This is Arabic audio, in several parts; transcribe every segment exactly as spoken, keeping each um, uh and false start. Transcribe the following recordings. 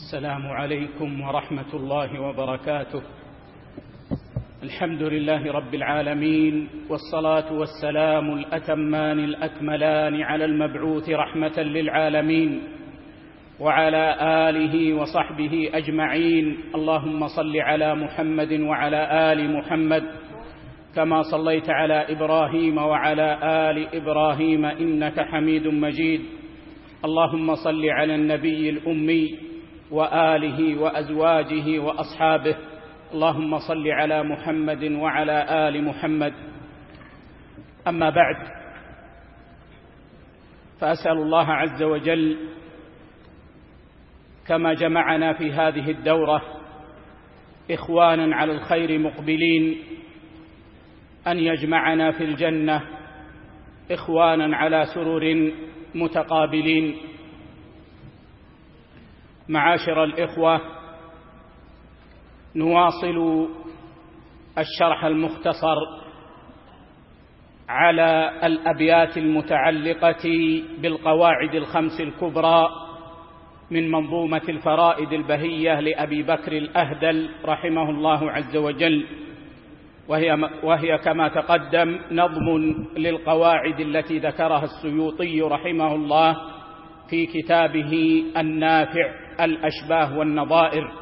السلام عليكم ورحمة الله وبركاته. الحمد لله رب العالمين، والصلاة والسلام الأتمان الأكملان على المبعوث رحمة للعالمين وعلى آله وصحبه أجمعين. اللهم صل على محمد وعلى آل محمد كما صليت على إبراهيم وعلى آل إبراهيم إنك حميد مجيد. اللهم صل على النبي الأمي وآله وأزواجه وأصحابه. اللهم صل على محمد وعلى آل محمد. أما بعد، فأسأل الله عز وجل كما جمعنا في هذه الدورة إخوانا على الخير مقبلين أن يجمعنا في الجنة إخوانا على سرر متقابلين. معاشر الإخوة، نواصل الشرح المختصر على الأبيات المتعلقة بالقواعد الخمس الكبرى من منظومة الفرائد البهية لأبي بكر الأهدل رحمه الله عز وجل، وهي, وهي كما تقدم نظم للقواعد التي ذكرها السيوطي رحمه الله في كتابه النافع الأشباه والنظائر.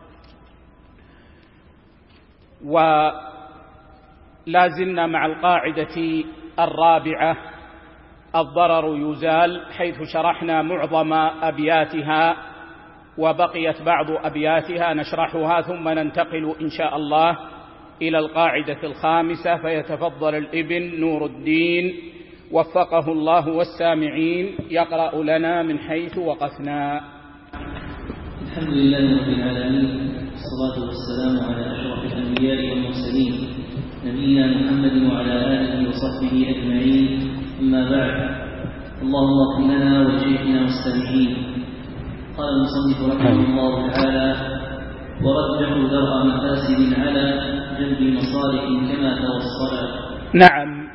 ولا زلنا مع القاعدة الرابعة الضرر يزال، حيث شرحنا معظم أبياتها وبقيت بعض أبياتها نشرحها ثم ننتقل إن شاء الله إلى القاعدة الخامسة. فيتفضل الابن نور الدين وفقه الله والسامعين يقرأ لنا من حيث وقفنا. الحمد لله رب العالمين، والصلاة والسلام على أشرف الأنبياء والمرسلين نبينا محمد وعلى آله وصحبه أجمعين. أما بعد، اللهم اغفر لنا ولشيخنا والسامعين. قال المصنف رحمه الله تعالى: ورجحوا درء مفاسد على جلب مصالح كما توصل. نعم،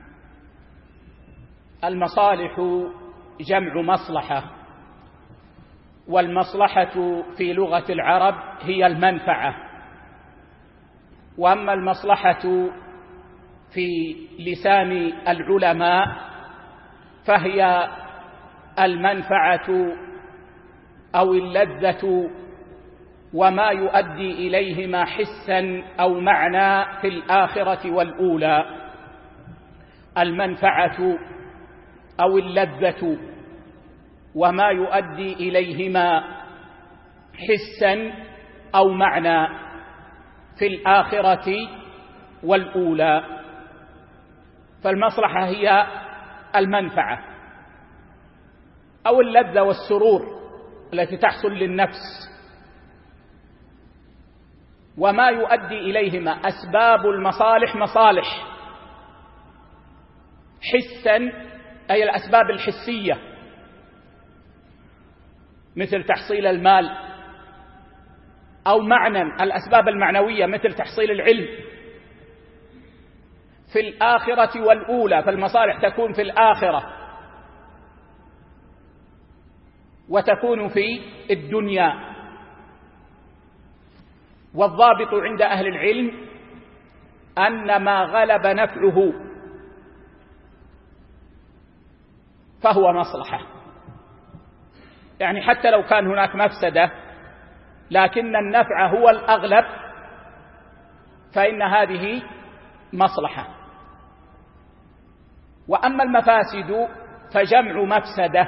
المصالح جمع مصلحة، والمصلحة في لغة العرب هي المنفعة، وأما المصلحة في لسان العلماء فهي المنفعة أو اللذة وما يؤدي إليهما حسا أو معنى في الآخرة والأولى. المنفعة أو اللذة وما يؤدي إليهما حسا أو معنى في الآخرة والأولى. فالمصلحة هي المنفعة أو اللذة والسرور التي تحصل للنفس، وما يؤدي إليهما أسباب المصالح مصالح حسا، أي الأسباب الحسية مثل تحصيل المال، أو معنى الأسباب المعنوية مثل تحصيل العلم في الآخرة والأولى. فالمصالح تكون في الآخرة وتكون في الدنيا. والضابط عند أهل العلم أن ما غلب نفعه فهو مصلحة، يعني حتى لو كان هناك مفسدة لكن النفع هو الأغلب فإن هذه مصلحة. وأما المفاسد فجمع مفسدة،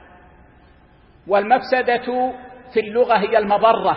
والمفسدة في اللغة هي المضرة،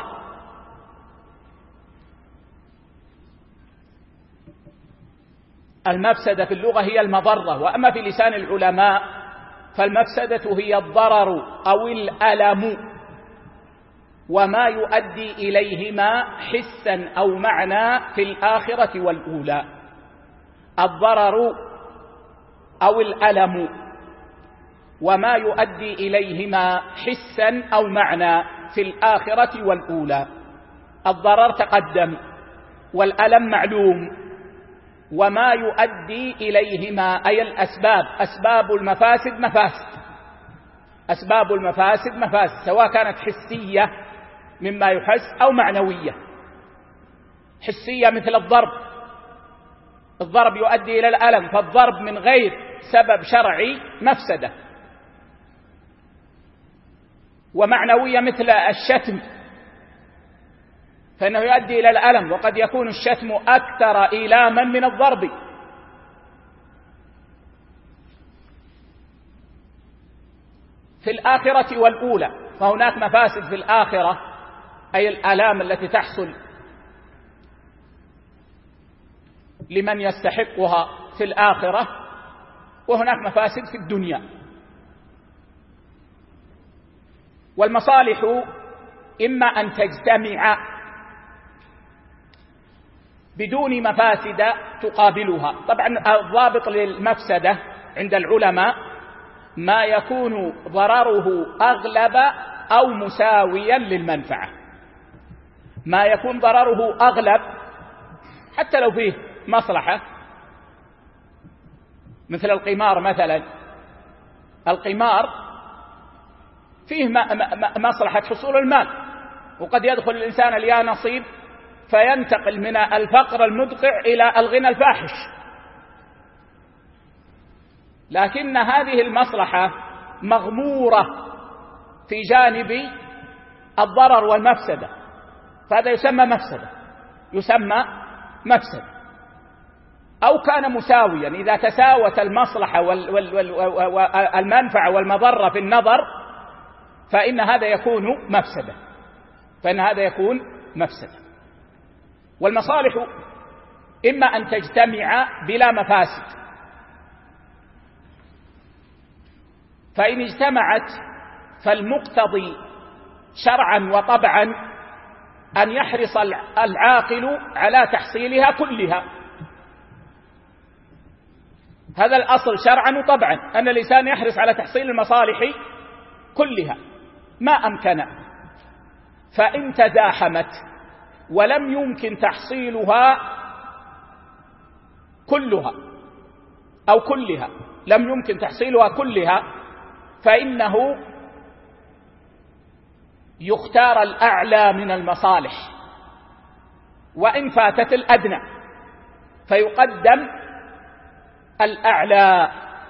المفسدة في اللغة هي المضرة. وأما في لسان العلماء فالمفسدة هي الضرر أو الألم وما يؤدي إليهما حسا أو معنى في الآخرة والأولى. الضرر أو الألم وما يؤدي إليهما حسا أو معنى في الآخرة والأولى. الضرر تقدم والألم معلوم، وما يؤدي إليهما أي الأسباب، أسباب المفاسد مفاسد، أسباب المفاسد مفاسد سواء كانت حسية مما يحس، أو معنوية حسية مثل الضرب، الضرب يؤدي إلى الألم، فالضرب من غير سبب شرعي مفسدة. ومعنوية مثل الشتم، فإنه يؤدي إلى الألم، وقد يكون الشتم أكثر إيلاما من الضرب. في الآخرة والأولى، فهناك مفاسد في الآخرة، أي الآلام التي تحصل لمن يستحقها في الآخرة، وهناك مفاسد في الدنيا. والمصالح إما أن تجتمع بدون مفاسد تقابلها. طبعا الضابط للمفسدة عند العلماء ما يكون ضرره أغلب أو مساويا للمنفعة. ما يكون ضرره أغلب حتى لو فيه مصلحة، مثل القمار مثلا. القمار فيه مصلحة حصول المال، وقد يدخل الإنسان اليا نصيب فينتقل من الفقر المدقع إلى الغنى الفاحش. لكن هذه المصلحة مغمورة في جانب الضرر والمفسدة، فهذا يسمى مفسدة، يسمى مفسدة. أو كان مساويا، إذا تساوت المصلحة والمنفعة والمضرة في النظر فإن هذا يكون مفسدة، فإن هذا يكون مفسدة. والمصالح إما أن تجتمع بلا مفاسد، فإن اجتمعت فالمقتضي شرعا وطبعا أن يحرص العاقل على تحصيلها كلها. هذا الأصل شرعا وطبعا، أن الإنسان يحرص على تحصيل المصالح كلها ما أمكن. فإن تزاحمت ولم يمكن تحصيلها كلها أو كلها، لم يمكن تحصيلها كلها، فإنه يختار الأعلى من المصالح، وإن فاتت الأدنى فيقدم الأعلى.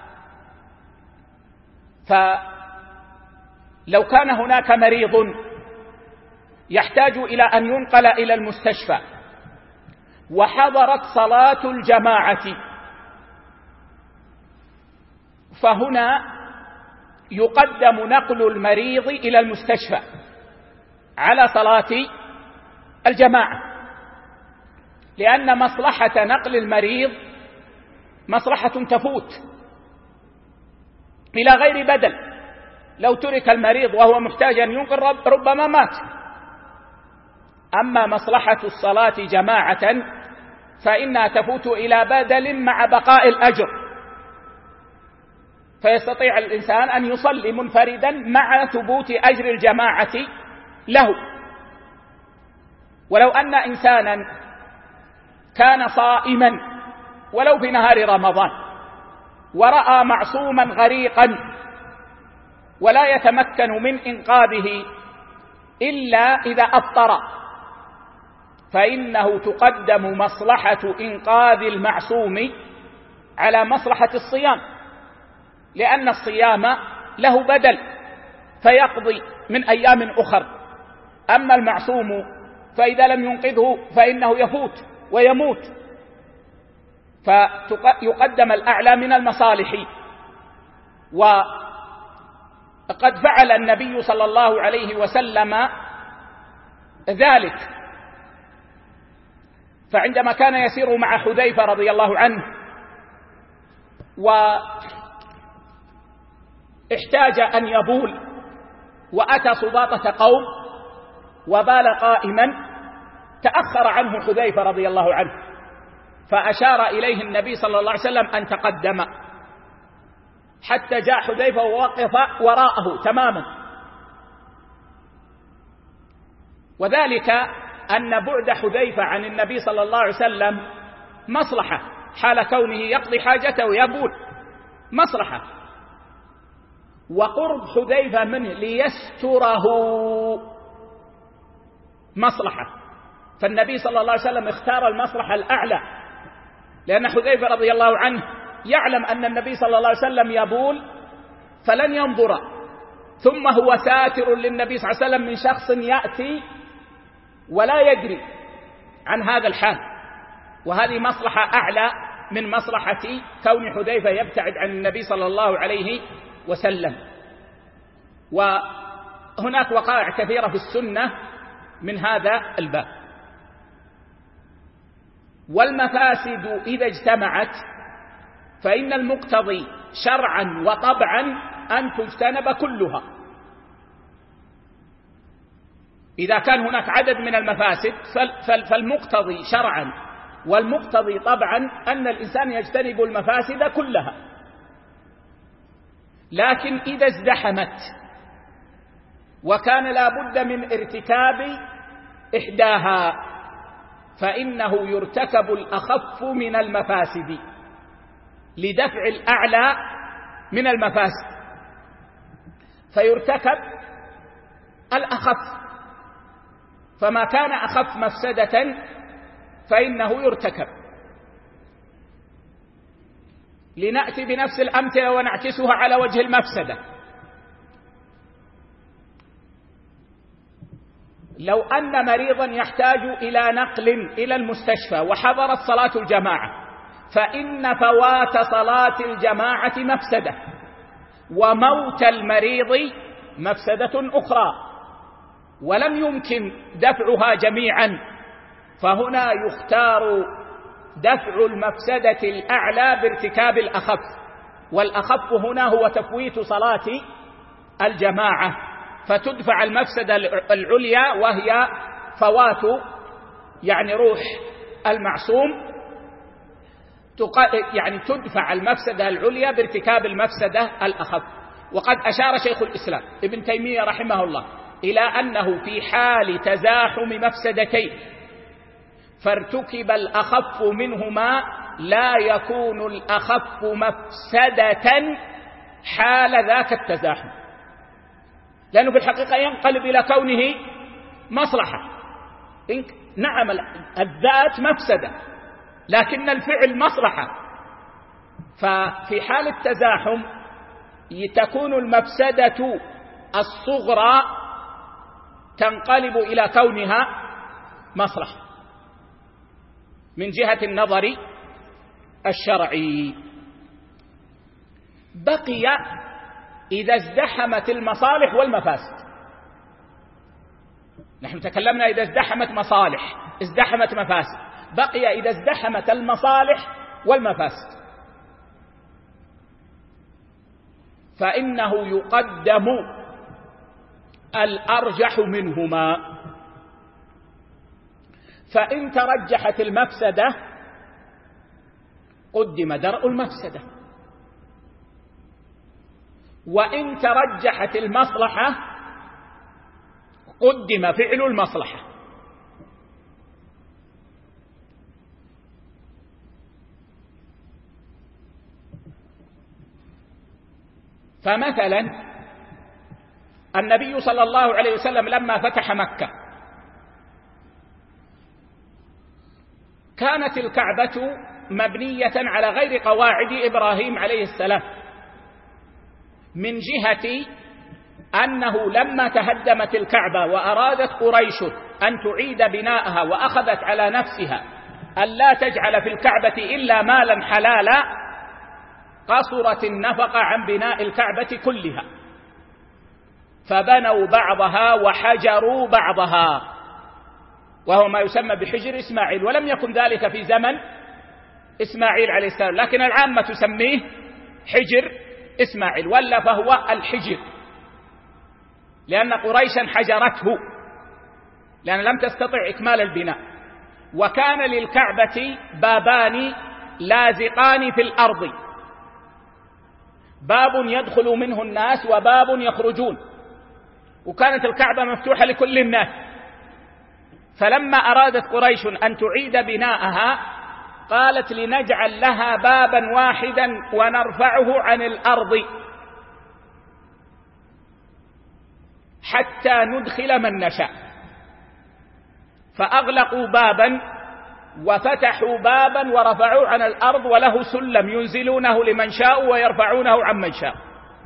فلو كان هناك مريض يحتاج إلى أن ينقل إلى المستشفى وحضرت صلاة الجماعة، فهنا يقدم نقل المريض إلى المستشفى على صلاة الجماعة، لأن مصلحة نقل المريض مصلحة تفوت إلى غير بدل. لو ترك المريض وهو محتاج أن ينقل ربما مات. أما مصلحة الصلاة جماعة فإنها تفوت إلى بدل مع بقاء الأجر، فيستطيع الإنسان أن يصلي منفردا مع ثبوت أجر الجماعة له. ولو أن إنسانا كان صائما ولو في نهار رمضان ورأى معصوما غريقا ولا يتمكن من إنقاذه إلا إذا أفطر، فإنه تقدم مصلحة إنقاذ المعصوم على مصلحة الصيام، لأن الصيام له بدل فيقضي من أيام أخر. أما المعصوم فإذا لم ينقذه فإنه يفوت ويموت، فيقدم الأعلى من المصالح. وقد فعل النبي صلى الله عليه وسلم ذلك، فعندما كان يسير مع حذيفة رضي الله عنه واحتاج أن يبول وأتى سباطة قوم وبال قائما، تأخر عنه حذيفة رضي الله عنه، فأشار إليه النبي صلى الله عليه وسلم أن تقدم، حتى جاء حذيفة ووقف وراءه تماما. وذلك أن بعد حذيفة عن النبي صلى الله عليه وسلم مصلحة، حال كونه يقضي حاجته ويبول مصلحة، وقرب حذيفة منه ليستره مصلحة، فالنبي صلى الله عليه وسلم اختار المصلحة الأعلى، لأن حذيفة رضي الله عنه يعلم أن النبي صلى الله عليه وسلم يبول فلن ينظر، ثم هو ساتر للنبي صلى الله عليه وسلم من شخص يأتي ولا يدري عن هذا الحال، وهذه مصلحة أعلى من مصلحة كون حذيفة يبتعد عن النبي صلى الله عليه وسلم. وهناك وقائع كثيرة في السنة من هذا الباب. والمفاسد إذا اجتمعت فإن المقتضي شرعا وطبعا أن تجتنب كلها. إذا كان هناك عدد من المفاسد فالمقتضي شرعا والمقتضي طبعا أن الإنسان يجتنب المفاسد كلها. لكن إذا ازدحمت وكان لا بد من ارتكاب إحداها فإنه يرتكب الأخف من المفاسد لدفع الأعلى من المفاسد، فيرتكب الأخف، فما كان أخف مفسدة فإنه يرتكب. لنأتي بنفس الأمثلة ونعكسها على وجه المفسدة. لو أن مريضا يحتاج إلى نقل إلى المستشفى وحضرت صلاة الجماعة، فإن فوات صلاة الجماعة مفسدة، وموت المريض مفسدة أخرى، ولم يمكن دفعها جميعا، فهنا يختار دفع المفسدة الأعلى بارتكاب الأخف، والأخف هنا هو تفويت صلاة الجماعة، فتدفع المفسدة العليا وهي فوات يعني روح المعصوم، يعني تدفع المفسدة العليا بارتكاب المفسدة الأخف. وقد أشار شيخ الإسلام ابن تيمية رحمه الله إلى أنه في حال تزاحم مفسدتين فارتكب الأخف منهما لا يكون الأخف مفسدة حال ذاك التزاحم، لأنه في الحقيقة ينقلب إلى كونه مصلحة. نعم الذات مفسدة لكن الفعل مصلحة، ففي حال التزاحم تكون المفسدة الصغرى تنقلب إلى كونها مصلحة من جهة النظر الشرعي. بقي إذا ازدحمت المصالح والمفاسد. نحن تكلمنا إذا ازدحمت مصالح، ازدحمت مفاسد، بقي إذا ازدحمت المصالح والمفاسد، فإنه يقدم الأرجح منهما. فإن ترجحت المفسدة قدم درء المفسدة، وإن ترجحت المصلحة قدم فعل المصلحة. فمثلا النبي صلى الله عليه وسلم لما فتح مكة كانت الكعبة مبنية على غير قواعد إبراهيم عليه السلام، من جهة أنه لما تهدمت الكعبة وأرادت قريش أن تعيد بناءها وأخذت على نفسها أن لا تجعل في الكعبة إلا مالا حلالا، قصرت النفقة عن بناء الكعبة كلها، فبنوا بعضها وحجروا بعضها، وهو ما يسمى بحجر إسماعيل، ولم يكن ذلك في زمن إسماعيل عليه السلام، لكن العامة تسميه حجر إسماعيل، ولا فهو الحجر، لأن قريشا حجرته لأن لم تستطع إكمال البناء. وكان للكعبة بابان لازقان في الأرض، باب يدخل منه الناس وباب يخرجون، وكانت الكعبة مفتوحة لكل الناس. فلما أرادت قريش أن تعيد بناءها قالت لنجعل لها بابا واحدا ونرفعه عن الأرض حتى ندخل من نشاء، فأغلقوا بابا وفتحوا بابا ورفعوه عن الأرض، وله سلم ينزلونه لمن شاء ويرفعونه عن من شاء.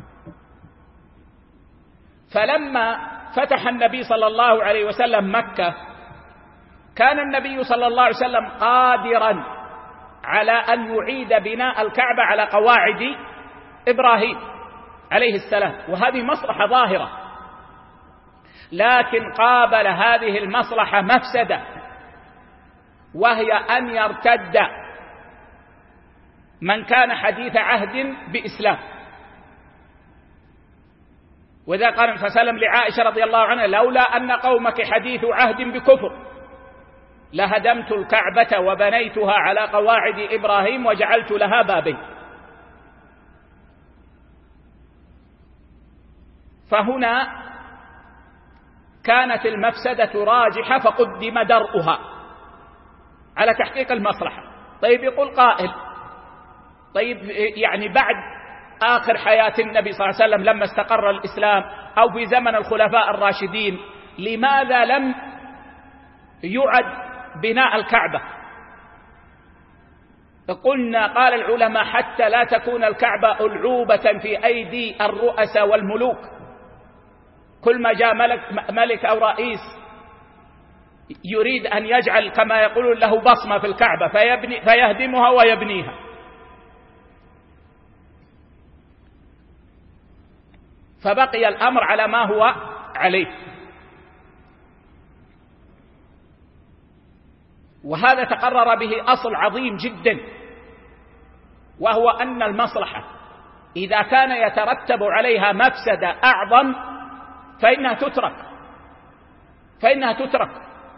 فلما فتح النبي صلى الله عليه وسلم مكة، كان النبي صلى الله عليه وسلم قادرا على أن يعيد بناء الكعبة على قواعد إبراهيم عليه السلام، وهذه مصلحة ظاهرة، لكن قابل هذه المصلحة مفسدة، وهي أن يرتد من كان حديث عهد بإسلام. وإذا قال النبي صلى الله عليه وسلم لعائشة رضي الله عنها: لولا أن قومك حديث عهد بكفر لهدمت الكعبة وبنيتها على قواعد إبراهيم وجعلت لها بابين. فهنا كانت المفسدة راجحة فقدم درءها على تحقيق المصلحة. طيب يقول قائل: طيب يعني بعد آخر حياة النبي صلى الله عليه وسلم لما استقر الإسلام أو في زمن الخلفاء الراشدين، لماذا لم يعد بناء الكعبة؟ قلنا قال العلماء: حتى لا تكون الكعبة ألعوبة في أيدي الرؤساء والملوك، كل ما جاء ملك, ملك أو رئيس يريد أن يجعل كما يقولون له بصمة في الكعبة فيبني فيهدمها ويبنيها. فبقي الأمر على ما هو عليه. وهذا تقرر به أصل عظيم جدا، وهو أن المصلحة إذا كان يترتب عليها مفسدة أعظم فإنها تترك فإنها تترك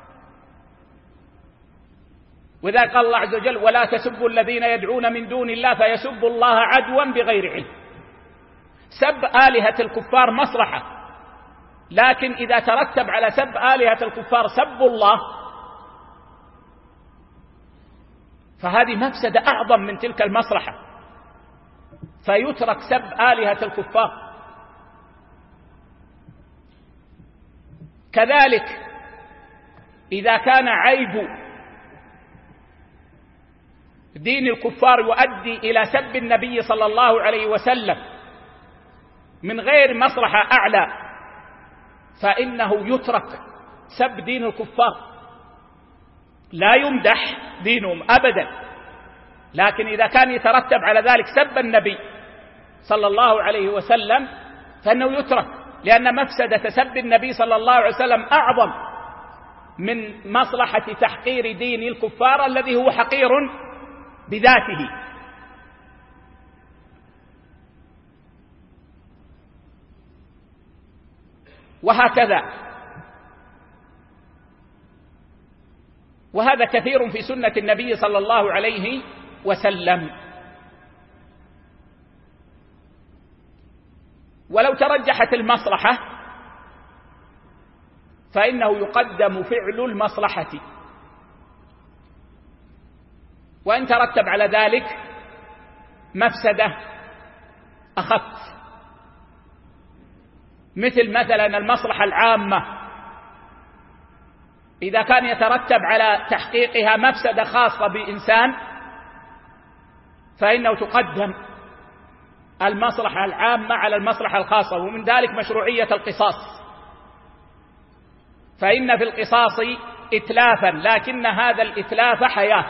وإذا قال الله عز وجل: ولا تسبوا الذين يدعون من دون الله فيسبوا الله عدوا بغير علم. سب آلهة الكفار مصلحة، لكن إذا ترتب على سب آلهة الكفار سب الله فهذه مفسدة أعظم من تلك المصلحة، فيترك سب آلهة الكفار. كذلك إذا كان عيب دين الكفار يؤدي إلى سب النبي صلى الله عليه وسلم من غير مصلحة أعلى فإنه يترك سب دين الكفار. لا يمدح دينهم أبدا، لكن إذا كان يترتب على ذلك سب النبي صلى الله عليه وسلم فإنه يترك، لأن مفسدة سب النبي صلى الله عليه وسلم أعظم من مصلحة تحقير دين الكفار الذي هو حقير بذاته. وهكذا، وهذا كثير في سنة النبي صلى الله عليه وسلم. ولو ترجحت المصلحة فإنه يقدم فعل المصلحة، وإن ترتب على ذلك مفسدة أخف، مثل مثلا المصلحة العامة إذا كان يترتب على تحقيقها مفسدة خاصة بإنسان فإنه تقدم المصلحة العامة على المصلحة الخاصة. ومن ذلك مشروعية القصاص، فإن في القصاص إتلافا، لكن هذا الإتلاف حياة.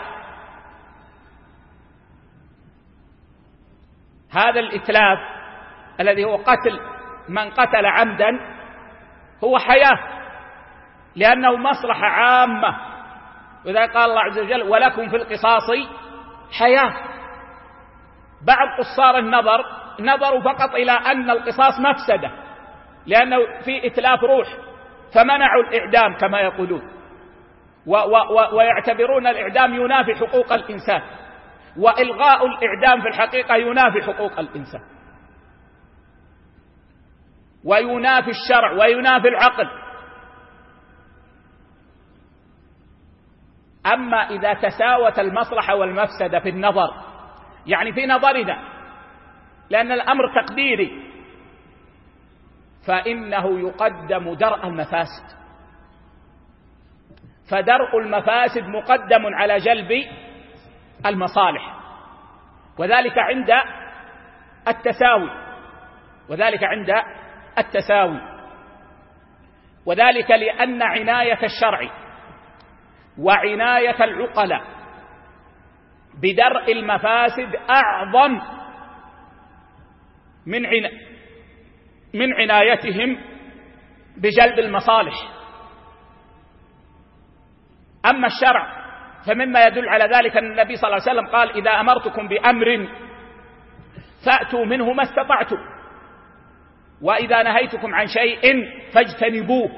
هذا الإتلاف الذي هو قتل من قتل عمدا هو حياة، لأنه مصلحة عامة. وإذا قال الله عز وجل: ولكم في القصاص حياة. بعض قصار النظر نظروا فقط إلى أن القصاص مفسدة لأنه في إتلاف روح، فمنعوا الإعدام كما يقولون، و و ويعتبرون الإعدام ينافي حقوق الإنسان، وإلغاء الإعدام في الحقيقة ينافي حقوق الإنسان وينافي الشرع وينافي العقل. أما إذا تساوت المصلحة والمفسدة في النظر، يعني في نظرنا لأن الأمر تقديري، فإنه يقدم درء المفاسد. فدرء المفاسد مقدم على جلب المصالح، وذلك عند التساوي وذلك عند التساوي وذلك لأن عناية الشرع وعناية العقلاء بدرء المفاسد أعظم من عنا من عنايتهم بجلب المصالح. أما الشرع فمما يدل على ذلك أن النبي صلى الله عليه وسلم قال: إذا أمرتكم بأمر فأتوا منه ما استطعتم، وإذا نهيتكم عن شيء فاجتنبوه.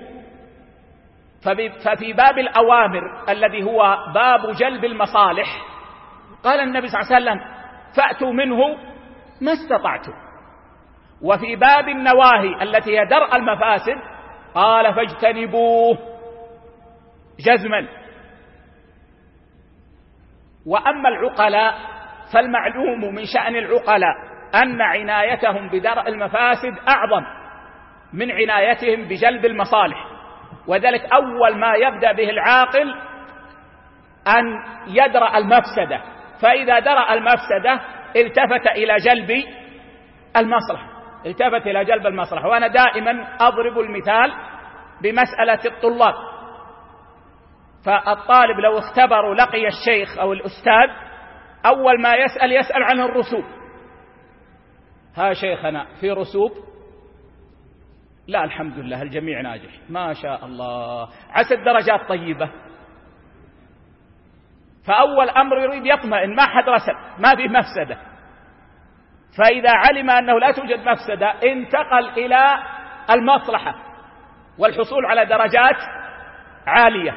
ففي باب الأوامر الذي هو باب جلب المصالح قال النبي صلى الله عليه وسلم: فأتوا منه ما استطعتم. وفي باب النواهي التي هي درء المفاسد قال: فاجتنبوه جزما. وأما العقلاء فالمعلوم من شأن العقلاء أن عنايتهم بدرء المفاسد أعظم من عنايتهم بجلب المصالح، وذلك أول ما يبدأ به العاقل أن يدرأ المفسدة، فإذا درأ المفسدة التفت إلى جلب المصلحة التفت إلى جلب المصلحة. وأنا دائما أضرب المثال بمسألة الطلاب، فالطالب لو اختبر لقي الشيخ أو الأستاذ أول ما يسأل يسأل عن الرسوب: ها شيخنا في رسوب؟ لا الحمد لله الجميع ناجح ما شاء الله، عسى الدرجات طيبة. فأول أمر يريد يطمئن، ما حد رسب، ما فيه مفسدة. فإذا علم أنه لا توجد مفسدة انتقل إلى المصلحة والحصول على درجات عالية،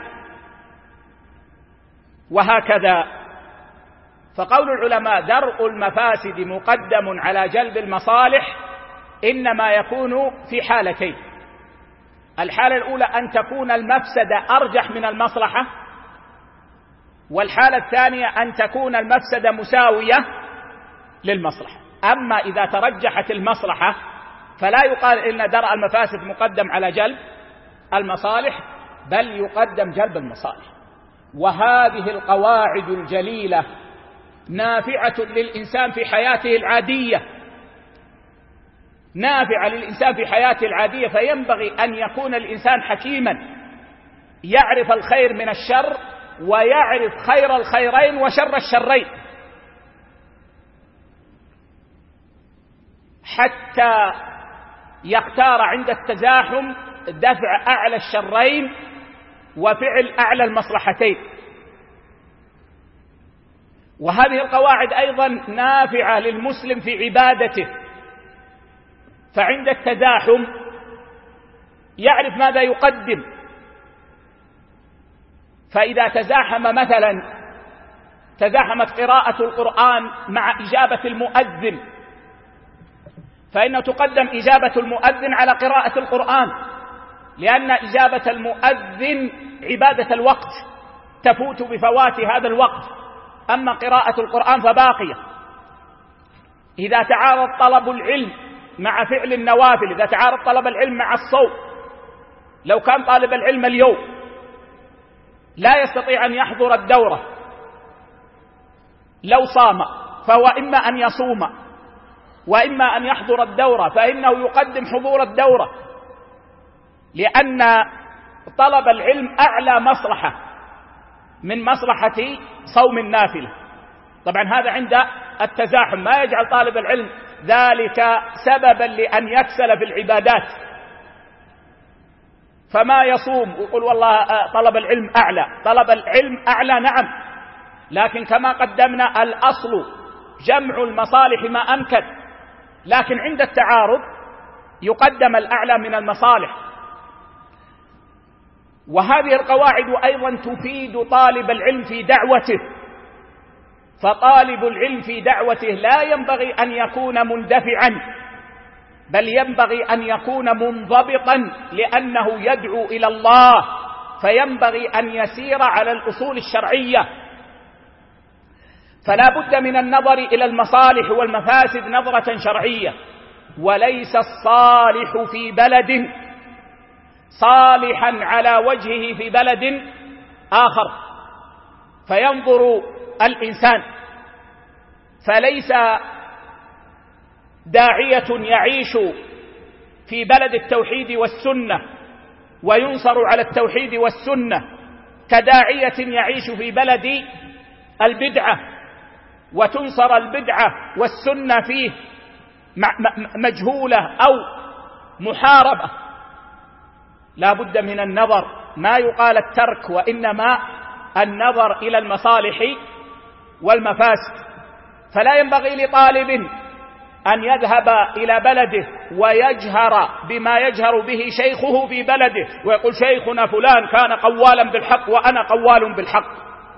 وهكذا. فقول العلماء: درء المفاسد مقدم على جلب المصالح، إنما يكون في حالتين: الحالة الأولى أن تكون المفسدة أرجح من المصلحة، والحالة الثانية أن تكون المفسدة مساوية للمصلحة. أما إذا ترجحت المصلحة فلا يقال إن درء المفاسد مقدم على جلب المصالح، بل يقدم جلب المصالح. وهذه القواعد الجليلة نافعة للإنسان في حياته العادية نافعة للإنسان في حياته العادية فينبغي أن يكون الإنسان حكيما، يعرف الخير من الشر، ويعرف خير الخيرين وشر الشرين، حتى يختار عند التزاحم دفع أعلى الشرين وفعل أعلى المصلحتين. وهذه القواعد أيضا نافعة للمسلم في عبادته، فعند التزاحم يعرف ماذا يقدم. فإذا تزاحم مثلا تزاحمت قراءة القرآن مع إجابة المؤذن، فإنه تقدم إجابة المؤذن على قراءة القرآن، لأن إجابة المؤذن عبادة الوقت تفوت بفوات هذا الوقت، أما قراءة القرآن فباقية. إذا تعارض طلب العلم مع فعل النوافل، إذا تعارض طلب العلم مع الصوم، لو كان طالب العلم اليوم لا يستطيع أن يحضر الدورة، لو صام فهو إما أن يصوم وإما أن يحضر الدورة، فإنه يقدم حضور الدورة، لأن طلب العلم أعلى مصلحة من مصلحة صوم النافلة. طبعا هذا عند التزاحم ما يجعل طالب العلم ذلك سببا لأن يكسل في العبادات، فما يصوم ويقول والله طلب العلم أعلى. طلب العلم أعلى نعم، لكن كما قدمنا الأصل جمع المصالح ما أمكن، لكن عند التعارض يقدم الأعلى من المصالح. وهذه القواعد أيضا تفيد طالب العلم في دعوته، فطالب العلم في دعوته لا ينبغي أن يكون مندفعا، بل ينبغي أن يكون منضبطا، لأنه يدعو إلى الله، فينبغي أن يسير على الأصول الشرعية. فلا بد من النظر إلى المصالح والمفاسد نظرة شرعية، وليس الصالح في بلد صالحا على وجهه في بلد آخر فينظر الإنسان، فليس داعية يعيش في بلد التوحيد والسنة وينصر على التوحيد والسنة كداعية يعيش في بلد البدعة وتنصر البدعة والسنة فيه مجهولة أو محاربة. لا بد من النظر، ما يقال الترك، وإنما النظر إلى المصالح والمفاسد. فلا ينبغي لطالب أن يذهب إلى بلده ويجهر بما يجهر به شيخه في بلده ويقول شيخنا فلان كان قوالا بالحق وأنا قوال بالحق.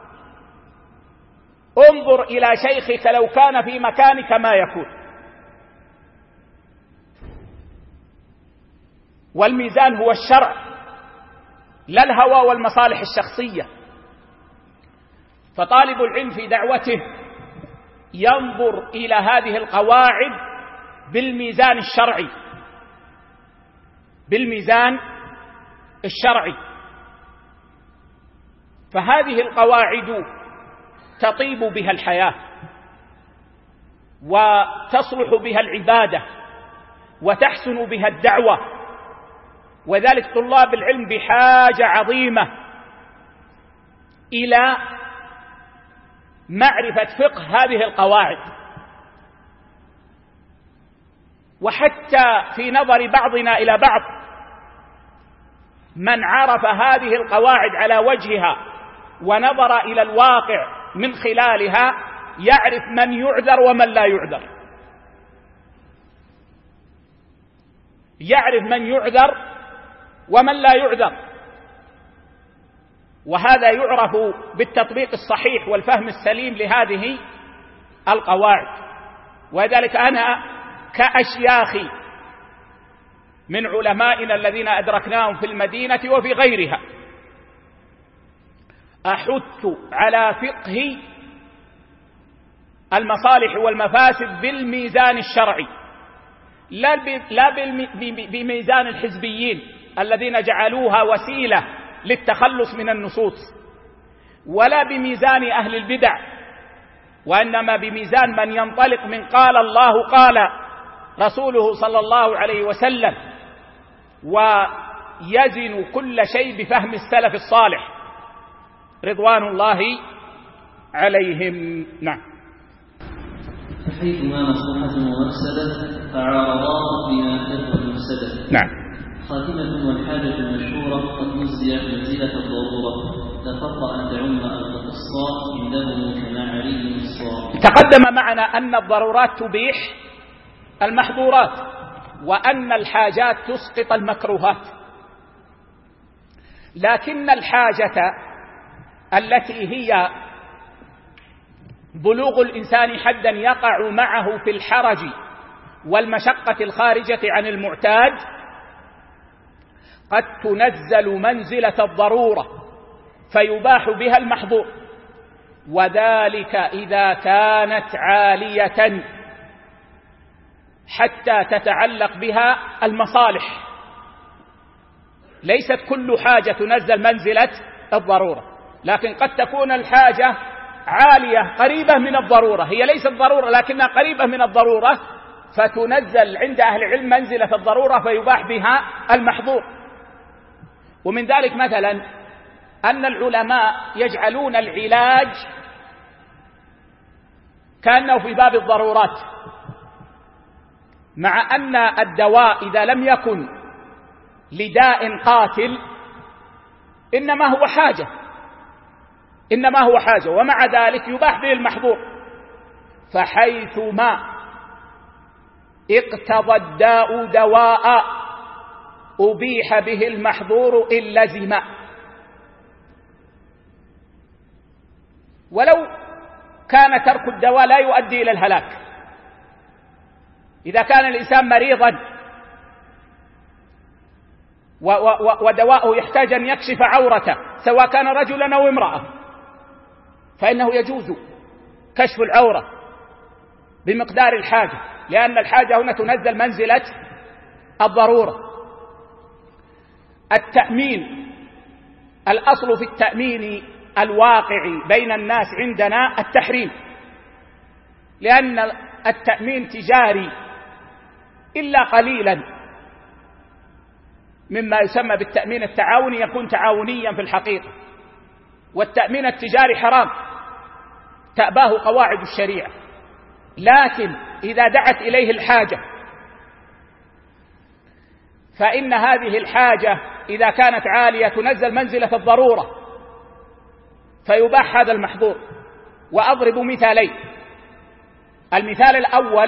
انظر إلى شيخك لو كان في مكانك ما يكون. والميزان هو الشرع لا الهوى والمصالح الشخصية. فطالب العلم في دعوته ينظر إلى هذه القواعد بالميزان الشرعي بالميزان الشرعي فهذه القواعد تطيب بها الحياة وتصلح بها العبادة وتحسن بها الدعوة. وذلك طلاب العلم بحاجة عظيمة إلى معرفة فقه هذه القواعد. وحتى في نظر بعضنا إلى بعض من عرف هذه القواعد على وجهها ونظر إلى الواقع من خلالها يعرف من يعذر ومن لا يعذر يعرف من يعذر ومن لا يعذر وهذا يعرف بالتطبيق الصحيح والفهم السليم لهذه القواعد. وذلك أنا كأشياخي من علمائنا الذين أدركناهم في المدينة وفي غيرها أحث على فقه المصالح والمفاسد بالميزان الشرعي لا بميزان الحزبيين الذين جعلوها وسيلة للتخلص من النصوص، ولا بميزان أهل البدع، وإنما بميزان من ينطلق من قال الله قال رسوله صلى الله عليه وسلم، ويزن كل شيء بفهم السلف الصالح رضوان الله عليهم. نعم. فحيثما مصلحة ومفسدة فعارضا بما كثرة المفسدة. نعم. خاتمة والحاجة المشهورة قد نزلت منزلة الضرورة لا فرق أن تعم أو تقصى عنده كما عليه الصواب. تقدم معنا أن الضرورات تبيح المحظورات وأن الحاجات تسقط المكروهات، لكن الحاجة التي هي بلوغ الإنسان حدا يقع معه في الحرج والمشقة الخارجة عن المعتاد قد تنزل منزلة الضرورة فيباح بها المحظور، وذلك إذا كانت عالية حتى تتعلق بها المصالح. ليست كل حاجة تنزل منزلة الضرورة، لكن قد تكون الحاجة عالية قريبة من الضرورة، هي ليست ضرورة لكنها قريبة من الضرورة، فتنزل عند أهل العلم منزلة الضرورة فيباح بها المحظور. ومن ذلك مثلا أن العلماء يجعلون العلاج كأنه في باب الضرورات، مع أن الدواء إذا لم يكن لداء قاتل إنما هو حاجة إنما هو حاجة ومع ذلك يباح به المحظور. فحيثما اقتضى الداء دواء أبيح به المحظور إن لزم. ولو كان ترك الدواء لا يؤدي إلى الهلاك، إذا كان الإنسان مريضا ودواءه يحتاج أن يكشف عورته سواء كان رجلا أو امرأة فإنه يجوز كشف العورة بمقدار الحاجة، لأن الحاجة هنا تنزل منزلة الضرورة. التأمين الأصل في التأمين الواقعي بين الناس عندنا التحريم، لأن التأمين تجاري إلا قليلا مما يسمى بالتأمين التعاوني يكون تعاونيا في الحقيقة، والتأمين التجاري حرام تأباه قواعد الشريعة، لكن إذا دعت إليه الحاجة فإن هذه الحاجة إذا كانت عالية تنزل منزلة الضرورة فيباح هذا المحظور. وأضرب مثالين. المثال الأول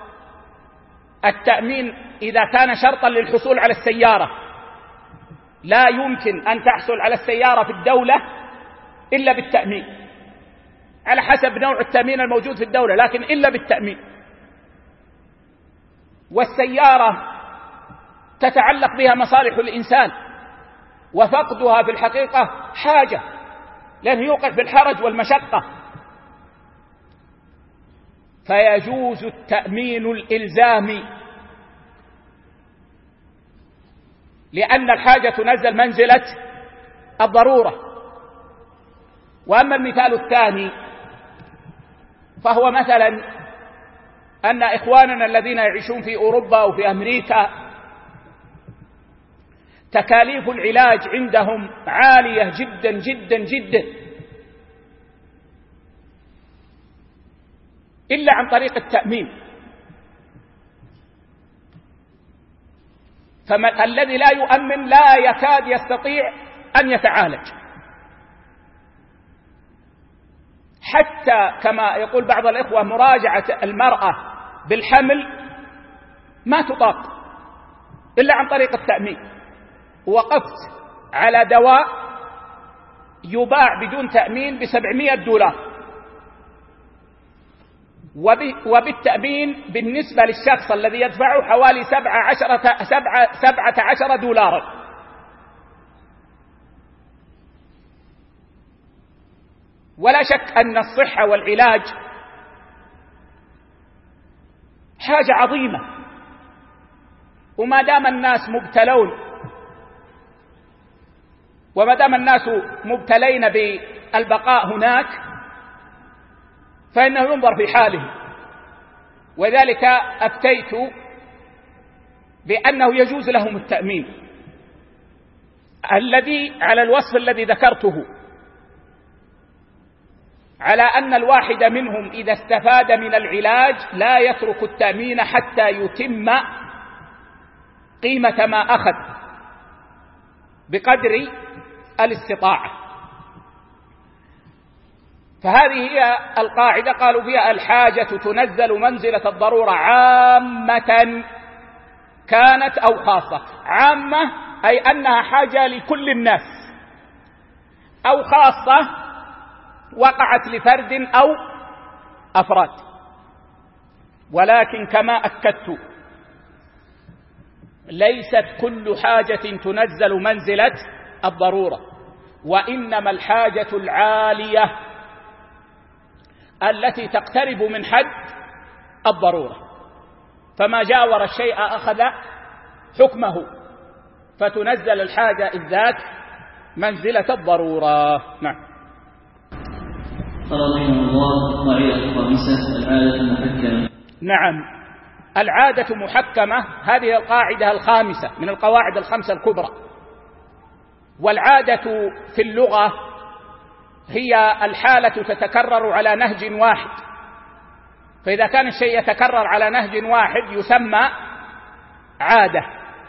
التأمين إذا كان شرطا للحصول على السيارة، لا يمكن أن تحصل على السيارة في الدولة إلا بالتأمين على حسب نوع التأمين الموجود في الدولة، لكن إلا بالتأمين. والسيارة تتعلق بها مصالح الإنسان، وفقدها في الحقيقة حاجة، لأنه يوقع في الحرج والمشقة، فيجوز التأمين الإلزامي لأن الحاجة تنزل منزلة الضرورة. وأما المثال الثاني فهو مثلا أن إخواننا الذين يعيشون في أوروبا وفي أمريكا تكاليف العلاج عندهم عالية جدا جدا جدا إلا عن طريق التأمين، فالذي لا يؤمن لا يكاد يستطيع أن يتعالج، حتى كما يقول بعض الإخوة مراجعة المرأة بالحمل ما تطاق إلا عن طريق التأمين. وقفت على دواء يباع بدون تأمين بسبعمائة دولار، وبالتأمين بالنسبة للشخص الذي يدفعه حوالي سبعة عشر, سبعة, سبعة عشر دولارا. ولا شك أن الصحة والعلاج حاجة عظيمة، وما دام الناس مبتلون وما دام الناس مبتلين بالبقاء هناك فإنه ينظر في حاله. وذلك أفتيت بأنه يجوز لهم التأمين الذي على الوصف الذي ذكرته، على أن الواحد منهم إذا استفاد من العلاج لا يترك التأمين حتى يتم قيمة ما أخذ بقدر الاستطاعة. فهذه هي القاعدة قالوا فيها الحاجة تنزل منزلة الضرورة عامة كانت أو خاصة. عامة أي أنها حاجة لكل الناس، أو خاصة وقعت لفرد أو أفراد. ولكن كما أكدت ليست كل حاجة تنزل منزلة الضرورة، وإنما الحاجة العالية التي تقترب من حد الضرورة، فما جاور الشيء أخذ حكمه، فتنزل الحاجة إذ ذاك منزلة الضرورة. نعم. قال رحمه الله القاعدة الخامسة العادة محكمة. نعم، العادة محكمة، هذه القاعدة الخامسة من القواعد الخمسة الكبرى. والعادة في اللغة هي الحالة تتكرر على نهج واحد، فإذا كان الشيء يتكرر على نهج واحد يسمى عادة.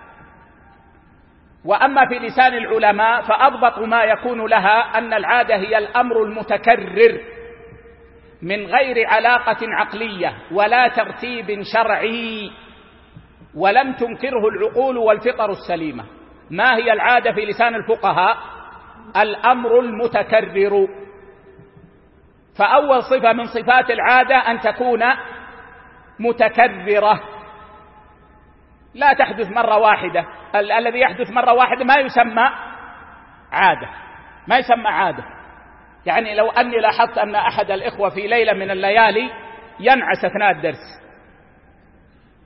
وأما في لسان العلماء فأضبط ما يكون لها أن العادة هي الأمر المتكرر من غير علاقة عقلية ولا ترتيب شرعي ولم تنكره العقول والفطر السليمة. ما هي العادة في لسان الفقهاء؟ الأمر المتكرر. فأول صفة من صفات العادة أن تكون متكررة، لا تحدث مرة واحدة. ال- الذي يحدث مرة واحدة ما يسمى عادة، ما يسمى عادة. يعني لو أني لاحظت أن أحد الإخوة في ليلة من الليالي ينعس أثناء الدرس،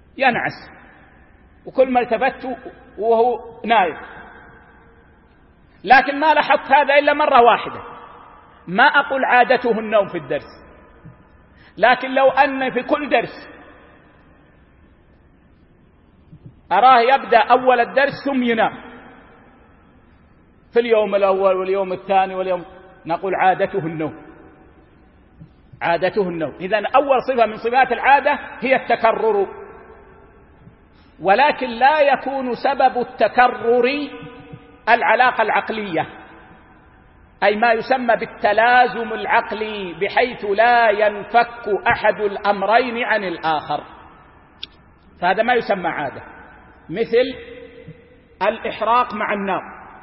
ينعس، وكل ما التفت وهو نايم، لكن ما لاحظت هذا إلا مرة واحدة. ما أقول عادته النوم في الدرس، لكن لو أن في كل درس أراه يبدأ أول الدرس ثم ينام في اليوم الأول واليوم الثاني واليوم، نقول عادته النوم، عادته النوم. إذن أول صفة من صفات العادة هي التكرر، ولكن لا يكون سبب التكرر العلاقة العقلية، أي ما يسمى بالتلازم العقلي، بحيث لا ينفك أحد الأمرين عن الآخر، فهذا ما يسمى عادة. مثل الإحراق مع النار،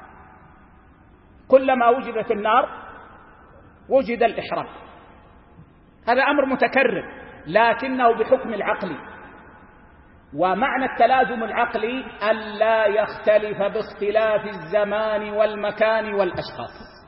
كلما وجدت النار وجد الإحراق، هذا أمر متكرر لكنه بحكم العقل. ومعنى التلازم العقلي ألا يختلف باختلاف الزمان والمكان والأشخاص.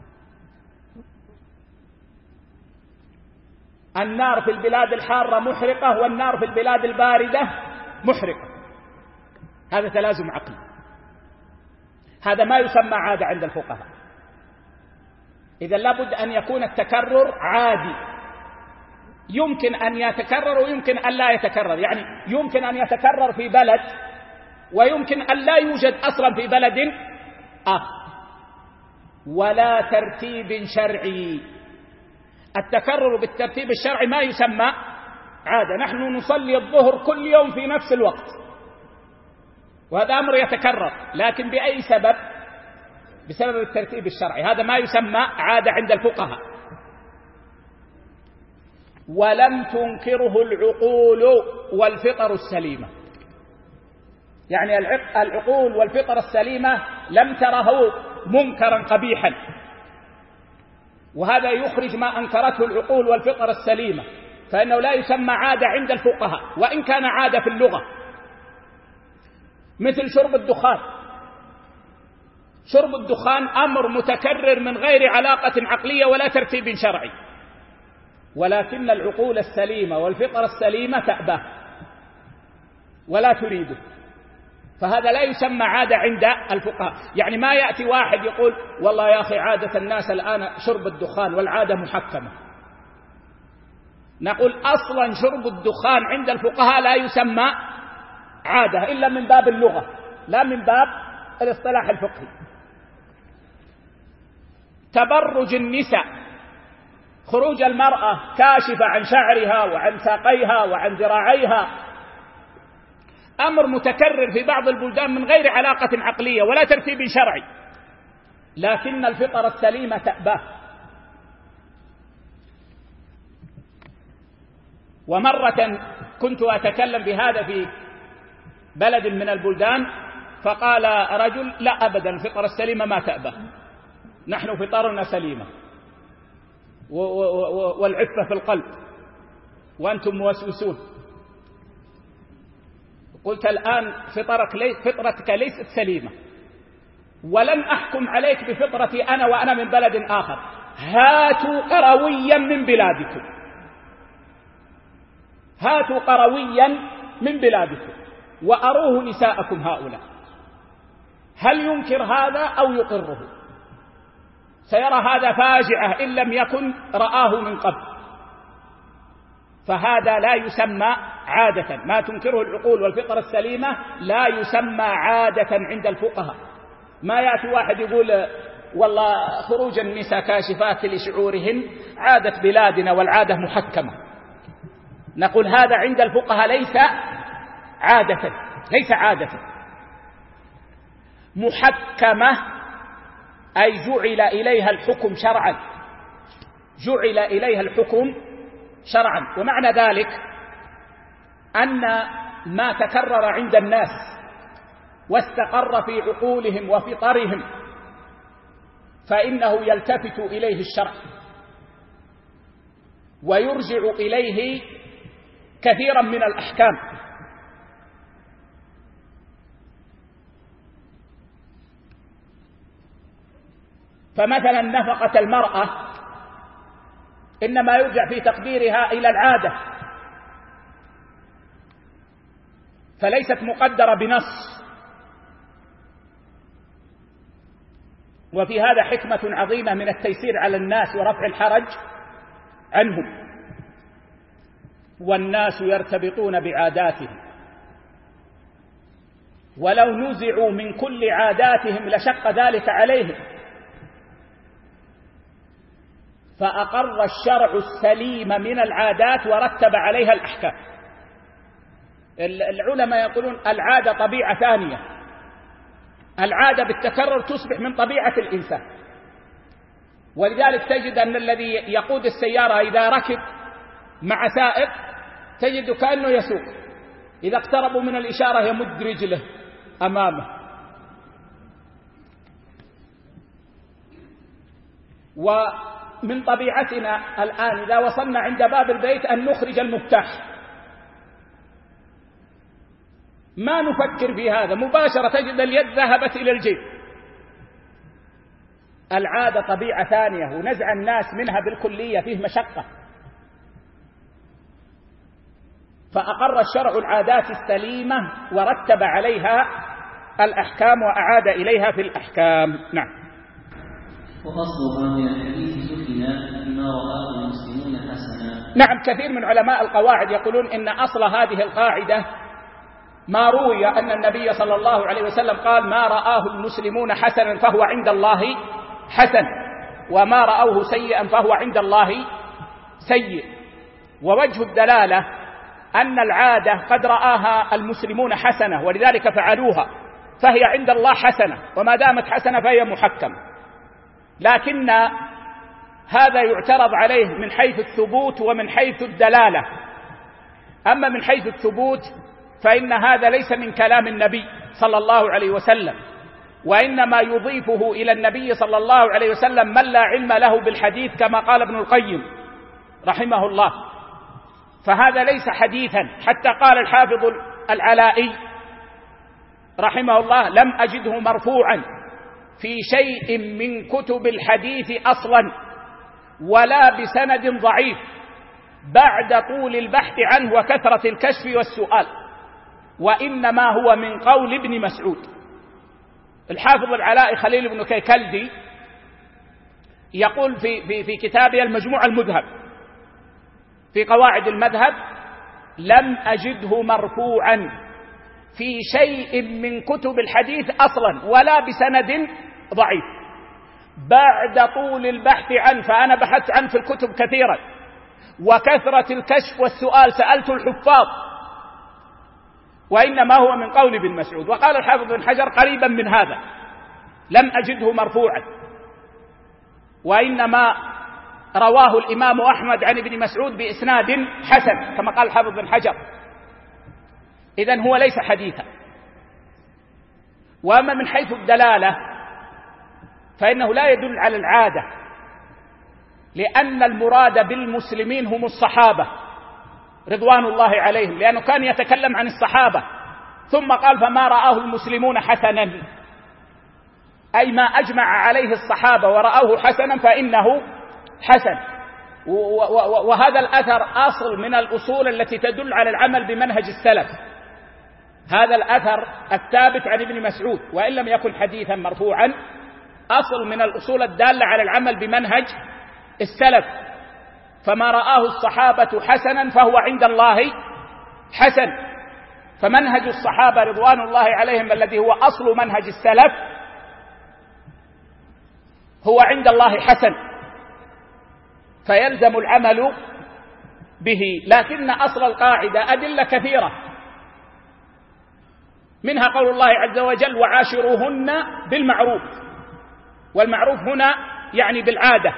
النار في البلاد الحارة محرقة والنار في البلاد الباردة محرقة، هذا تلازم عقلي، هذا ما يسمى عادة عند الفقهاء. إذا لابد أن يكون التكرر عادي، يمكن أن يتكرر ويمكن أن لا يتكرر، يعني يمكن أن يتكرر في بلد ويمكن أن لا يوجد أصلا في بلد آخر. ولا ترتيب شرعي، التكرر بالترتيب الشرعي ما يسمى عادة. نحن نصلي الظهر كل يوم في نفس الوقت وهذا أمر يتكرر، لكن بأي سبب؟ بسبب الترتيب الشرعي، هذا ما يسمى عادة عند الفقهاء. ولم تنكره العقول والفطر السليمة، يعني العقول والفطر السليمة لم تره منكرا قبيحا، وهذا يخرج ما أنكرته العقول والفطر السليمة، فإنه لا يسمى عادة عند الفقهاء وإن كان عادة في اللغة. مثل شرب الدخان، شرب الدخان أمر متكرر من غير علاقة عقلية ولا ترتيب شرعي، ولكن العقول السليمة والفطر السليمة تأباه ولا تريده، فهذا لا يسمى عادة عند الفقهاء. يعني ما يأتي واحد يقول والله يا أخي عادة الناس الآن شرب الدخان والعادة محكمة، نقول أصلا شرب الدخان عند الفقهاء لا يسمى عادة إلا من باب اللغة لا من باب الاصطلاح الفقهي. تبرج النساء، خروج المرأة كاشفة عن شعرها وعن ساقيها وعن ذراعيها، أمر متكرر في بعض البلدان من غير علاقة عقلية ولا ترتيب شرعي، لكن الفطر السليمة تأباه. ومرة كنت أتكلم بهذا في بلد من البلدان، فقال رجل لا أبدا الفطر السليمة ما تأباه، نحن فطرنا سليمة والعفة في القلب وأنتم موسوسون. قلت الآن فطرك لي فطرتك ليست سليمة، ولن أحكم عليك بفطرتي أنا وأنا من بلد آخر، هاتوا قرويا من بلادكم، هاتوا قرويا من بلادكم وأروه نساءكم هؤلاء، هل ينكر هذا أو يقره؟ سيرى هذا فاجعة إن لم يكن رآه من قبل، فهذا لا يسمى عادة. ما تنكره العقول والفطر السليمة لا يسمى عادة عند الفقهاء. ما يأتي واحد يقول والله خروج النساء كاشفات لشعورهن عادة بلادنا والعادة محكمة، نقول هذا عند الفقهاء ليس عادة، ليس عادة. محكمة أي جعل إليها الحكم شرعا، جعل إليها الحكم شرعا، ومعنى ذلك أن ما تكرر عند الناس واستقر في عقولهم وفطرهم فإنه يلتفت إليه الشرع ويرجع إليه كثيرا من الأحكام. فمثلا نفقة المرأة إنما يرجع في تقديرها إلى العادة، فليست مقدرة بنص. وفي هذا حكمة عظيمة من التيسير على الناس ورفع الحرج عنهم. والناس يرتبطون بعاداتهم، ولو نزعوا من كل عاداتهم لشق ذلك عليهم، فأقر الشرع السليم من العادات ورتب عليها الأحكام. العلماء يقولون العادة طبيعة ثانية، العادة بالتكرر تصبح من طبيعة الإنسان، ولذلك تجد أن الذي يقود السيارة إذا ركب مع سائق تجد كأنه يسوق، إذا اقتربوا من الإشارة يمد رجله أمامه. ومن طبيعتنا الآن إذا وصلنا عند باب البيت أن نخرج المفتاح، ما نفكر في هذا، مباشرة تجد اليد ذهبت إلى الجيب. العادة طبيعة ثانية، ونزع الناس منها بالكلية فيه مشقة. فأقر الشرع العادات السليمة ورتب عليها الأحكام وأعاد إليها في الأحكام. نعم. وأصلها من الحديث سكنا ما رآه المسلمون حسنا. نعم، كثير من علماء القواعد يقولون إن أصل هذه القاعدة ما روي أن النبي صلى الله عليه وسلم قال ما رآه المسلمون حسنا فهو عند الله حسن، وما رأوه سيئا فهو عند الله سيء. ووجه الدلالة أن العادة قد رآها المسلمون حسنة ولذلك فعلوها، فهي عند الله حسنة، وما دامت حسنة فهي محكمة. لكن هذا يعترض عليه من حيث الثبوت ومن حيث الدلالة. أما من حيث الثبوت فإن هذا ليس من كلام النبي صلى الله عليه وسلم، وإنما يضيفه إلى النبي صلى الله عليه وسلم من لا علم له بالحديث كما قال ابن القيم رحمه الله. فهذا ليس حديثا، حتى قال الحافظ العلائي رحمه الله لم أجده مرفوعا في شيء من كتب الحديث أصلا ولا بسند ضعيف بعد طول البحث عنه وكثرة الكشف والسؤال، وإنما هو من قول ابن مسعود. الحافظ العلائي خليل بن كيكلدي يقول في, في, في كتابه المجموع المذهب في قواعد المذهب لم أجده مرفوعا في شيء من كتب الحديث أصلا ولا بسند ضعيف بعد طول البحث عنه. فأنا بحثت عنه في الكتب كثيرا وكثرة الكشف والسؤال، سألت الحفاظ، وإنما هو من قول ابن مسعود. وقال الحافظ بن حجر قريبا من هذا لم أجده مرفوعا، وإنما رواه الإمام أحمد عن ابن مسعود بإسناد حسن كما قال الحافظ بن حجر. إذن هو ليس حديثا. وأما من حيث الدلالة فإنه لا يدل على العادة، لأن المراد بالمسلمين هم الصحابة رضوان الله عليهم، لأنه كان يتكلم عن الصحابة ثم قال فما رآه المسلمون حسنا، أي ما أجمع عليه الصحابة ورآه حسنا فإنه حسن. وهذا الأثر أصل من الأصول التي تدل على العمل بمنهج السلف، هذا الأثر الثابت عن ابن مسعود وإن لم يكن حديثا مرفوعا أصل من الأصول الدالة على العمل بمنهج السلف. فما رآه الصحابة حسنا فهو عند الله حسن، فمنهج الصحابة رضوان الله عليهم الذي هو أصل منهج السلف هو عند الله حسن، فيلزم العمل به. لكن أصل القاعدة أدلة كثيرة، منها قول الله عز وجل وعاشروهن بالمعروف، والمعروف هنا يعني بالعادة.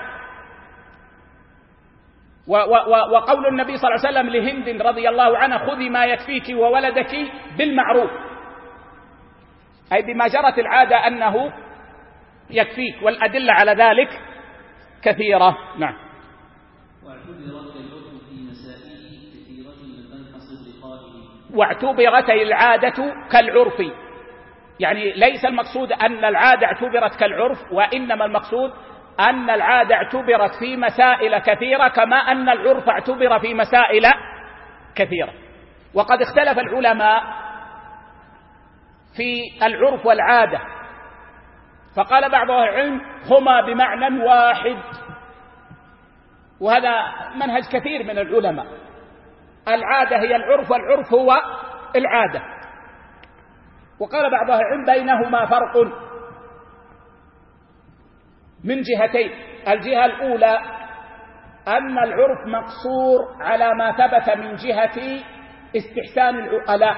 وقول النبي صلى الله عليه وسلم لهند رضي الله عنها خذي ما يكفيك وولدك بالمعروف، أي بما جرت العادة أنه يكفيك، والأدلة على ذلك كثيرة. نعم. واعتبرت العادة كالعرف، يعني ليس المقصود أن العادة اعتبرت كالعرف، وإنما المقصود أن العادة اعتبرت في مسائل كثيرة كما أن العرف اعتبر في مسائل كثيرة. وقد اختلف العلماء في العرف والعادة، فقال بعض أهل العلم هما بمعنى واحد، وهذا منهج كثير من العلماء. العادة هي العرف والعرف هو العادة. وقال بعض أهل العلم بينهما فرق من جهتين. الجهة الأولى أن العرف مقصور على ما ثبت من جهة استحسان العقلاء،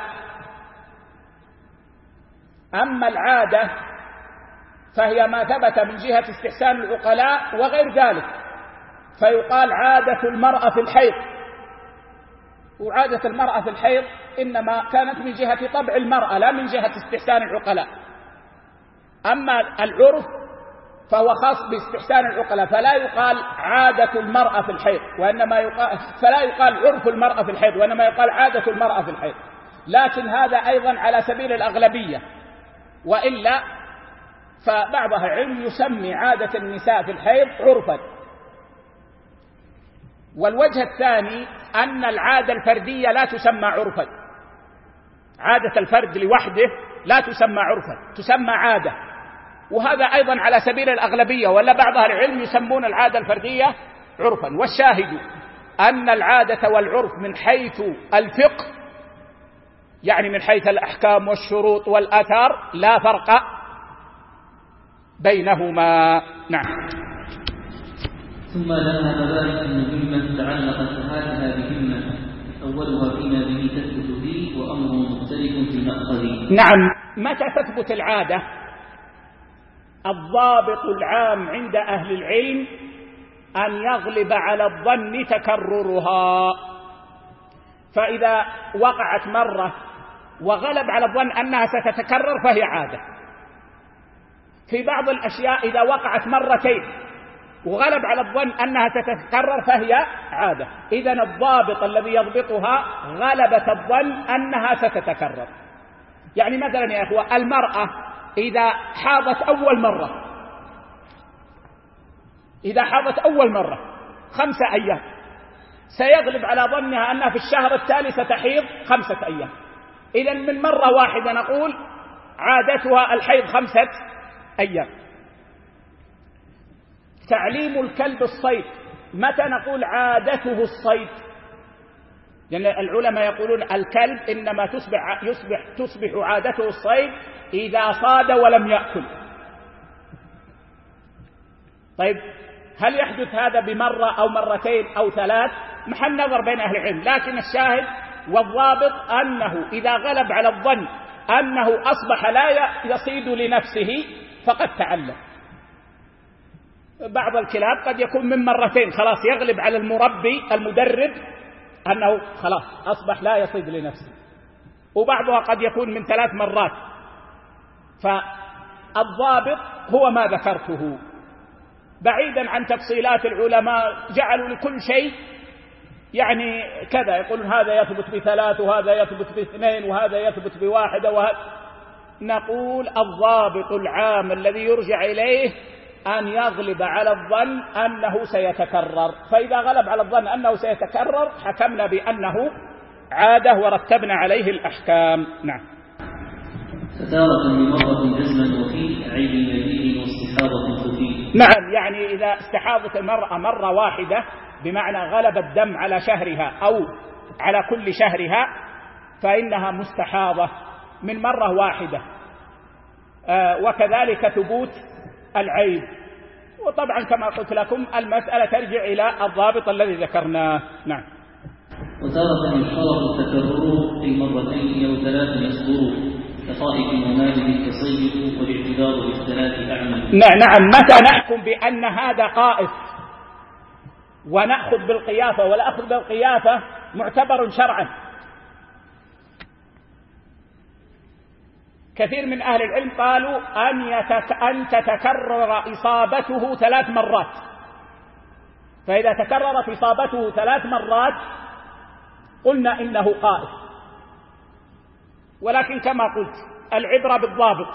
أما العادة فهي ما ثبت من جهة استحسان العقلاء وغير ذلك، فيقال عادة المرأة في الحيض، وعادة المرأة في الحيض إنما كانت من جهة طبع المرأة لا من جهة استحسان العقلاء. أما العرف فهو خاص باستحسان العقلاء، فلا يقال عادة المرأة في الحيض وإنما يقال فلا يقال عرف المرأة في الحيض وإنما يقال عادة المرأة في الحيض، لكن هذا أيضا على سبيل الأغلبية، وإلا فبعض أهل العلم يسمي عادة النساء في الحيض عرفا. والوجه الثاني أن العادة الفردية لا تسمى عرفا، عادة الفرد لوحده لا تسمى عرفا، تسمى عادة، وهذا أيضا على سبيل الأغلبية، ولا بعض أهل العلم يسمون العادة الفردية عرفا. والشاهد أن العادة والعرف من حيث الفقه، يعني من حيث الأحكام والشروط والآثار، لا فرق بينهما. نعم. ثم لها مبادئ مهمة تعلقت هذه بهمة، أولها فيما به تثبت فيه وأمر مختلف في مأخذه. نعم. متى تثبت العادة؟ الضابط العام عند أهل العلم أن يغلب على الظن تكررها، فإذا وقعت مرة وغلب على الظن أنها ستتكرر فهي عادة. في بعض الأشياء إذا وقعت مرتين وغلب على الظن أنها ستتكرر فهي عادة. إذن الضابط الذي يضبطها غلبة الظن أنها ستتكرر. يعني مثلا يا أخوة، المرأة إذا حاضت أول مرة إذا حاضت أول مرة خمسة أيام سيغلب على ظنها أنها في الشهر التالي ستحيض خمسة أيام. إذن من مرة واحدة نقول عادتها الحيض خمسة أيام. تعليم الكلب الصيد، متى نقول عادته الصيد؟ لأن يعني العلماء يقولون الكلب إنما تصبح, يصبح تصبح عادته الصيد إذا صاد ولم يأكل. طيب هل يحدث هذا بمرة أو مرتين أو ثلاث؟ محل نظر بين أهل العلم، لكن الشاهد والضابط أنه إذا غلب على الظن أنه أصبح لا يصيد لنفسه فقد تعلم. بعض الكلاب قد يكون من مرتين خلاص يغلب على المربي المدرب أنه خلاص أصبح لا يصيد لنفسه، وبعضها قد يكون من ثلاث مرات. فالضابط هو ما ذكرته، بعيدا عن تفصيلات العلماء جعلوا لكل شيء يعني كذا، يقولون هذا يثبت بثلاث وهذا يثبت باثنين وهذا يثبت بواحدة وهذا. نقول الضابط العام الذي يرجع إليه أن يغلب على الظن أنه سيتكرر، فإذا غلب على الظن أنه سيتكرر حكمنا بأنه عادة ورتبنا عليه الأحكام. نعم. فتارة لمرة جزما وفي عيب يديد واستحاضة خفي. نعم، يعني إذا استحاضت المرأة مرة واحدة بمعنى غلب الدم على شهرها أو على كل شهرها فإنها مستحاضة من مرة واحدة. آه وكذلك ثبوت العيب. وطبعا كما قلت لكم المسألة ترجع إلى الضابط الذي ذكرناه. نعم. وتارة يشترط التكرر في مرتين أو ثلاث يصدر كطائف ومالك كصيد والاعتذار بالثلاث أعمى. نعم نعم. متى نحكم بأن هذا قائف ونأخذ بالقيافة ولا أخذ بالقيافة معتبر شرعا؟ كثير من أهل العلم قالوا أن, يتك... أن تتكرر إصابته ثلاث مرات، فإذا تكررت إصابته ثلاث مرات قلنا إنه قائف. ولكن كما قلت العبرة بالضابط.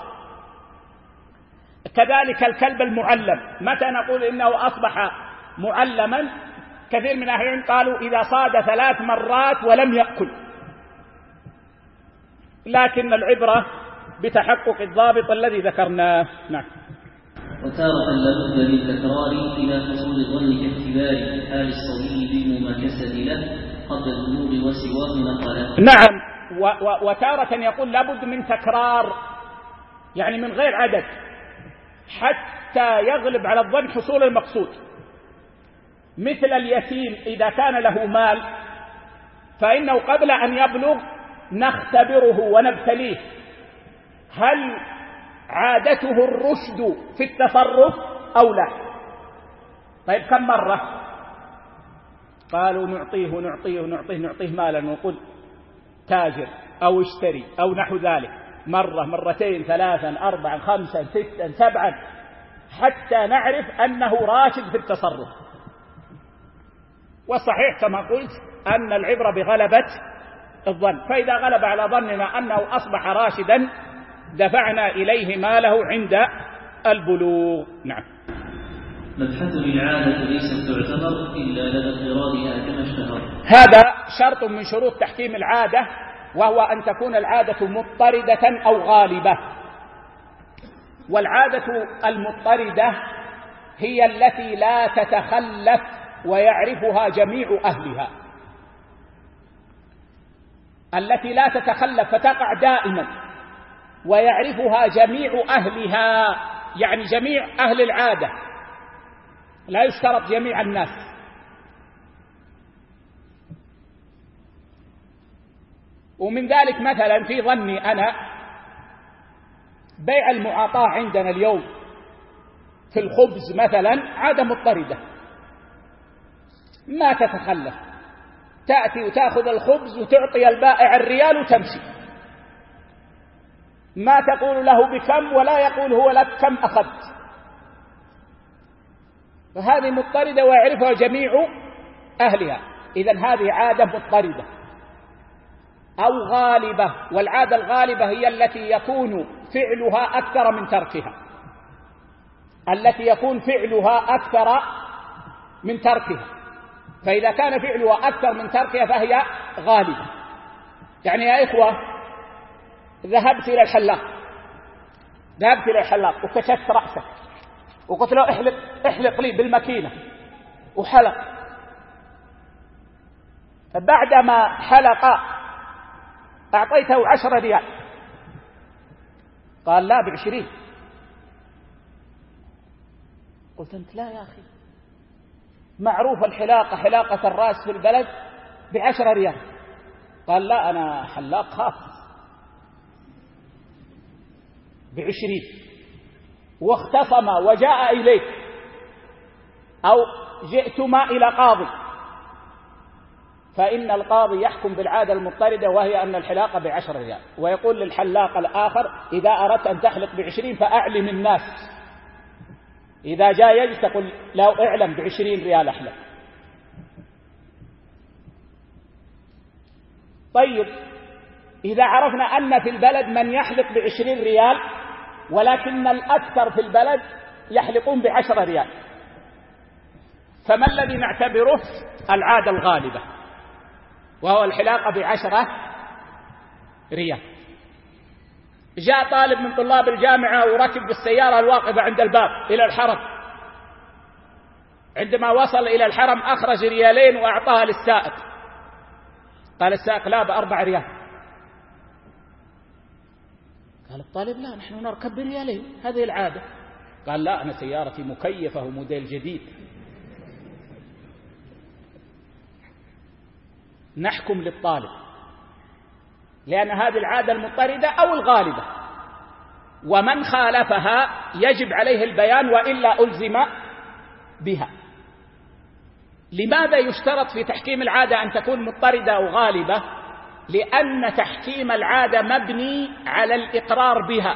كذلك الكلب المعلم، متى نقول إنه أصبح معلما؟ كثير من أهل العلم قالوا إذا صاد ثلاث مرات ولم يأكل، لكن العبرة بتحقق الضابط الذي ذكرناه. نعم. وتارة لابد للتكرار إلى حصول الظن كاعتبار حال الصبي بالمماكسة له قبل البلوغ وسواه نقلا. نعم، وتارة يقول لابد من تكرار، يعني من غير عدد، حتى يغلب على الظن حصول المقصود. مثل اليتيم إذا كان له مال فإنه قبل أن يبلغ نختبره ونبتليه هل عادته الرشد في التصرف أو لا. طيب كم مرة؟ قالوا نعطيه نعطيه نعطيه نعطيه مالا ونقول تاجر أو اشتري أو نحو ذلك، مرة مرتين ثلاثا أربعا خمسا ستا سبعا، حتى نعرف أنه راشد في التصرف. والصحيح كما قلت أن العبرة بغلبة الظن، فإذا غلب على ظننا أنه أصبح راشدا دفعنا إليه ماله عند البلوغ. نعم. مبحث العادة ليست تعتبر إلا لدى اضطرارها كما اشتهر. هذا شرط من شروط تحكيم العادة، وهو أن تكون العادة مضطردة أو غالبة. والعادة المضطردة هي التي لا تتخلف ويعرفها جميع أهلها، التي لا تتخلف فتقع دائما ويعرفها جميع أهلها، يعني جميع أهل العادة، لا يشترط جميع الناس. ومن ذلك مثلا في ظني أنا بيع المعاطاة عندنا اليوم في الخبز مثلا عادة مضطردة ما تتخلف، تأتي وتأخذ الخبز وتعطي البائع الريال وتمشي، ما تقول له بكم ولا يقول هو لك كم أخذت. فهذه مضطردة ويعرفها جميع أهلها، إذن هذه عادة مضطردة أو غالبة. والعادة الغالبة هي التي يكون فعلها أكثر من تركها، التي يكون فعلها أكثر من تركها. فإذا كان فعلها أكثر من تركها فهي غالبة. يعني يا إخوة، ذهبت إلى الحلاق ذهبت إلى الحلاق وكشفت رأسك وقلت له احلق احلق لي بالماكينة وحلق. بعدما حلق أعطيته عشرة ريال، قال لا بعشرين. قلت أنت لا يا أخي، معروف الحلاقة حلاقة الرأس في البلد بعشرة ريال. قال لا أنا حلاق خاص بعشرين. واختصم وجاء إليك أو جئتما إلى قاضي، فإن القاضي يحكم بالعادة المضطردة وهي أن الحلاقة بعشر ريال، ويقول للحلاق الآخر إذا أردت أن تحلق بعشرين فأعلم الناس، إذا جاء يجلس تقول لو اعلم بعشرين ريال أحلق. طيب إذا عرفنا أن في البلد من يحلق بعشرين ريال ولكن الأكثر في البلد يحلقون بعشر ريال، فما الذي نعتبره العادة الغالبة؟ وهو الحلاقة بعشرة ريال. جاء طالب من طلاب الجامعة وركب بالسيارة الواقفة عند الباب إلى الحرم، عندما وصل إلى الحرم أخرج ريالين وأعطاها للسائق، قال السائق لا بأربع ريال. قال الطالب لا نحن نركب بريالين هذه العادة. قال لا أنا سيارتي مكيفة وموديل جديد. نحكم للطالب لأن هذه العادة المضطردة أو الغالبة، ومن خالفها يجب عليه البيان وإلا ألزم بها. لماذا يشترط في تحكيم العادة أن تكون مضطردة أو غالبة؟ لأن تحكيم العادة مبني على الإقرار بها،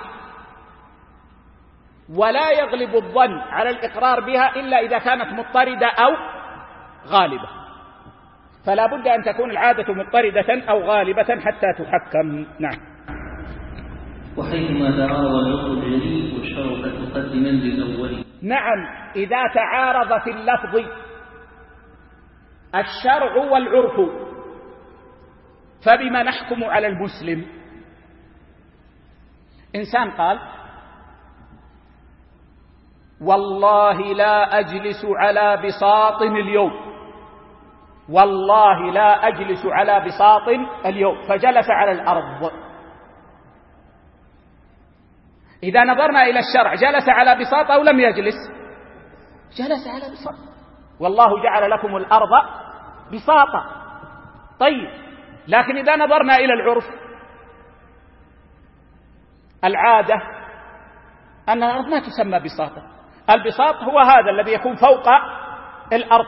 ولا يغلب الظن على الإقرار بها إلا إذا كانت مضطردة أو غالبة. فلا بد أن تكون العادة مضطردة أو غالبة حتى تحكم. نعم. وحيثما تعارض العرف الجلي والشرع فتقدما للأول. نعم، إذا تعارض في اللفظ الشرع والعرف فبما نحكم على المسلم؟ إنسان قال والله لا أجلس على بساط اليوم، والله لا أجلس على بساط اليوم، فجلس على الأرض. إذا نظرنا إلى الشرع جلس على بساط أو لم يجلس؟ جلس على بساط، والله جعل لكم الأرض بساطا. طيب، لكن إذا نظرنا إلى العرف، العادة أن الأرض ما تسمى بساطا، البساط هو هذا الذي يكون فوق الأرض،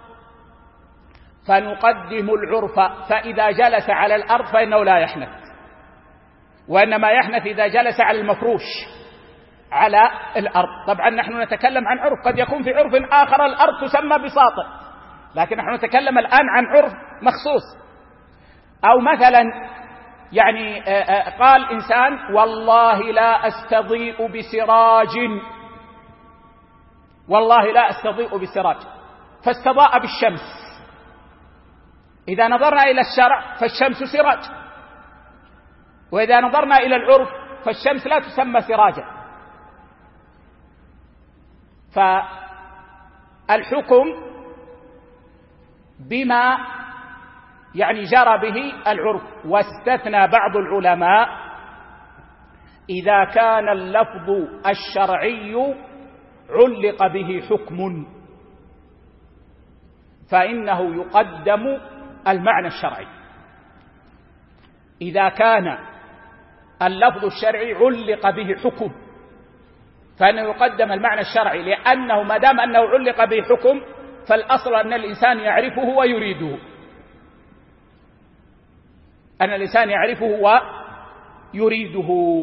فنقدم العرف، فإذا جلس على الأرض فإنه لا يحنث، وإنما يحنث إذا جلس على المفروش على الأرض. طبعا نحن نتكلم عن عرف، قد يكون في عرف آخر الأرض تسمى بساطا، لكن نحن نتكلم الآن عن عرف مخصوص. أو مثلا يعني قال إنسان والله لا أستضيء بسراج، والله لا أستضيء بسراج، فاستضاء بالشمس. إذا نظرنا إلى الشرع فالشمس سراج، وإذا نظرنا إلى العرف فالشمس لا تسمى سراجا. فالحكم بما يعني جرى به العرف. واستثنى بعض العلماء إذا كان اللفظ الشرعي علق به حكم فإنه يقدم المعنى الشرعي. إذا كان اللفظ الشرعي علق به حكم فإنه يقدم المعنى الشرعي، لأنه ما دام أنه علق به حكم فالأصل أن الإنسان يعرفه ويريده، أن الإنسان يعرفه ويريده.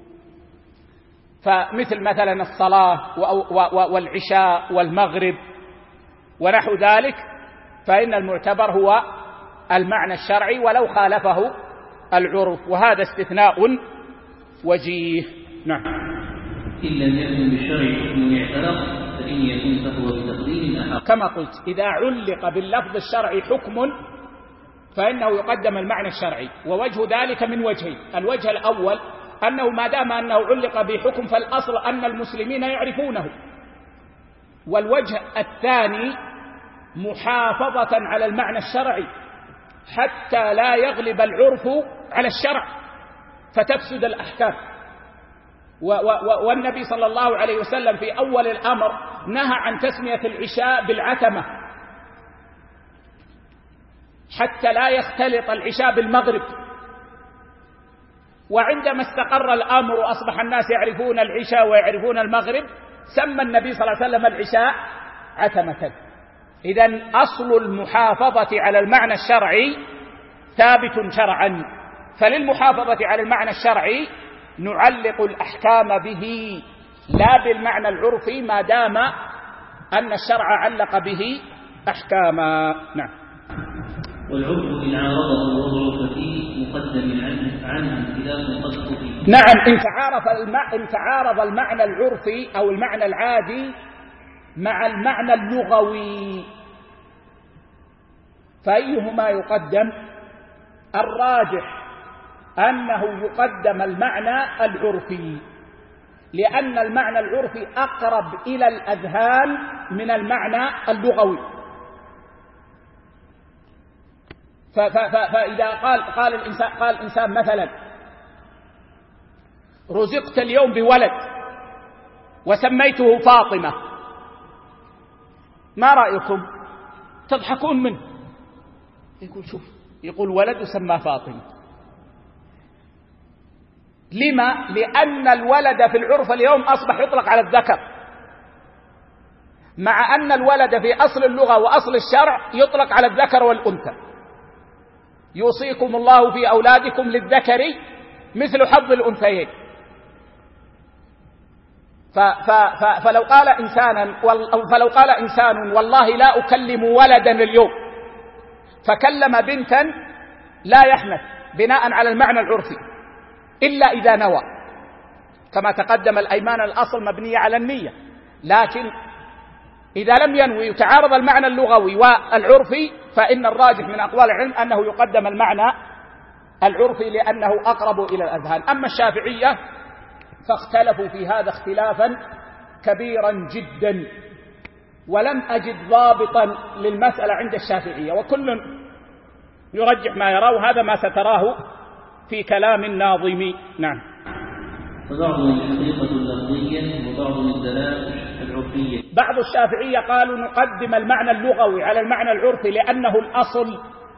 فمثل مثلا الصلاة والعشاء والمغرب ونحو ذلك، فإن المعتبر هو المعنى الشرعي ولو خالفه العرف، وهذا استثناء وجيه. نعم. إن لم يكن بالشرع حكم اعترف فإن يكن فهو بتقديم أحق. كما قلت، إذا علق باللفظ الشرعي حكم فإنه يقدم المعنى الشرعي، ووجه ذلك من وجهين. الوجه الأول أنه ما دام أنه علق بحكم فالأصل أن المسلمين يعرفونه، والوجه الثاني محافظة على المعنى الشرعي حتى لا يغلب العرف على الشرع فتفسد الأحكام. والنبي صلى الله عليه وسلم في أول الأمر نهى عن تسمية العشاء بالعتمة حتى لا يختلط العشاء بالمغرب، وعندما استقر الأمر وأصبح الناس يعرفون العشاء ويعرفون المغرب سمى النبي صلى الله عليه وسلم العشاء عتمة. إذن أصل المحافظة على المعنى الشرعي ثابت شرعا، فللمحافظة على المعنى الشرعي نعلق الأحكام به لا بالمعنى العرفي ما دام أن الشرع علق به أحكاما. نعم. والعرف إن عارضه الوضع ففيه مقدم عنه خلاف قد فيه. نعم، إن تعارض المعنى إن تعارض المعنى العرفي أو المعنى العادي مع المعنى اللغوي فأيهما يقدم؟ الراجح أنه يقدم المعنى العرفي، لأن المعنى العرفي أقرب إلى الأذهان من المعنى اللغوي. فإذا قال قال الإنسان قال الإنسان مثلا رزقت اليوم بولد وسميته فاطمة، ما رأيكم؟ تضحكون منه. يقول شوف، يقول ولد وسمى فاطمة. لما؟ لأن الولد في العرف اليوم أصبح يطلق على الذكر، مع أن الولد في أصل اللغة وأصل الشرع يطلق على الذكر والأنثى. يوصيكم الله في أولادكم للذكر مثل حظ الأنثيين. فلو قال إنسانا فلو قال إنسان والله لا أكلم ولدا اليوم فكلم بنتا لا يحنث بناء على المعنى العرفي إلا إذا نوى، كما تقدم الأيمان الأصل مبنية على النية، لكن إذا لم ينوي يتعارض المعنى اللغوي والعرفي فإن الراجح من أقوال العلم أنه يقدم المعنى العرفي لأنه أقرب إلى الأذهان. أما الشافعية فاختلفوا في هذا اختلافا كبيرا جدا، ولم أجد ضابطا للمسألة عند الشافعية، وكل يرجح ما يراه، وهذا ما ستراه في كلام الناظم. نعم. فبعض الحقيقة اللفظية وبعض الدلالة العرفية. بعض الشافعية قالوا نقدم المعنى اللغوي على المعنى العرفي لأنه الأصل،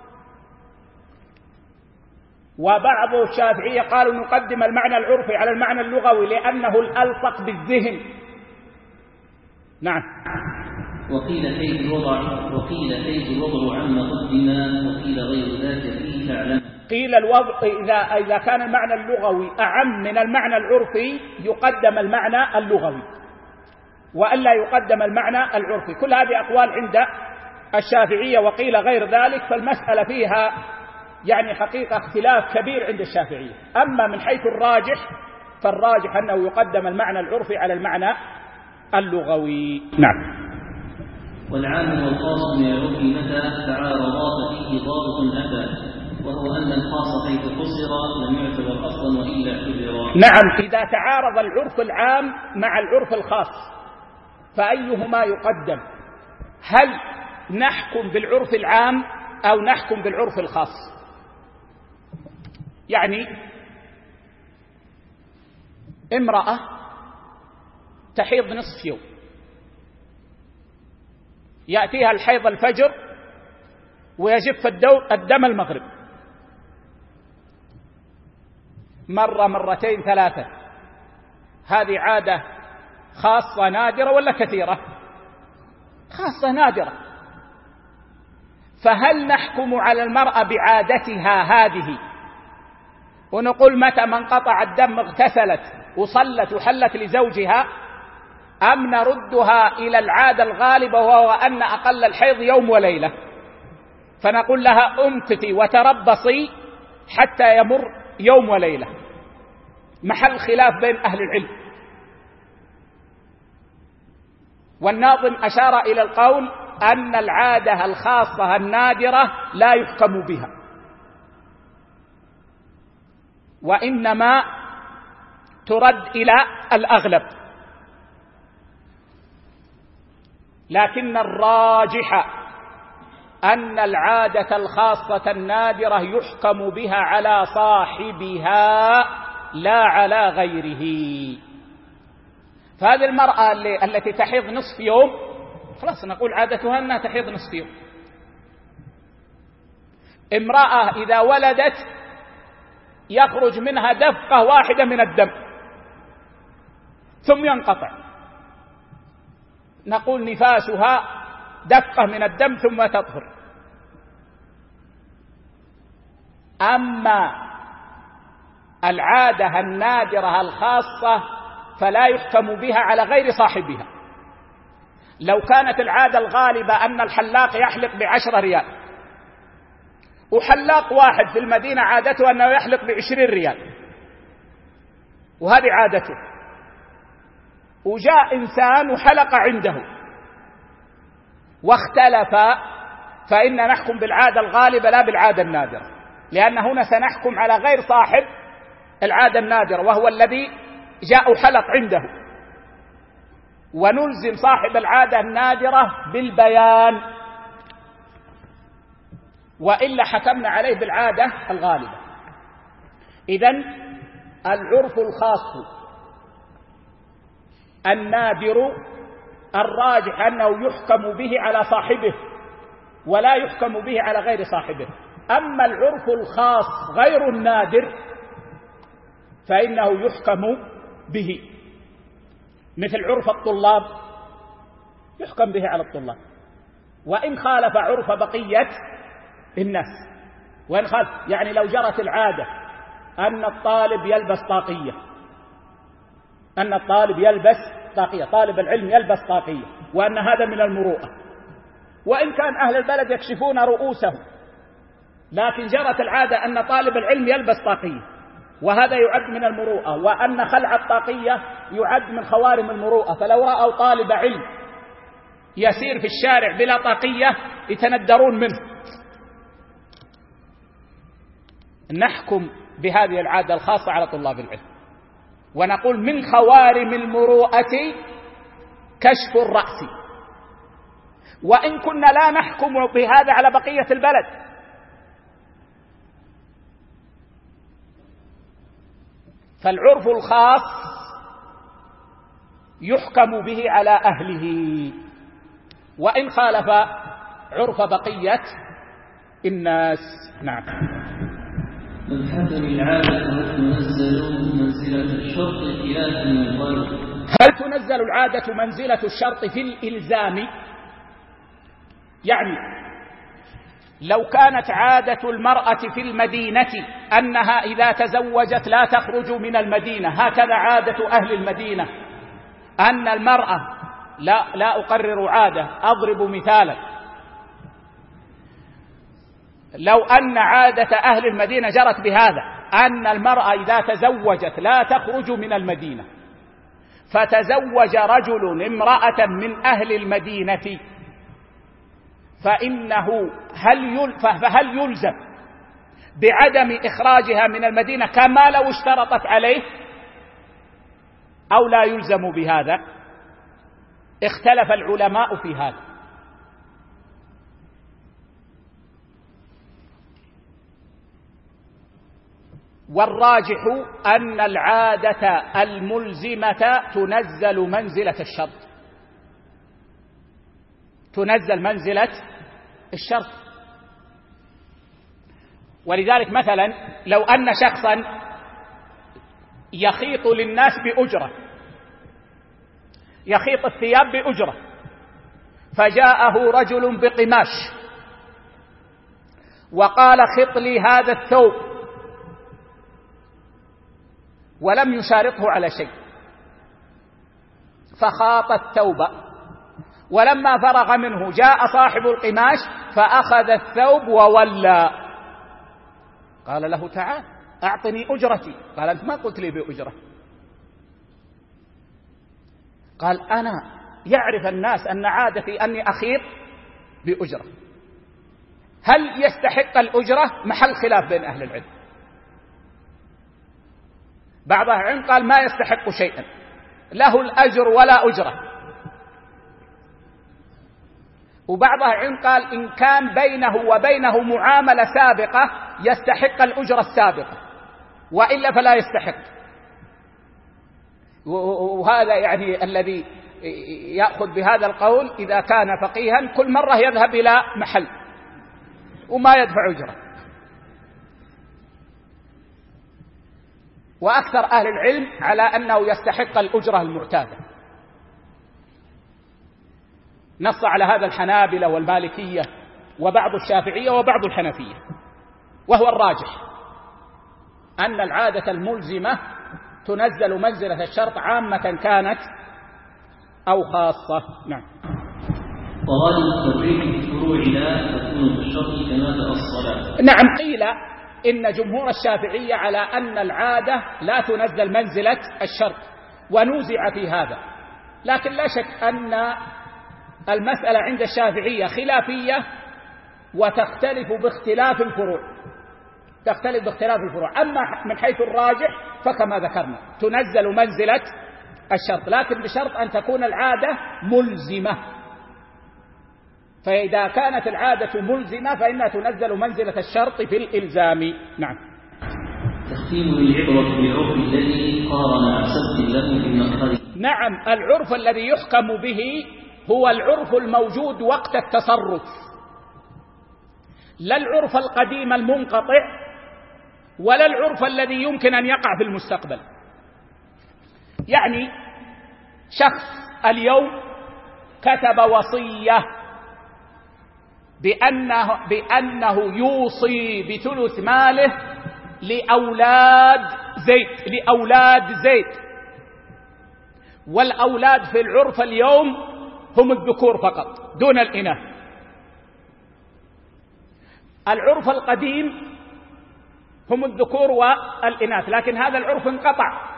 وبعض الشافعية قالوا نقدم المعنى العرفي على المعنى اللغوي لأنه الألصق بالذهن. نعم. وقيل كيف الوضع وقيل كيف الوضع عما قدم وقيل غير ذاك فيه تعلم. قيل الوضع إذا إذا كان المعنى اللغوي أعم من المعنى العرفي يقدم المعنى اللغوي، وألا يقدم المعنى العرفي. كل هذه أقوال عند الشافعية، وقيل غير ذلك، فالمسألة فيها يعني حقيقة اختلاف كبير عند الشافعية. أما من حيث الراجح فالراجح أنه يقدم المعنى العرفي على المعنى اللغوي. نعم. والعام والخاص من العرف متى تعارضا فيه ضابط أتى، وهو أن الخاص حيث قصر لم يعتبر أصلا وإلا اعتبر. نعم. إذا تعارض العرف العام مع العرف الخاص فأيهما يقدم؟ هل نحكم بالعرف العام أو نحكم بالعرف الخاص؟ يعني امرأة تحيض نصف يوم، يأتيها الحيض الفجر ويجف الدم المغرب، مرة مرتين ثلاثة، هذه عادة خاصة نادرة ولا كثيرة؟ خاصة نادرة. فهل نحكم على المرأة بعادتها هذه ونقول متى ما انقطع الدم اغتسلت وصلت وحلت لزوجها، أم نردها إلى العادة الغالبة وهو أن أقل الحيض يوم وليلة، فنقول لها امكثي وتربصي حتى يمر يوم وليلة؟ محل خلاف بين أهل العلم. والناظم أشار إلى القول أن العادة الخاصة النادرة لا يحكم بها، وإنما ترد إلى الأغلب. لكن الراجح أن العادة الخاصة النادرة يحكم بها على صاحبها لا على غيره. فهذه المرأة التي تحيض نصف يوم خلاص نقول عادتها أنها تحيض نصف يوم. امرأة إذا ولدت يخرج منها دفقة واحدة من الدم ثم ينقطع، نقول نفاسها دفقة من الدم ثم تطهر. أما العادة النادرة الخاصة فلا يحكم بها على غير صاحبها. لو كانت العادة الغالبة أن الحلاق يحلق بعشرة ريال، وحلاق واحد في المدينة عادته أنه يحلق بعشرين ريال، وهذه عادته، وجاء إنسان وحلق عنده واختلف، فإن نحكم بالعادة الغالبة لا بالعادة النادرة، لأن هنا سنحكم على غير صاحب العادة النادرة وهو الذي جاء حلق عنده، ونلزم صاحب العادة النادرة بالبيان، وإلا حكمنا عليه بالعادة الغالبة. إذن العرف الخاص النادر الراجح أنه يحكم به على صاحبه ولا يحكم به على غير صاحبه. أما العرف الخاص غير النادر فإنه يحكم به، مثل عرف الطلاب يحكم به على الطلاب، وإن خالف عرف بقية الناس. وإن خالف يعني لو جرت العادة أن الطالب يلبس طاقية، أن الطالب يلبس طاقية، طالب العلم يلبس طاقية، وأن هذا من المروءة، وإن كان أهل البلد يكشفون رؤوسهم، لكن جرت العادة أن طالب العلم يلبس طاقية، وهذا يعد من المروءة، وأن خلع الطاقية يعد من خوارم المروءة. فلو رأوا طالب علم يسير في الشارع بلا طاقية يتندرون منه. نحكم بهذه العادة الخاصة على طلاب العلم ونقول من خوارم المروءة كشف الرأس، وإن كنا لا نحكم بهذا على بقية البلد. فالعرف الخاص يحكم به على أهله، وإن خالف عرف بقية الناس. نعم. الحكم العادة تنزل منزلة الشرط خلافا من الغالب. هل تنزل العادة منزلة الشرط في الإلزام؟ يعني لو كانت عادة المرأة في المدينة أنها إذا تزوجت لا تخرج من المدينة، هكذا عادة أهل المدينة، أن المرأة لا, لا أقرر عادة، أضرب مثالا، لو أن عادة أهل المدينة جرت بهذا أن المرأة إذا تزوجت لا تخرج من المدينة، فتزوج رجل امرأة من أهل المدينة، فإنه هل فهل يلزم بعدم إخراجها من المدينة كما لو اشترطت عليه أو لا يلزم بهذا؟ اختلف العلماء في هذا. والراجح أن العادة الملزمة تنزل منزلة الشرط، تنزل منزلة الشرط. ولذلك مثلا لو أن شخصا يخيط للناس بأجرة، يخيط الثياب بأجرة، فجاءه رجل بقماش وقال خط لي هذا الثوب، ولم يشارطه على شيء، فخاط الثوب، ولما فرغ منه جاء صاحب القماش فأخذ الثوب وولى، قال له تعال أعطني أجرتي، قال أنت ما قلت لي بأجرة، قال أنا يعرف الناس أن عادتي أني أخيط بأجرة. هل يستحق الأجرة؟ محل خلاف بين أهل العلم، بعض أهل العلم قال ما يستحق شيئا، له الأجر ولا أجرة، وبعض أهل العلم قال إن كان بينه وبينه معاملة سابقة يستحق الأجرة السابقة، وإلا فلا يستحق. وهذا يعني الذي يأخذ بهذا القول إذا كان فقيها كل مرة يذهب إلى محل وما يدفع أجرة. وأكثر أهل العلم على أنه يستحق الأجرة المعتادة، نص على هذا الحنابلة والمالكية وبعض الشافعية وبعض الحنفية، وهو الراجح أن العادة الملزمة تنزل منزلة الشرط عامة كانت أو خاصة. نعم. وغالب التفريق في الفروع لا تكون بالشرط كما تأصل. نعم، قيل إن جمهور الشافعية على أن العادة لا تنزل منزلة الشرط، ونوزع في هذا، لكن لا شك أن المسألة عند الشافعية خلافية وتختلف باختلاف الفروع، تختلف باختلاف الفروع. أما من حيث الراجح فكما ذكرنا تنزل منزلة الشرط، لكن بشرط أن تكون العادة ملزمة، فإذا كانت العادة ملزمة فإنها تنزل منزلة الشرط في الإلزام. نعم. تختيم العبرة بالعرف الذي قارن سبب له في المقهى. نعم، العرف الذي يحكم به هو العرف الموجود وقت التصرف، لا العرف القديم المنقطع ولا العرف الذي يمكن أن يقع في المستقبل. يعني شخص اليوم كتب وصية بأنه, بأنه يوصي بثلث ماله لأولاد زيد لأولاد زيد والأولاد في العرف اليوم هم الذكور فقط دون الإناث. العرف القديم هم الذكور والإناث، لكن هذا العرف انقطع.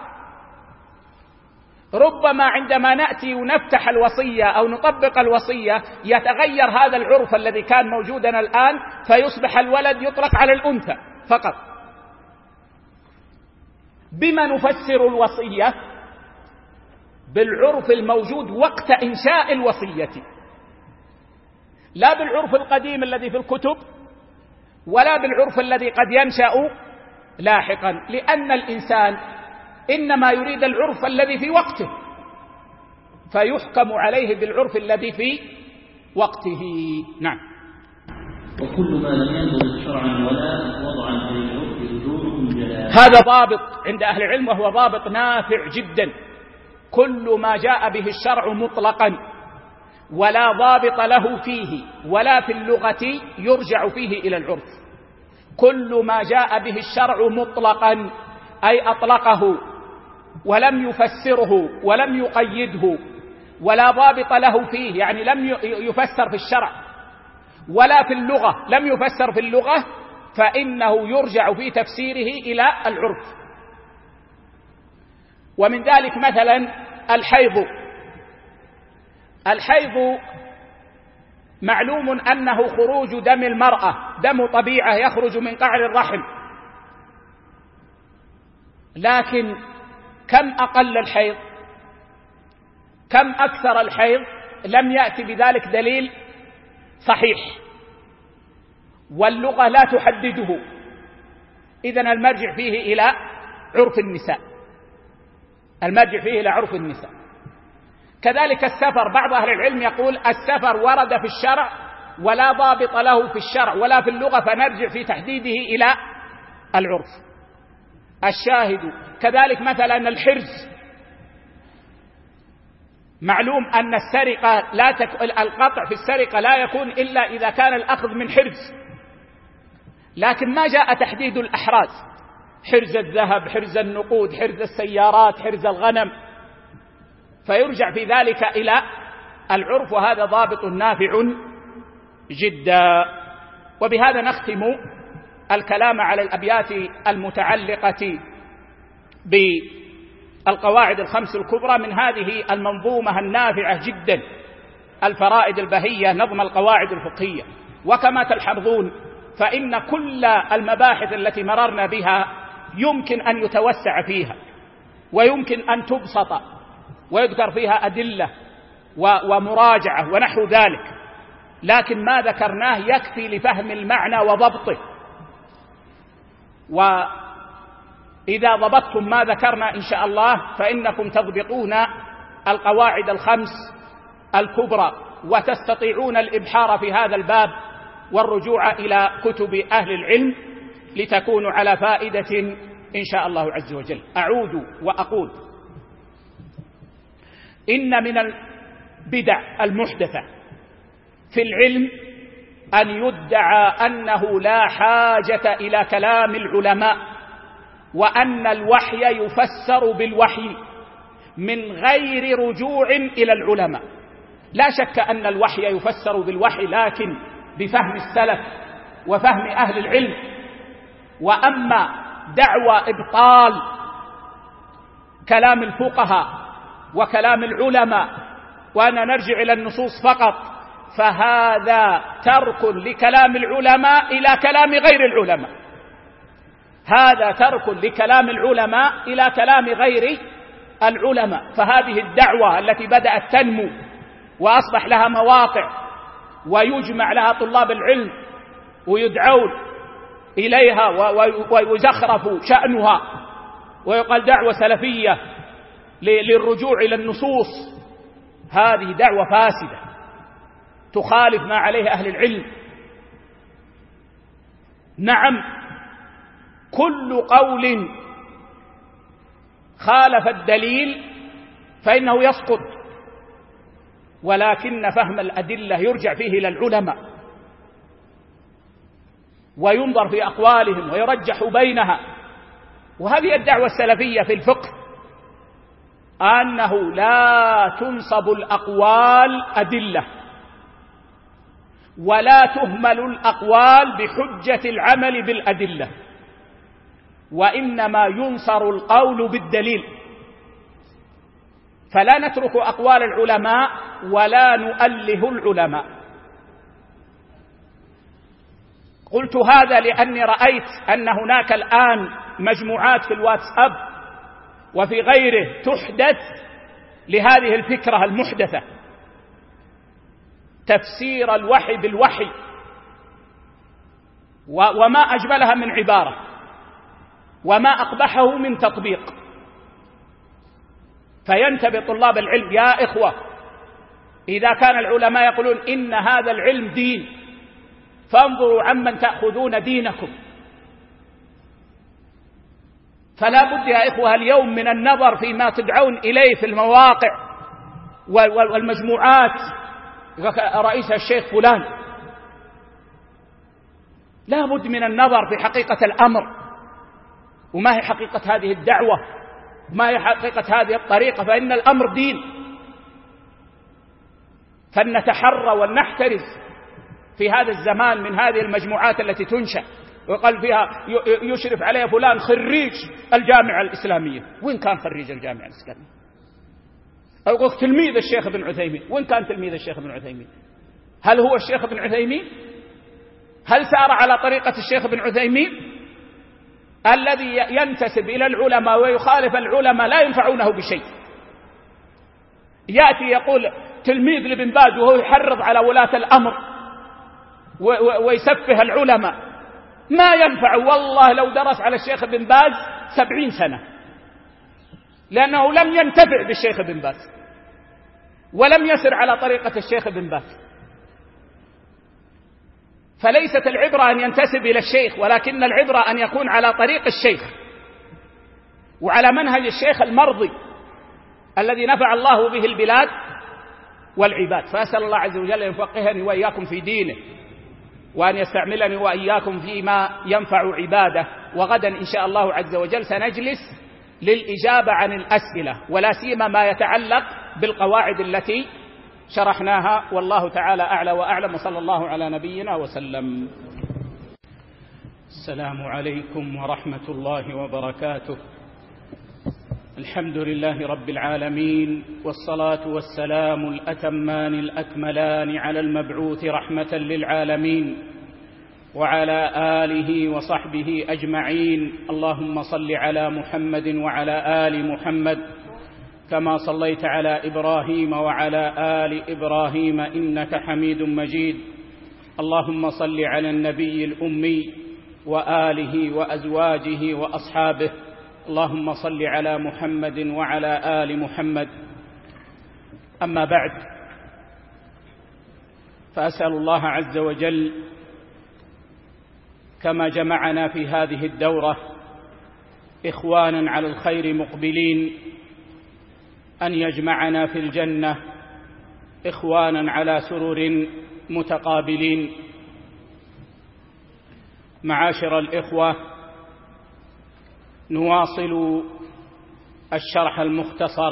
ربما عندما نأتي ونفتح الوصية أو نطبق الوصية يتغير هذا العرف الذي كان موجودا الآن، فيصبح الولد يطلق على الأنثى فقط. بما نفسر الوصية؟ بالعرف الموجود وقت إنشاء الوصية، لا بالعرف القديم الذي في الكتب ولا بالعرف الذي قد ينشأ لاحقا، لأن الإنسان إنما يريد العرف الذي في وقته، فيحكم عليه بالعرف الذي في وقته. نعم. وكل ما لم ينضبط شرعا ولا وضعا في العرف رجوعه جلاء. هذا ضابط عند أهل العلم، وهو ضابط نافع جدا. كل ما جاء به الشرع مطلقا ولا ضابط له فيه ولا في اللغة يرجع فيه إلى العرف. كل ما جاء به الشرع مطلقا أي أطلقه ولم يفسره ولم يقيده ولا ضابط له فيه، يعني لم يفسر في الشرع ولا في اللغة، لم يفسر في اللغة، فإنه يرجع في تفسيره إلى العرف. ومن ذلك مثلا الحيض. الحيض معلوم أنه خروج دم المرأة، دم طبيعة يخرج من قعر الرحم، لكن كم أقل الحيض؟ كم أكثر الحيض؟ لم يأتي بذلك دليل صحيح، واللغة لا تحدده، إذن المرجع فيه إلى عرف النساء، المرجع فيه إلى عرف النساء. كذلك السفر، بعض أهل العلم يقول السفر ورد في الشرع ولا ضابط له في الشرع ولا في اللغة، فنرجع في تحديده إلى العرف. الشاهد كذلك مثلا الحرز، معلوم أن السرقة لا تك... القطع في السرقة لا يكون إلا إذا كان الأخذ من حرز، لكن ما جاء تحديد الأحراز، حرز الذهب، حرز النقود، حرز السيارات، حرز الغنم، فيرجع في ذلك إلى العرف، وهذا ضابط نافع جدا. وبهذا نختم الكلام على الأبيات المتعلقة بالقواعد الخمس الكبرى من هذه المنظومة النافعة جدا، الفرائد البهية، نظم القواعد الفقهية. وكما تلحظون فإن كل المباحث التي مررنا بها يمكن أن يتوسع فيها ويمكن أن تبسط ويذكر فيها أدلة ومراجعة ونحو ذلك، لكن ما ذكرناه يكفي لفهم المعنى وضبطه. وإذا ضبطتم ما ذكرنا إن شاء الله فإنكم تضبطون القواعد الخمس الكبرى وتستطيعون الإبحار في هذا الباب والرجوع إلى كتب أهل العلم لتكونوا على فائدة إن شاء الله عز وجل. أعود وأقول إن من البدع المحدثة في العلم أن يدعى أنه لا حاجة إلى كلام العلماء، وأن الوحي يفسر بالوحي من غير رجوع إلى العلماء. لا شك أن الوحي يفسر بالوحي، لكن بفهم السلف وفهم أهل العلم. وأما دعوى إبطال كلام الفقهاء وكلام العلماء وأن نرجع إلى النصوص فقط، فهذا ترك لكلام العلماء إلى كلام غير العلماء، هذا ترك لكلام العلماء إلى كلام غير العلماء. فهذه الدعوة التي بدأت تنمو وأصبح لها مواقع ويجمع لها طلاب العلم ويدعون إليها ويزخرف شأنها ويقال دعوة سلفية للرجوع إلى النصوص، هذه دعوة فاسدة تخالف ما عليه أهل العلم. نعم، كل قول خالف الدليل فإنه يسقط، ولكن فهم الأدلة يرجع فيه إلى العلماء وينظر في أقوالهم ويرجح بينها. وهذه الدعوة السلفية في الفقه، أنه لا تنصب الأقوال أدلة ولا تهمل الأقوال بحجة العمل بالأدلة، وإنما ينصر القول بالدليل. فلا نترك أقوال العلماء ولا نؤله العلماء. قلت هذا لأني رأيت أن هناك الآن مجموعات في الواتساب وفي غيره تحدث لهذه الفكرة المحدثة، تفسير الوحي بالوحي، وما أجملها من عبارة وما أقبحه من تطبيق. فينتبه طلاب العلم يا إخوة، إذا كان العلماء يقولون إن هذا العلم دين فانظروا عمن تأخذون دينكم. فلا بد يا إخوة اليوم من النظر فيما تدعون إليه في المواقع والمجموعات، رئيس الشيخ فلان. لا بد من النظر في حقيقة الأمر، وما هي حقيقة هذه الدعوة، ما هي حقيقة هذه الطريقة، فإن الأمر دين. فلنتحرى ولنحترز في هذا الزمان من هذه المجموعات التي تنشأ وقال فيها يشرف عليها فلان خريج الجامعة الإسلامية. وين كان خريج الجامعة الإسلامية؟ أو تلميذ الشيخ ابن عثيمين. وين كان تلميذ الشيخ ابن عثيمين؟ هل هو الشيخ ابن عثيمين؟ هل سار على طريقة الشيخ ابن عثيمين؟ الذي ينتسب إلى العلماء ويخالف العلماء لا ينفعونه بشيء. يأتي يقول تلميذ لابن باز وهو يحرض على ولاة الأمر ويسفه العلماء، ما ينفع. والله لو درس على الشيخ ابن باز سبعين سنة، لأنه لم ينتفع بالشيخ ابن باز ولم يسر على طريقة الشيخ ابن باز. فليست العبرة أن ينتسب إلى الشيخ، ولكن العبرة أن يكون على طريق الشيخ وعلى منهج الشيخ المرضي الذي نفع الله به البلاد والعباد. فأسأل الله عز وجل أن يفقهني وإياكم في دينه، وأن يستعملني وإياكم فيما ينفع عباده. وغدا إن شاء الله عز وجل سنجلس للإجابة عن الأسئلة، ولا سيما ما يتعلق بالقواعد التي شرحناها. والله تعالى أعلى وأعلم، وصلى الله على نبينا وسلم. السلام عليكم ورحمة الله وبركاته. الحمد لله رب العالمين، والصلاة والسلام الأتمان الأكملان على المبعوث رحمة للعالمين وعلى آله وصحبه أجمعين. اللهم صل على محمد وعلى آل محمد كما صليت على إبراهيم وعلى آل إبراهيم إنك حميد مجيد. اللهم صل على النبي الأمي وآله وأزواجه وأصحابه. اللهم صل على محمد وعلى آل محمد. أما بعد، فأسأل الله عز وجل كما جمعنا في هذه الدورة إخوانا على الخير مقبلين أن يجمعنا في الجنة إخوانا على سرر متقابلين. معاشر الإخوة، نواصل الشرح المختصر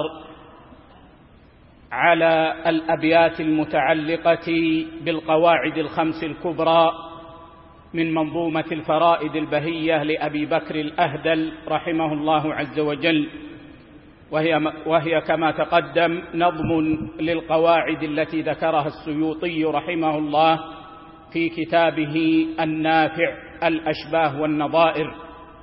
على الأبيات المتعلقة بالقواعد الخمس الكبرى من منظومة الفرائد البهية لأبي بكر الأهدل رحمه الله عز وجل، وهي, وهي كما تقدم نظم للقواعد التي ذكرها السيوطي رحمه الله في كتابه النافع الأشباه والنظائر.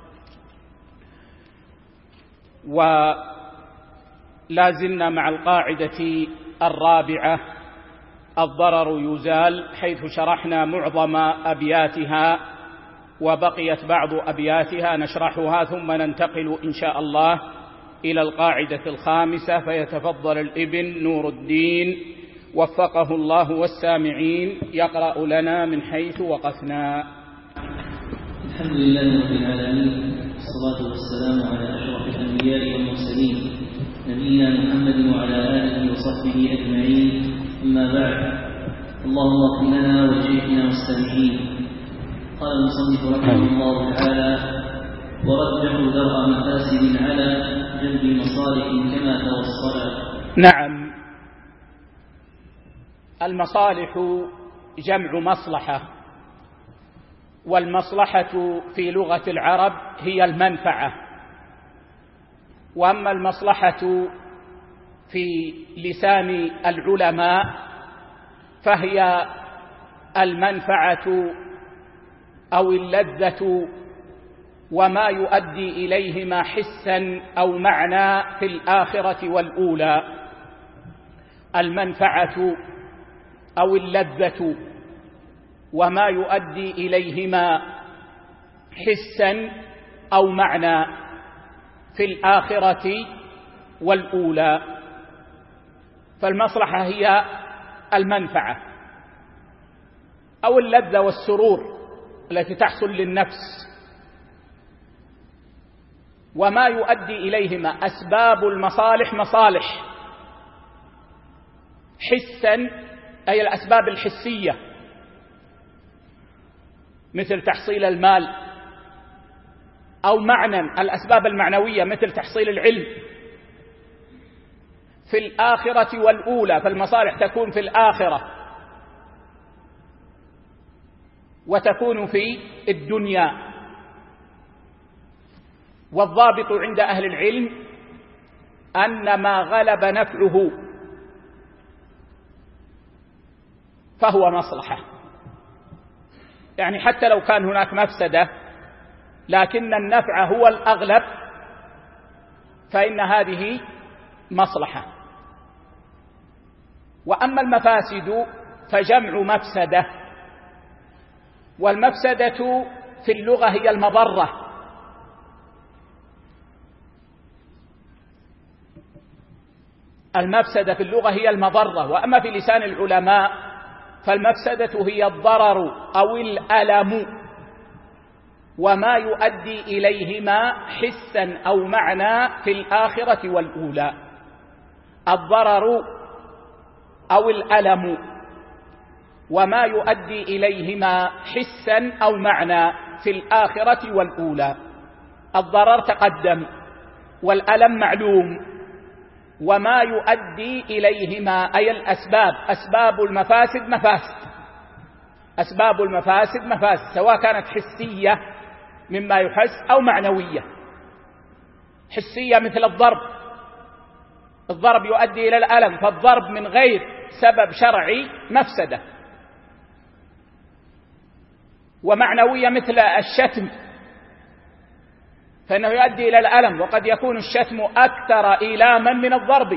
ولا زلنا مع القاعدة الرابعة الضرر يزال، حيث شرحنا معظم أبياتها وبقيت بعض أبياتها نشرحها، ثم ننتقل إن شاء الله إلى القاعدة الخامسة. فيتفضل الابن نور الدين وفقه الله والسامعين يقرأ لنا من حيث وقفنا. الحمد لله رب العالمين، والصلاة والسلام على أشرف الأنبياء والمرسلين نبينا محمد وعلى آله وصحبه أجمعين. أما بعد، اللهم اغفر لنا ولشيخنا والسامعين. قال المصنف رحمه الله تعالى: ورجح درء مفاسد على جلب مصالح كما توصل. نعم، المصالح جمع مصلحة، والمصلحة في لغة العرب هي المنفعة، وأما المصلحة في لسان العلماء فهي المنفعة أو اللذة وما يؤدي إليهما حسا أو معنى في الآخرة والأولى. المنفعة أو اللذة وما يؤدي إليهما حسا أو معنى في الآخرة والأولى. فالمصلحة هي المنفعة أو اللذة والسرور التي تحصل للنفس، وما يؤدي إليهما أسباب المصالح مصالح حسا أي الأسباب الحسية مثل تحصيل المال، أو معنى الأسباب المعنوية مثل تحصيل العلم في الآخرة والأولى. فالمصالح تكون في الآخرة وتكون في الدنيا. والضابط عند أهل العلم أن ما غلب نفعه فهو مصلحة، يعني حتى لو كان هناك مفسدة لكن النفع هو الأغلب فإن هذه مصلحة. وأما المفاسد فجمع مفسدة، والمفسدة في اللغة هي المضرة، المفسدة في اللغة هي المضرة. وأما في لسان العلماء فالمفسدة هي الضرر أو الألم وما يؤدي إليهما حسا أو معنى في الآخرة والأولى. الضرر أو الألم وما يؤدي إليهما حسا أو معنى في الآخرة والأولى. الضرر تقدم والألم معلوم، وما يؤدي إليهما أي الأسباب، أسباب المفاسد مفاسد، أسباب المفاسد مفاسد سواء كانت حسية مما يحس أو معنوية. حسية مثل الضرب، الضرب يؤدي إلى الألم، فالضرب من غير سبب شرعي مفسدة. ومعنوية مثل الشتم فإنه يؤدي إلى الألم، وقد يكون الشتم أكثر إيلاما من الضرب.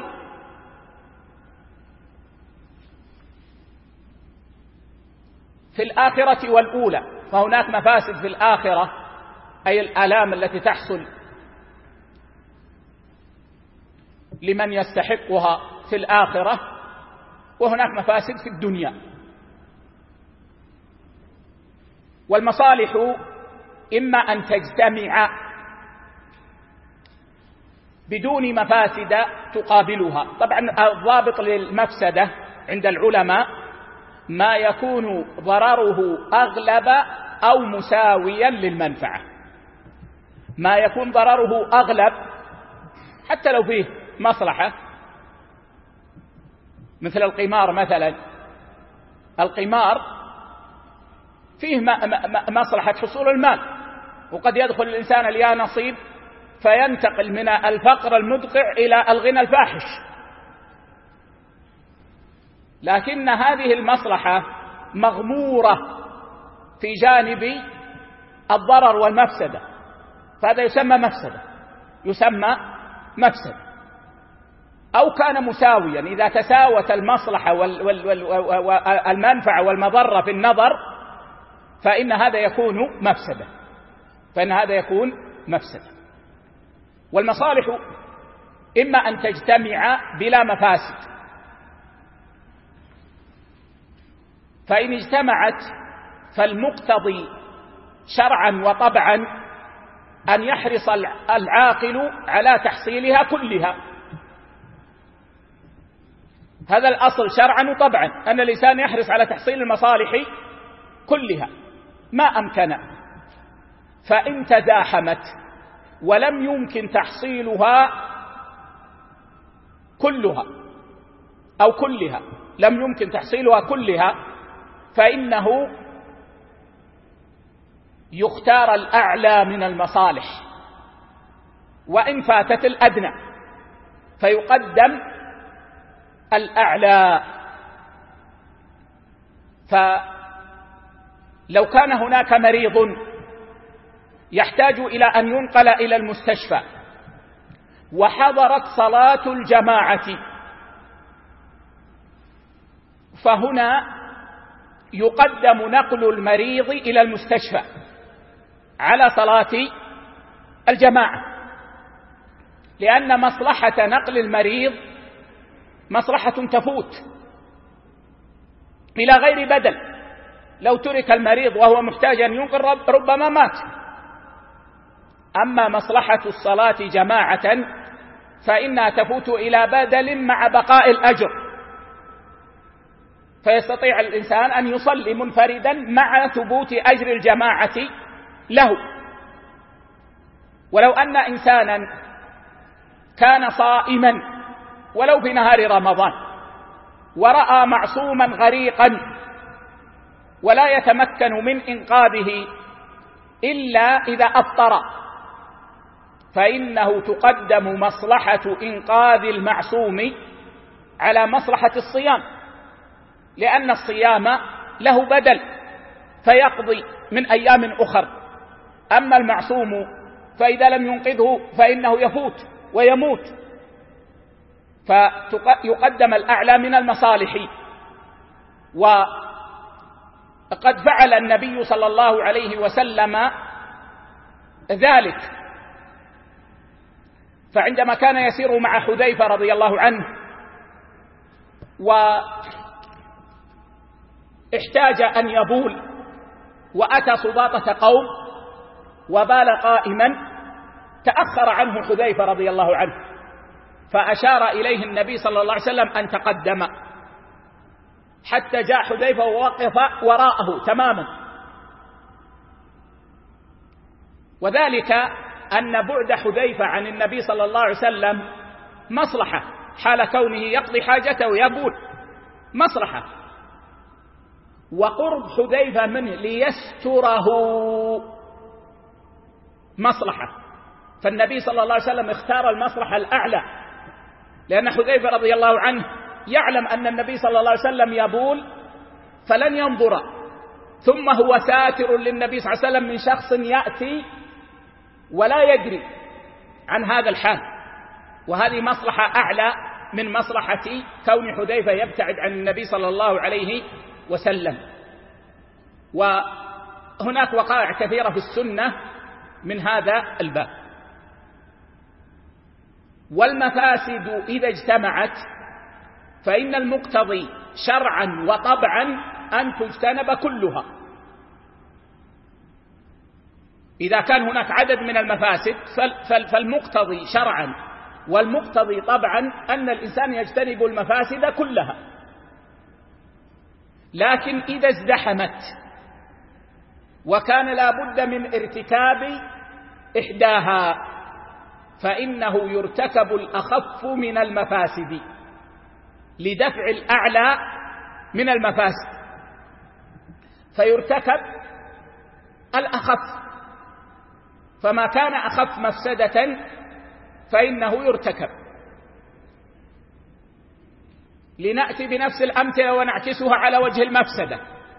في الآخرة والأولى فهناك مفاسد في الآخرة أي الآلام التي تحصل لمن يستحقها في الآخرة، وهناك مفاسد في الدنيا. والمصالح إما أن تجتمع بدون مفاسد تقابلها. طبعا الضابط للمفسدة عند العلماء ما يكون ضرره أغلب أو مساويا للمنفعة، ما يكون ضرره أغلب حتى لو فيه مصلحة، مثل القمار مثلا. القمار فيه مصلحة حصول المال، وقد يدخل الإنسان اليا نصيب فينتقل من الفقر المدقع إلى الغنى الفاحش. لكن هذه المصلحة مغمورة في جانب الضرر والمفسدة، فهذا يسمى مفسدة، يسمى مفسدة. أو كان مساويا، إذا تساوت المصلحة والمنفعة والمضرة في النظر فإن هذا يكون مفسدة، فإن هذا يكون مفسدة. والمصالح إما أن تجتمع بلا مفاسد، فإن اجتمعت فالمقتضي شرعا وطبعا أن يحرص العاقل على تحصيلها كلها. هذا الأصل شرعا وطبعا، أن الإنسان يحرص على تحصيل المصالح كلها ما أمكن. فإن تزاحمت ولم يمكن تحصيلها كلها أو كلها، لم يمكن تحصيلها كلها، فإنه يختار الأعلى من المصالح، وإن فاتت الأدنى فيقدم الأعلى. فلو كان هناك مريض يحتاج إلى أن ينقل إلى المستشفى وحضرت صلاة الجماعة فهنا يقدم نقل المريض إلى المستشفى على صلاة الجماعة، لأن مصلحة نقل المريض مصلحة تفوت بلا غير بدل. لو ترك المريض وهو محتاج أن ينقل ربما مات. أما مصلحة الصلاة جماعة فإنها تفوت إلى بدل مع بقاء الأجر، فيستطيع الإنسان أن يصلي منفردا مع ثبوت أجر الجماعة له. ولو أن إنسانا كان صائما ولو في نهار رمضان ورأى معصوما غريقا ولا يتمكن من إنقاذه إلا إذا أفطر، فإنه تقدم مصلحة إنقاذ المعصوم على مصلحة الصيام، لأن الصيام له بدل فيقضي من أيام أخر. أما المعصوم فإذا لم ينقذه فإنه يفوت ويموت، فيقدم الأعلى من المصالح. وقد فعل النبي صلى الله عليه وسلم ذلك، فعندما كان يسير مع حذيفة رضي الله عنه واحتاج أن يبول وأتى سباطة قوم وبال قائما، تأخر عنه حذيفة رضي الله عنه، فأشار إليه النبي صلى الله عليه وسلم أن تقدم، حتى جاء حذيفة ووقف وراءه تماما. وذلك أن بعد حذيفة عن النبي صلى الله عليه وسلم مصلحة، حال كونه يقضي حاجته ويبول مصلحة، وقرب حذيفة منه ليستره مصلحة. فالنبي صلى الله عليه وسلم اختار المصلحة الأعلى، لأن حذيفة رضي الله عنه يعلم أن النبي صلى الله عليه وسلم يبول فلن ينظر، ثم هو ساتر للنبي صلى الله عليه وسلم من شخص يأتي ولا يدري عن هذا الحال، وهذه مصلحة أعلى من مصلحة كون حذيفة يبتعد عن النبي صلى الله عليه وسلم. وهناك وقائع كثيرة في السنة من هذا الباب. والمفاسد إذا اجتمعت فإن المقتضي شرعا وطبعا أن تجتنب كلها. إذا كان هناك عدد من المفاسد فالمقتضي شرعا والمقتضي طبعا أن الإنسان يجتنب المفاسد كلها. لكن إذا ازدحمت وكان لا بد من ارتكاب إحداها فإنه يرتكب الأخف من المفاسد لدفع الأعلى من المفاسد، فيرتكب الأخف، فما كان أخف مفسدة فإنه يرتكب. لنأتي بنفس الأمثلة ونعكسها على وجه المفسدة.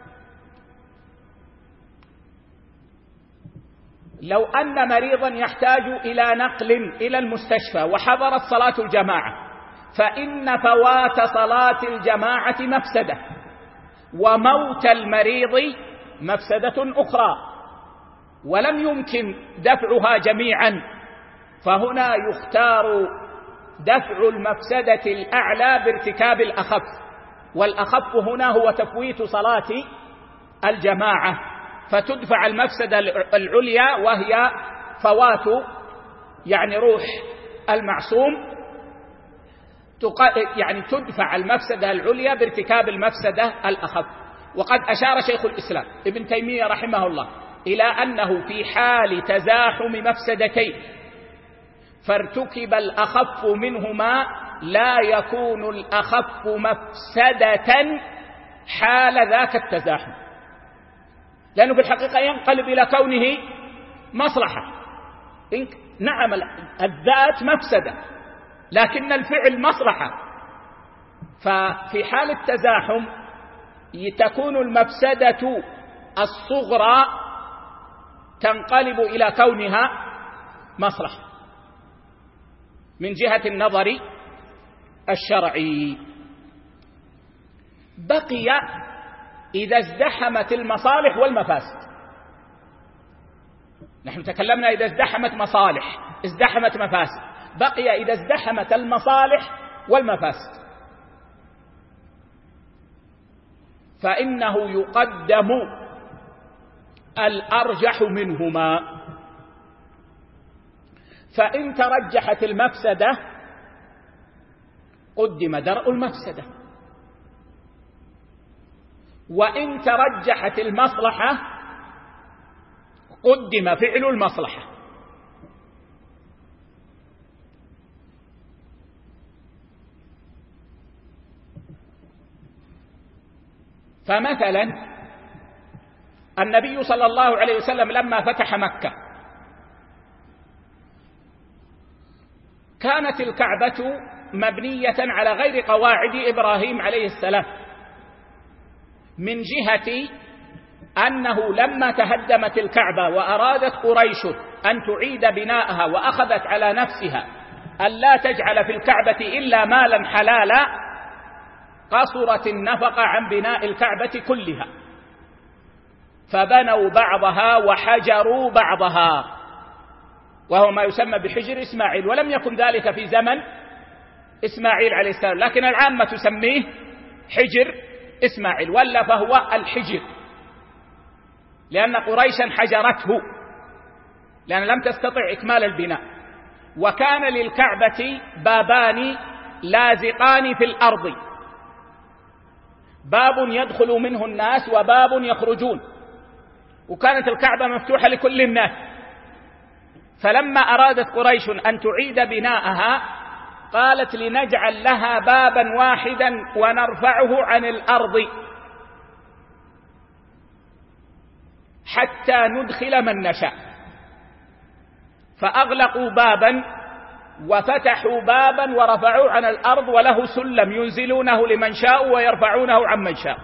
لو أن مريضا يحتاج إلى نقل إلى المستشفى وحضرت صلاة الجماعة، فإن فوات صلاة الجماعة مفسدة، وموت المريض مفسدة أخرى، ولم يمكن دفعها جميعا، فهنا يختار دفع المفسدة الأعلى بارتكاب الأخف، والأخف هنا هو تفويت صلاة الجماعة، فتدفع المفسدة العليا وهي فوات يعني روح المعصوم، يعني تدفع المفسدة العليا بارتكاب المفسدة الأخف. وقد أشار شيخ الإسلام ابن تيمية رحمه الله إلى أنه في حال تزاحم مفسدتين فارتكب الأخف منهما لا يكون الأخف مفسدة حال ذاك التزاحم، لأنه في الحقيقة ينقلب إلى كونه مصلحة. نعم الذات مفسدة لكن الفعل مصلحة، ففي حال التزاحم تكون المفسدة الصغرى تنقلب إلى كونها مصلحة من جهة النظر الشرعي. بقي إذا ازدحمت المصالح والمفاسد. نحن تكلمنا إذا ازدحمت مصالح، ازدحمت مفاسد، بقي إذا ازدحمت المصالح والمفاسد، فإنه يقدم الأرجح منهما. فإن ترجحت المفسدة قدم درء المفسدة، وإن ترجحت المصلحة قدم فعل المصلحة. فمثلا النبي صلى الله عليه وسلم لما فتح مكة كانت الكعبة مبنية على غير قواعد إبراهيم عليه السلام، من جهة أنه لما تهدمت الكعبة وأرادت قريش أن تعيد بناءها وأخذت على نفسها أن لا تجعل في الكعبة إلا مالا حلالا، قصرت النفقة عن بناء الكعبة كلها، فبنوا بعضها وحجروا بعضها، وهو ما يسمى بحجر إسماعيل. ولم يكن ذلك في زمن إسماعيل عليه السلام، لكن العامة تسميه حجر إسماعيل، ولا فهو الحجر، لأن قريشا حجرته لأن لم تستطع إكمال البناء. وكان للكعبة بابان لازقان في الأرض، باب يدخل منه الناس وباب يخرجون، وكانت الكعبة مفتوحة لكل الناس. فلما أرادت قريش أن تعيد بناءها قالت لنجعل لها بابا واحدا ونرفعه عن الأرض حتى ندخل من نشاء، فأغلقوا بابا وفتحوا بابا ورفعوه عن الأرض، وله سلم ينزلونه لمن شاء ويرفعونه عن من شاء.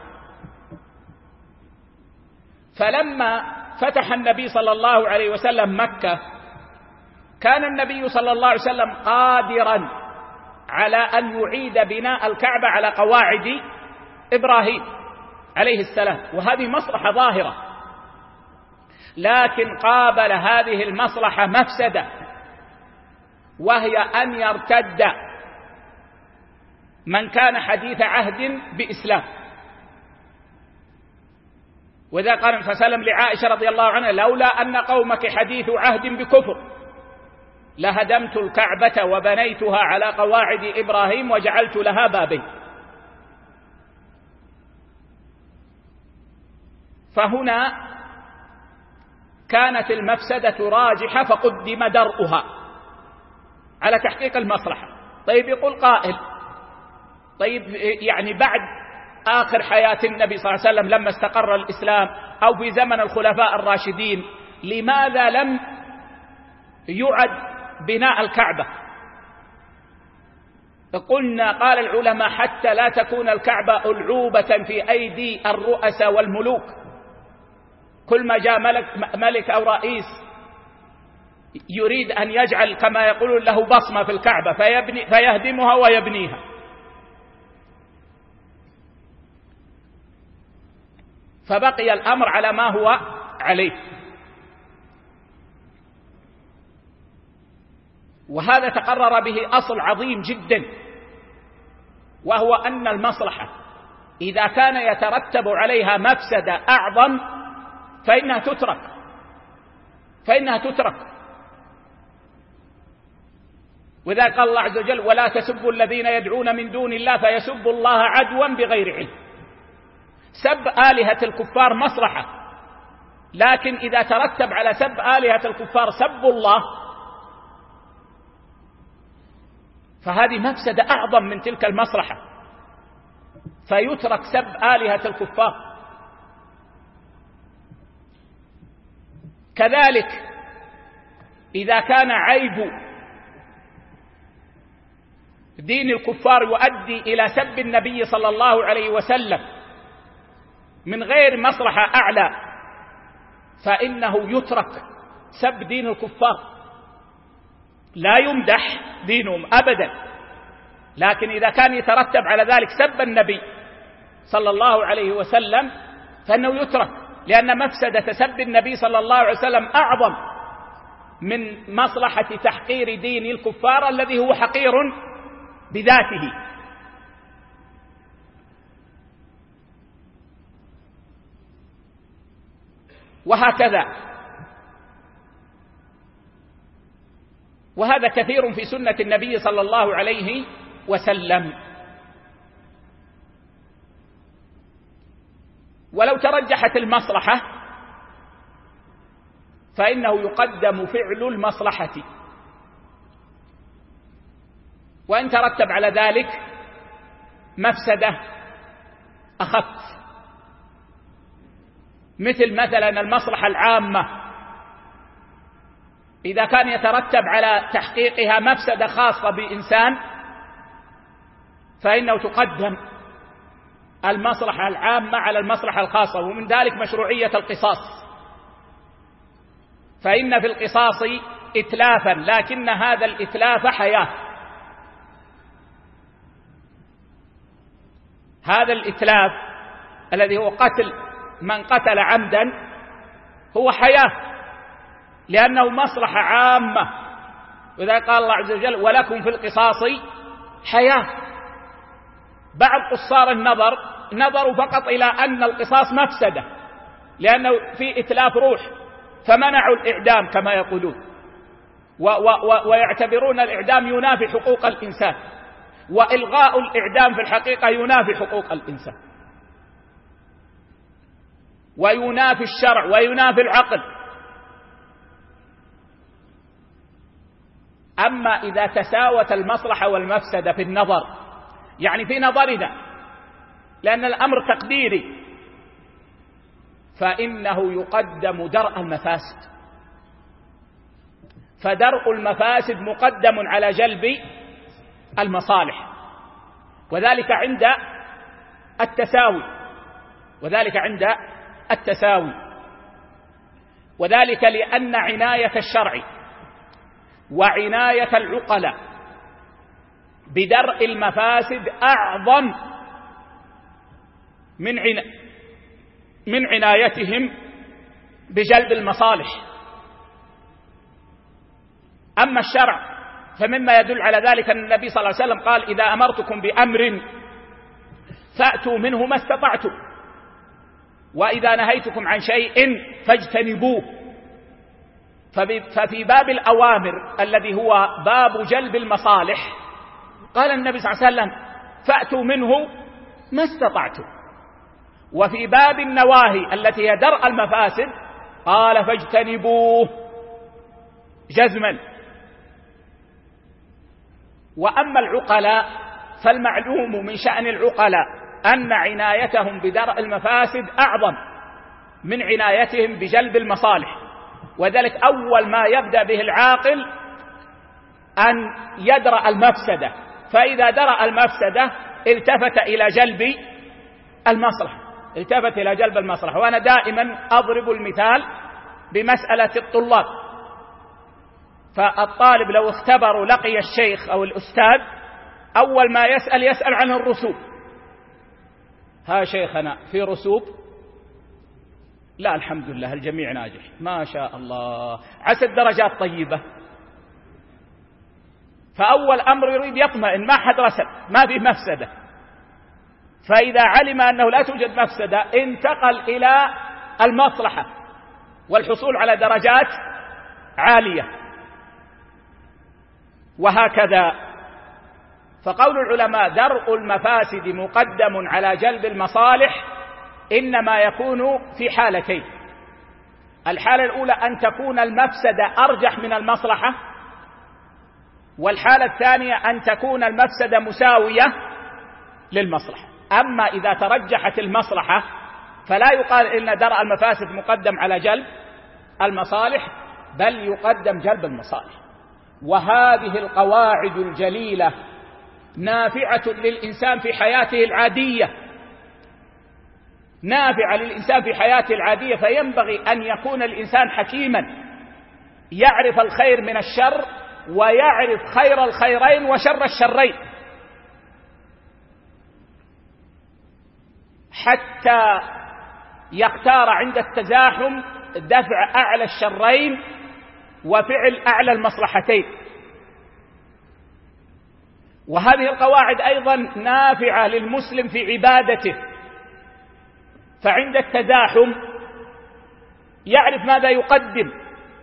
فلما فتح النبي صلى الله عليه وسلم مكة كان النبي صلى الله عليه وسلم قادرا على أن يعيد بناء الكعبة على قواعد إبراهيم عليه السلام، وهذه مصلحة ظاهرة، لكن قابل هذه المصلحة مفسدة، وهي أن يرتد من كان حديث عهد بإسلام. وإذا قال النبي صلى الله عليه وسلم لعائشة رضي الله عنها: لولا أن قومك حديث عهد بكفر لهدمت الكعبة وبنيتها على قواعد إبراهيم وجعلت لها بابين. فهنا كانت المفسدة راجحة فقدم درءها على تحقيق المصلحة. طيب يقول قائل: طيب يعني بعد آخر حياة النبي صلى الله عليه وسلم لما استقر الإسلام أو في زمن الخلفاء الراشدين لماذا لم يعد بناء الكعبة؟ قلنا قال العلماء: حتى لا تكون الكعبة ألعوبة في أيدي الرؤساء والملوك، كل ما جاء ملك, ملك أو رئيس يريد أن يجعل كما يقولون له بصمة في الكعبة فيبني فيهدمها ويبنيها. فبقي الأمر على ما هو عليه. وهذا تقرر به أصل عظيم جدا، وهو أن المصلحة إذا كان يترتب عليها مفسدة أعظم فإنها تترك فإنها تترك وإذا قال الله عز وجل: ولا تسبوا الذين يدعون من دون الله فيسبوا الله عدوا بغير علم. سب آلهة الكفار مصلحة، لكن إذا ترتب على سب آلهة الكفار سب الله فهذه مفسدة أعظم من تلك المصلحة، فيترك سب آلهة الكفار. كذلك إذا كان عيب دين الكفار يؤدي إلى سب النبي صلى الله عليه وسلم من غير مصلحة أعلى فإنه يترك سب دين الكفار. لا يمدح دينهم أبدا، لكن إذا كان يترتب على ذلك سب النبي صلى الله عليه وسلم فإنه يترك، لأن مفسدة سب النبي صلى الله عليه وسلم أعظم من مصلحة تحقير دين الكفار الذي هو حقير بذاته. وهكذا، وهذا كثير في سنة النبي صلى الله عليه وسلم. ولو ترجحت المصلحة فإنه يقدم فعل المصلحة، وإن ترتب على ذلك مفسدة أخف، مثل مثلا المصلحة العامة إذا كان يترتب على تحقيقها مفسدة خاصة بإنسان فإنه تقدم المصلحة العامة على المصلحة الخاصة. ومن ذلك مشروعية القصاص، فإن في القصاص إتلافا، لكن هذا الإتلاف حياة. هذا الإتلاف الذي هو قتل من قتل عمدا هو حياة، لأنه مصلحة عامة، وإذا قال الله عز وجل ولكم في القصاص حياة. بعض قصار النظر نظروا فقط إلى أن القصاص مفسدة لأنه في إتلاف روح، فمنعوا الإعدام كما يقولون، و و ويعتبرون الإعدام ينافي حقوق الإنسان، وإلغاء الإعدام في الحقيقة ينافي حقوق الإنسان وينافي الشرع وينافي العقل. أما إذا تساوت المصلحة والمفسدة في النظر، يعني في نظرنا لأن الأمر تقديري، فإنه يقدم درء المفاسد، فدرء المفاسد مقدم على جلب المصالح، وذلك عند التساوي وذلك عند التساوي وذلك لأن عناية الشرع وعناية العقلاء بدرء المفاسد أعظم من عنا من عنايتهم بجلب المصالح. أما الشرع فمما يدل على ذلك أن النبي صلى الله عليه وسلم قال إذا أمرتكم بأمر فأتوا منه ما استطعتم، وإذا نهيتكم عن شيء فاجتنبوه. ففي باب الأوامر الذي هو باب جلب المصالح قال النبي صلى الله عليه وسلم فأتوا منه ما استطعتم، وفي باب النواهي التي هي درء المفاسد قال فاجتنبوه جزما. وأما العقلاء فالمعلوم من شأن العقلاء أن عنايتهم بدرء المفاسد أعظم من عنايتهم بجلب المصالح، وذلك أول ما يبدأ به العاقل أن يدرأ المفسدة، فإذا درأ المفسدة التفت إلى جلب المصلحة التفت إلى جلب المصلحة. وأنا دائما أضرب المثال بمسألة الطلاب، فالطالب لو اختبر لقي الشيخ أو الأستاذ أول ما يسأل يسأل عن الرسوب، ها شيخنا في رسوب؟ لا الحمد لله الجميع ناجح ما شاء الله، عسى الدرجات طيبة. فأول أمر يريد يطمئن ما حد رسب ما فيه مفسدة، فإذا علم أنه لا توجد مفسدة انتقل إلى المصلحة والحصول على درجات عالية. وهكذا فقول العلماء درء المفاسد مقدم على جلب المصالح إنما يكون في حالتين: الحالة الأولى أن تكون المفسدة أرجح من المصلحة، والحالة الثانية أن تكون المفسدة مساوية للمصلحة. أما إذا ترجحت المصلحة فلا يقال إن درء المفاسد مقدم على جلب المصالح، بل يقدم جلب المصالح. وهذه القواعد الجليلة نافعة للإنسان في حياته العادية نافعة للإنسان في حياته العادية فينبغي أن يكون الإنسان حكيما يعرف الخير من الشر ويعرف خير الخيرين وشر الشرين. حتى يختار عند التزاحم دفع أعلى الشرين وفعل أعلى المصلحتين. وهذه القواعد أيضا نافعة للمسلم في عبادته، فعند التزاحم يعرف ماذا يقدم.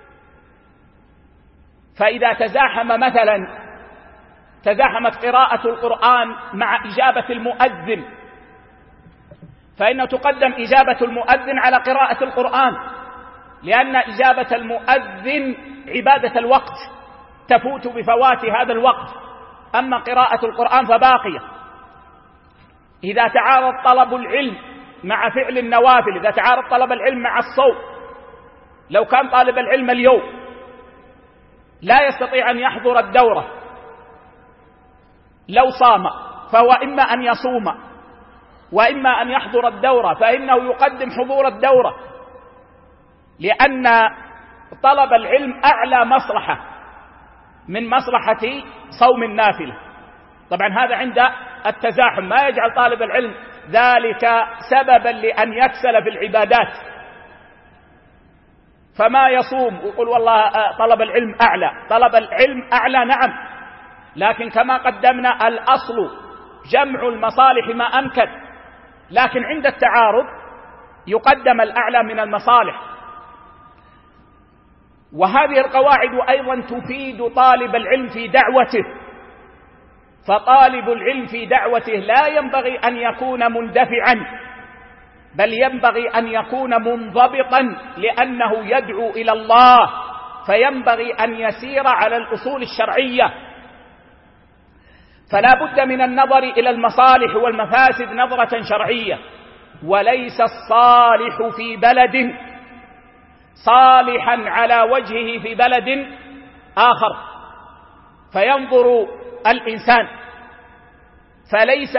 فإذا تزاحم مثلا تزاحمت قراءة القرآن مع إجابة المؤذن، فإنه تقدم إجابة المؤذن على قراءة القرآن، لأن إجابة المؤذن عبادة الوقت تفوت بفوات هذا الوقت، أما قراءة القرآن فباقية. إذا تعارض طلب العلم مع فعل النوافل، إذا تعارض طلب العلم مع الصوم، لو كان طالب العلم اليوم لا يستطيع أن يحضر الدورة، لو صام فهو إما أن يصوم وإما أن يحضر الدورة، فإنه يقدم حضور الدورة، لأن طلب العلم أعلى مصلحة من مصلحة صوم النافلة. طبعا هذا عند التزاحم، ما يجعل طالب العلم ذلك سببا لأن يكسل في العبادات، فما يصوم ويقول والله طلب العلم أعلى. طلب العلم أعلى نعم، لكن كما قدمنا الأصل جمع المصالح ما أمكن، لكن عند التعارض يقدم الأعلى من المصالح. وهذه القواعد أيضا تفيد طالب العلم في دعوته، فطالب العلم في دعوته لا ينبغي أن يكون مندفعا، بل ينبغي أن يكون منضبطا، لأنه يدعو إلى الله، فينبغي أن يسير على الأصول الشرعية. فلا بد من النظر إلى المصالح والمفاسد نظرة شرعية، وليس الصالح في بلد صالحا على وجهه في بلد آخر، فينظر الإنسان. فليس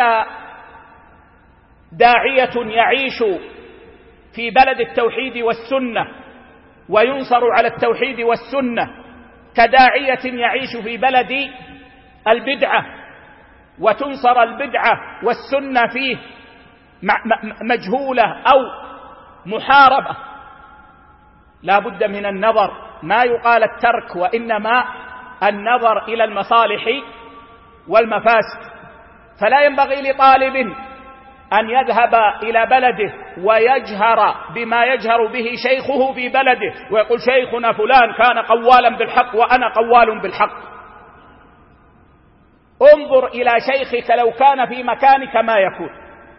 داعية يعيش في بلد التوحيد والسنة وينصر على التوحيد والسنة كداعية يعيش في بلد البدعة وتنصر البدعة والسنة فيه مجهولة أو محاربة. لا بد من النظر، ما يقال الترك، وإنما النظر إلى المصالح والمفاسد. فلا ينبغي لطالب أن يذهب إلى بلده ويجهر بما يجهر به شيخه في بلده، ويقول شيخنا فلان كان قوالا بالحق وأنا قوال بالحق. انظر إلى شيخك لو كان في مكانك ما يكون.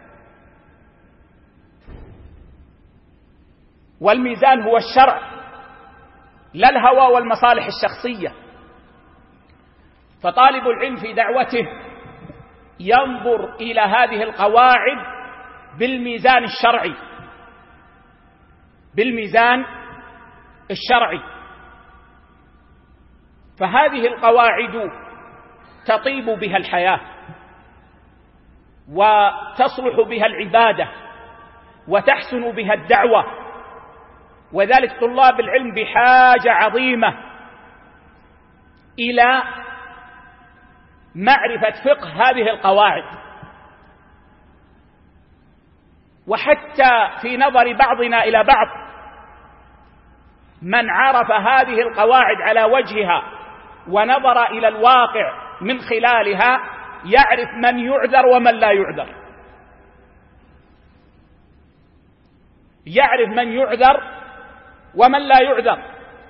والميزان هو الشرع لا الهوى والمصالح الشخصية. فطالب العلم في دعوته ينظر إلى هذه القواعد بالميزان الشرعي، بالميزان الشرعي. فهذه القواعد تطيب بها الحياة وتصلح بها العبادة وتحسن بها الدعوة، وذلك طلاب العلم بحاجة عظيمة إلى معرفة فقه هذه القواعد. وحتى في نظر بعضنا إلى بعض، من عرف هذه القواعد على وجهها ونظر إلى الواقع من خلالها يعرف من يعذر ومن لا يعذر، يعرف من يعذر ومن لا يعذر.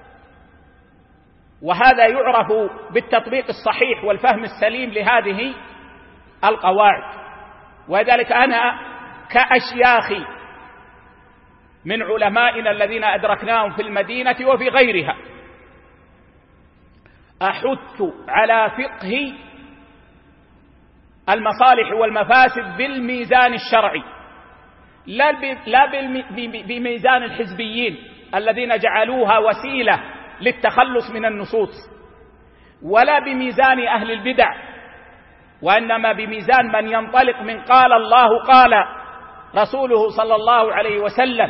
وهذا يعرف بالتطبيق الصحيح والفهم السليم لهذه القواعد. وذلك أنا كأشياخي من علمائنا الذين أدركناهم في المدينة وفي غيرها أحث على فقه المصالح والمفاسد بالميزان الشرعي، لا بميزان الحزبيين الذين جعلوها وسيلة للتخلص من النصوص، ولا بميزان أهل البدع، وإنما بميزان من ينطلق من قال الله قال رسوله صلى الله عليه وسلم،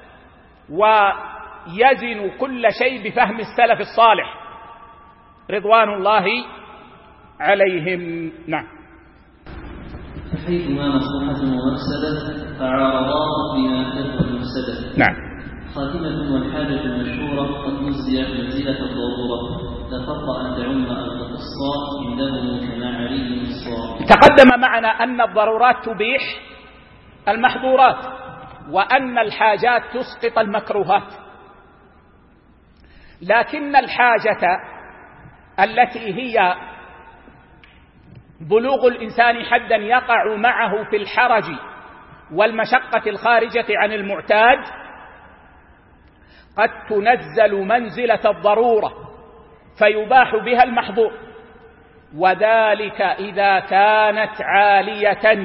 ويزن كل شيء بفهم السلف الصالح رضوان الله عليهم. نعم. حيثما مصلحة ومفسدة فعارضا بما أحدثه المفسدة. نعم. خاتمة والحاجة المشهورة قد نزلت منزلة الضرورة تفرق أن تعم أن تقص عنده كما عليه الصواب. تقدم معنا أن الضرورات تبيح المحظورات وأن الحاجات تسقط المكروهات، لكن الحاجة التي هي بلوغ الإنسان حدا يقع معه في الحرج والمشقة الخارجة عن المعتاد قد تنزل منزلة الضرورة فيباح بها المحظور، وذلك إذا كانت عالية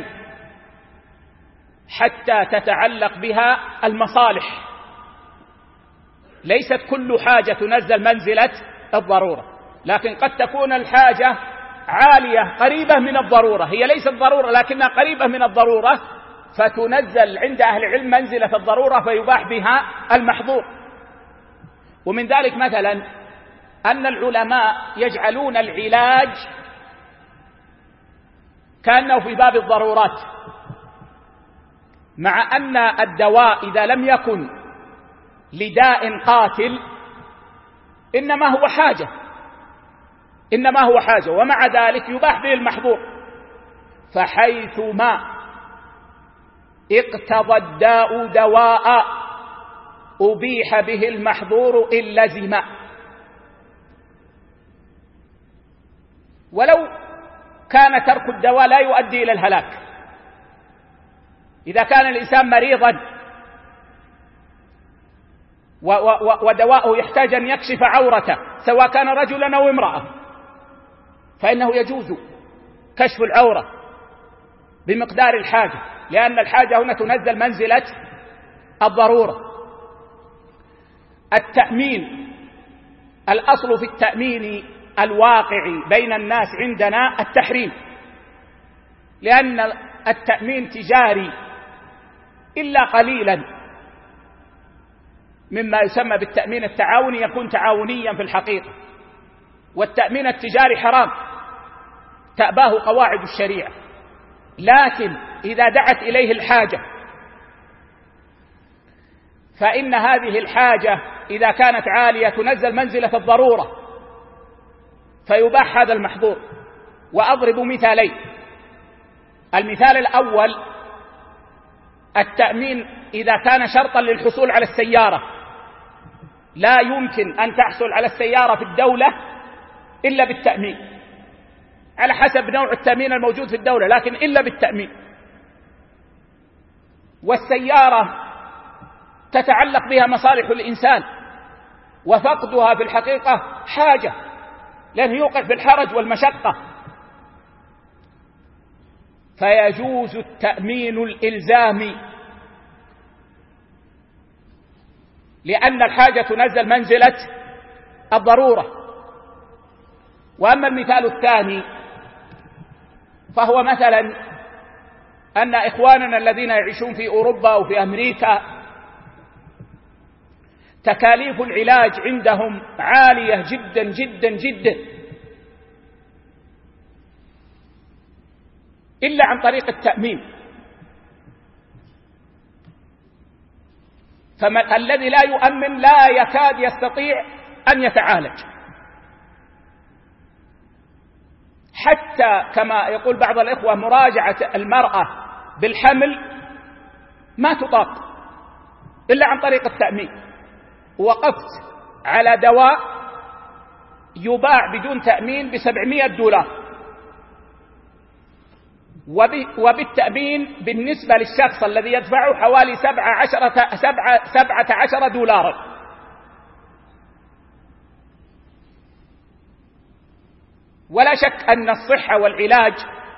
حتى تتعلق بها المصالح. ليست كل حاجة تنزل منزلة الضرورة، لكن قد تكون الحاجة عالية قريبة من الضرورة، هي ليست ضرورة لكنها قريبة من الضرورة، فتنزل عند أهل العلم منزلة الضرورة فيباح بها المحظور. ومن ذلك مثلا أن العلماء يجعلون العلاج كأنه في باب الضرورات، مع أن الدواء إذا لم يكن لداء قاتل إنما هو حاجة إنما هو حاجة ومع ذلك يباح به المحظور. فحيثما اقتضى الداء دواء أبيح به المحظور إن لزم. ولو كان ترك الدواء لا يؤدي إلى الهلاك، إذا كان الإنسان مريضا ودواءه يحتاج أن يكشف عورته سواء كان رجلا أو امرأة فإنه يجوز كشف العورة بمقدار الحاجة، لأن الحاجة هنا تنزل منزلة الضرورة. التأمين، الأصل في التأمين الواقعي بين الناس عندنا التحريم، لأن التأمين تجاري إلا قليلا مما يسمى بالتأمين التعاوني يكون تعاونيا في الحقيقة، والتأمين التجاري حرام تأباه قواعد الشريعة. لكن إذا دعت إليه الحاجة فإن هذه الحاجة إذا كانت عالية تنزل منزلة الضرورة فيباح هذا المحظور. وأضرب مثالين. المثال الأول التأمين إذا كان شرطا للحصول على السيارة، لا يمكن أن تحصل على السيارة في الدولة إلا بالتأمين على حسب نوع التأمين الموجود في الدولة، لكن إلا بالتأمين. والسيارة تتعلق بها مصالح الإنسان وفقدها في الحقيقة حاجة، لأنه يوقع في الحرج والمشقة، فيجوز التأمين الإلزامي لأن الحاجة تنزل منزلة الضرورة. وأما المثال الثاني فهو مثلا أن إخواننا الذين يعيشون في أوروبا وفي أمريكا تكاليف العلاج عندهم عالية جدا جدا جدا إلا عن طريق التأمين، فالذي لا يؤمن لا يكاد يستطيع أن يتعالج، حتى كما يقول بعض الإخوة مراجعة المرأة بالحمل ما تطاق إلا عن طريق التأمين. وقفت على دواء يباع بدون تأمين بسبعمائة دولار، وبالتأمين بالنسبة للشخص الذي يدفعه حوالي سبعة عشر, سبعة, سبعة عشر دولارا. ولا شك أن الصحة والعلاج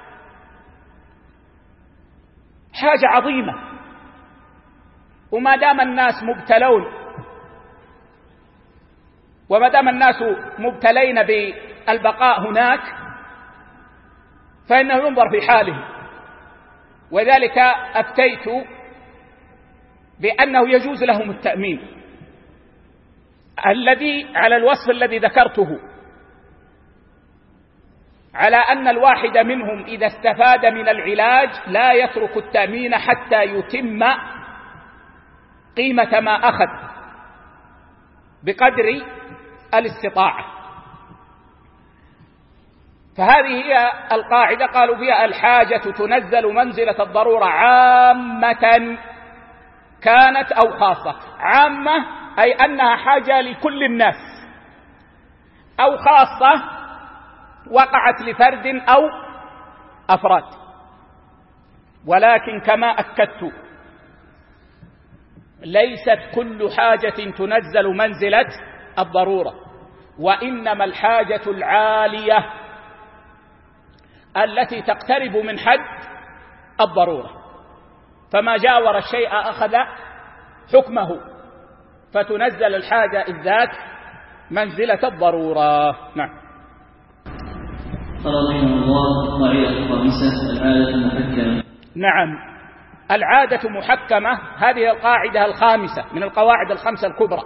حاجة عظيمة، وما دام الناس مبتلون وما دام الناس مبتلين بالبقاء هناك فإنه ينظر في حاله. وذلك أفتيت بأنه يجوز لهم التأمين الذي على الوصف الذي ذكرته، على أن الواحد منهم إذا استفاد من العلاج لا يترك التأمين حتى يتم قيمة ما أخذ بقدر الاستطاعة. فهذه هي القاعدة قالوا فيها الحاجة تنزل منزلة الضرورة عامة كانت أو خاصة. عامة أي أنها حاجة لكل الناس، أو خاصة وقعت لفرد أو أفراد. ولكن كما أكدت ليست كل حاجة تنزل منزلة الضرورة، وإنما الحاجة العالية التي تقترب من حد الضرورة، فما جاور الشيء أخذ حكمه، فتنزل الحاجة الذات منزلة الضرورة. نعم. قال رحمه الله القاعدة الخامسة العادة محكمة. نعم، العادة محكمة، هذه القاعدة الخامسة من القواعد الخمسة الكبرى.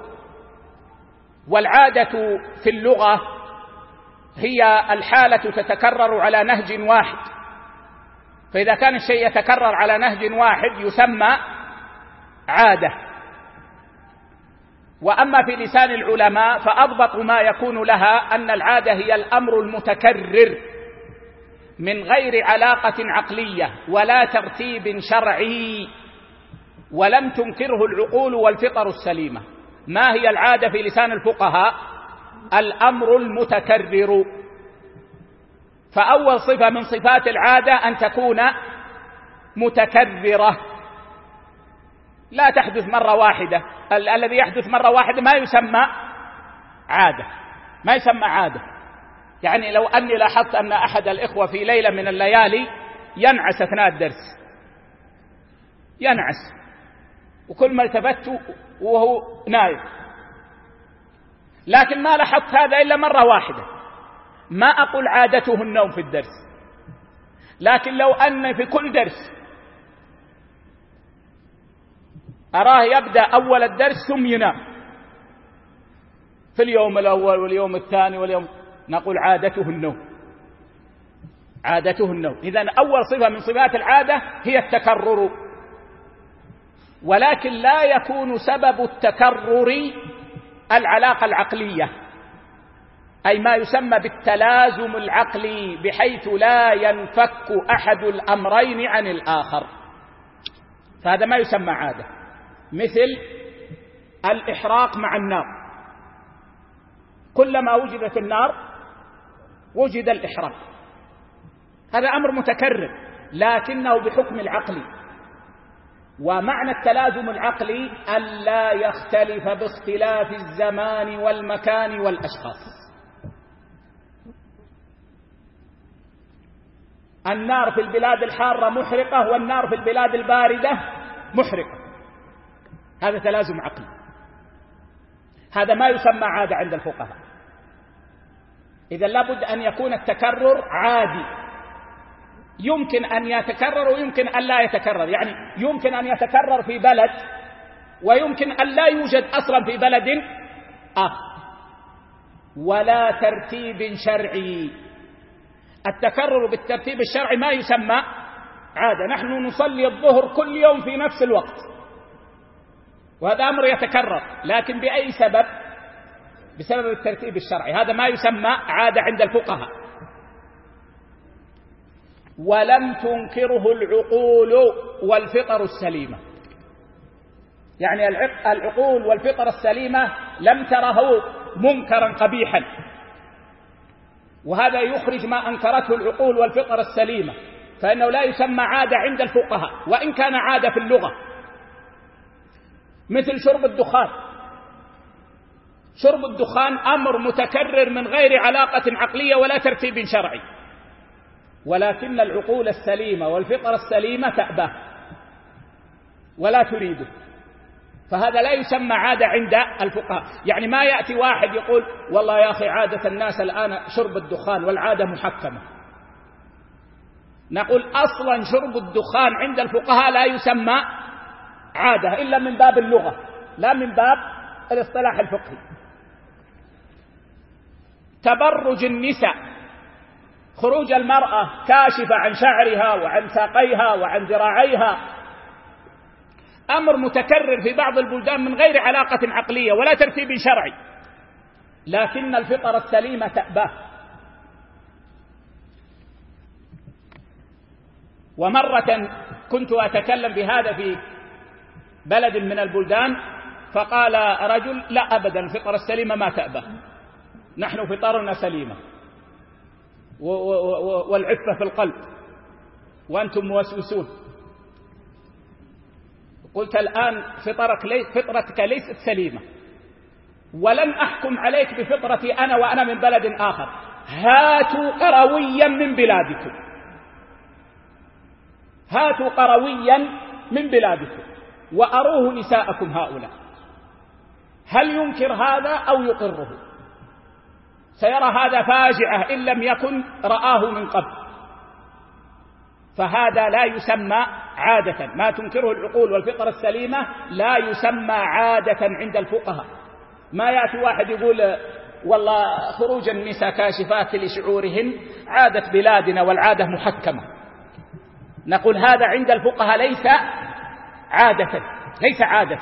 والعادة في اللغة هي الحالة تتكرر على نهج واحد، فإذا كان الشيء يتكرر على نهج واحد يسمى عادة. وأما في لسان العلماء فأضبط ما يكون لها أن العادة هي الأمر المتكرر من غير علاقة عقلية ولا ترتيب شرعي ولم تنكره العقول والفطر السليمة. ما هي العادة في لسان الفقهاء؟ الأمر المتكرر. فأول صفة من صفات العادة أن تكون متكررة، لا تحدث مرة واحدة. ال- الذي يحدث مرة واحدة ما يسمى عادة، ما يسمى عادة. يعني لو أني لاحظت أن أحد الإخوة في ليلة من الليالي ينعس أثناء الدرس، ينعس، وكل ما التفت وهو نايم، لكن ما لاحظت هذا إلا مرة واحدة، ما أقول عادته النوم في الدرس. لكن لو أن في كل درس أراه يبدأ أول الدرس ثم ينام في اليوم الأول واليوم الثاني واليوم، نقول عادته النوم، عادته النوم. إذن أول صفة من صفات العادة هي التكرر، ولكن لا يكون سبب التكرر العلاقة العقلية، أي ما يسمى بالتلازم العقلي، بحيث لا ينفك أحد الأمرين عن الآخر، فهذا ما يسمى عادة. مثل الإحراق مع النار، كلما وجدت النار وجد الإحراق، هذا أمر متكرر لكنه بحكم العقل. ومعنى التلازم العقلي ألا يختلف باختلاف الزمان والمكان والأشخاص. النار في البلاد الحارة محرقة والنار في البلاد الباردة محرقة، هذا تلازم عقلي، هذا ما يسمى عادة عند الفقهاء. إذا لابد أن يكون التكرر عادي، يمكن أن يتكرر ويمكن أن لا يتكرر. يعني يمكن أن يتكرر في بلد ويمكن أن لا يوجد أصلا في بلد آخر، ولا ترتيب شرعي. التكرر بالترتيب الشرعي ما يسمى عادة. نحن نصلي الظهر كل يوم في نفس الوقت، وهذا أمر يتكرر، لكن بأي سبب؟ بسبب الترتيب الشرعي، هذا ما يسمى عادة عند الفقهاء. ولم تنكره العقول والفطر السليمة، يعني العقول والفطر السليمة لم تره منكرا قبيحا، وهذا يخرج ما أنكرته العقول والفطر السليمة، فإنه لا يسمى عادة عند الفقهاء وإن كان عادة في اللغة. مثل شرب الدخان، شرب الدخان أمر متكرر من غير علاقة عقلية ولا ترتيب شرعي، ولكن العقول السليمة والفطر السليمة تأباه ولا تريده، فهذا لا يسمى عادة عند الفقهاء. يعني ما يأتي واحد يقول والله يا أخي عادة الناس الآن شرب الدخان والعادة محكمة، نقول أصلا شرب الدخان عند الفقهاء لا يسمى عادة إلا من باب اللغة لا من باب الاصطلاح الفقهي. تبرج النساء خروج المرأة كاشفة عن شعرها وعن ساقيها وعن ذراعيها أمر متكرر في بعض البلدان من غير علاقة عقلية ولا ترتيب شرعي، لكن الفطرة السليمة تأباه. ومرة كنت أتكلم بهذا في بلد من البلدان، فقال رجل: لا أبدا، الفطرة السليمة ما تأباه، نحن فطرنا سليمة والعفة في القلب وأنتم موسوسون. قلت: الآن فطرك ليس فطرتك ليست سليمة، ولن أحكم عليك بفطرتي أنا وأنا من بلد آخر. هاتوا قرويا من بلادكم، هاتوا قرويا من بلادكم وأروه نساءكم هؤلاء، هل ينكر هذا أو يقره؟ سيرى هذا فاجعة إن لم يكن رآه من قبل. فهذا لا يسمى عادة، ما تنكره العقول والفطرة السليمة لا يسمى عادة عند الفقهاء. ما يأتي واحد يقول: والله خروج النساء كاشفات لشعورهن عادة بلادنا والعادة محكمة. نقول هذا عند الفقهاء ليس عادة، ليس عادة.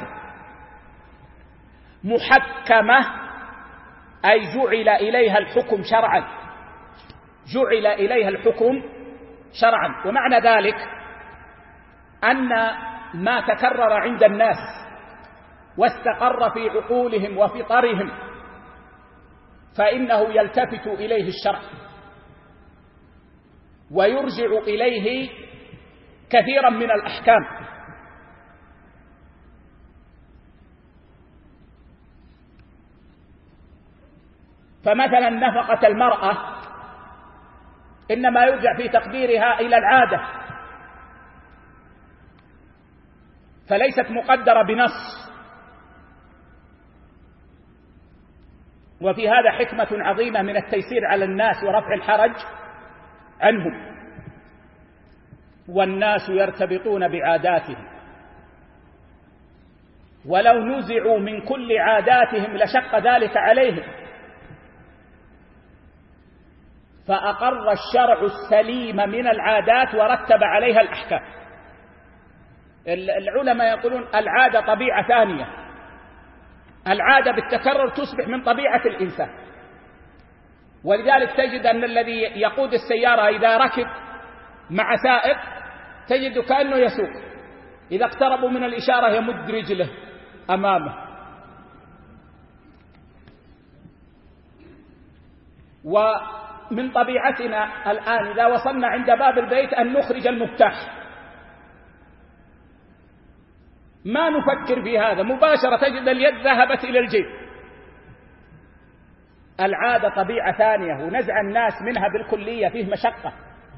محكمة أي جعل إليها الحكم شرعا، جعل إليها الحكم شرعا. ومعنى ذلك أن ما تكرر عند الناس واستقر في عقولهم وفطرهم فإنه يلتفت إليه الشرع ويرجع إليه كثيرا من الأحكام. فمثلا نفقة المرأة إنما يرجع في تقديرها إلى العادة، فليست مقدرة بنص. وفي هذا حكمة عظيمة من التيسير على الناس ورفع الحرج عنهم. والناس يرتبطون بعاداتهم، ولو نزعوا من كل عاداتهم لشق ذلك عليهم. فأقر الشرع السليم من العادات ورتب عليها الأحكام. العلماء يقولون العادة طبيعة ثانية، العادة بالتكرر تصبح من طبيعة الإنسان. ولذلك تجد أن الذي يقود السيارة إذا ركب مع سائق تجد كأنه يسوق، إذا اقتربوا من الإشارة يمد رجله أمامه. ومن طبيعتنا الآن إذا وصلنا عند باب البيت أن نخرج المفتاح، ما نفكر في هذا، مباشرة تجد اليد ذهبت إلى الجيب. العادة طبيعة ثانية، ونزع الناس منها بالكلية فيه مشقة.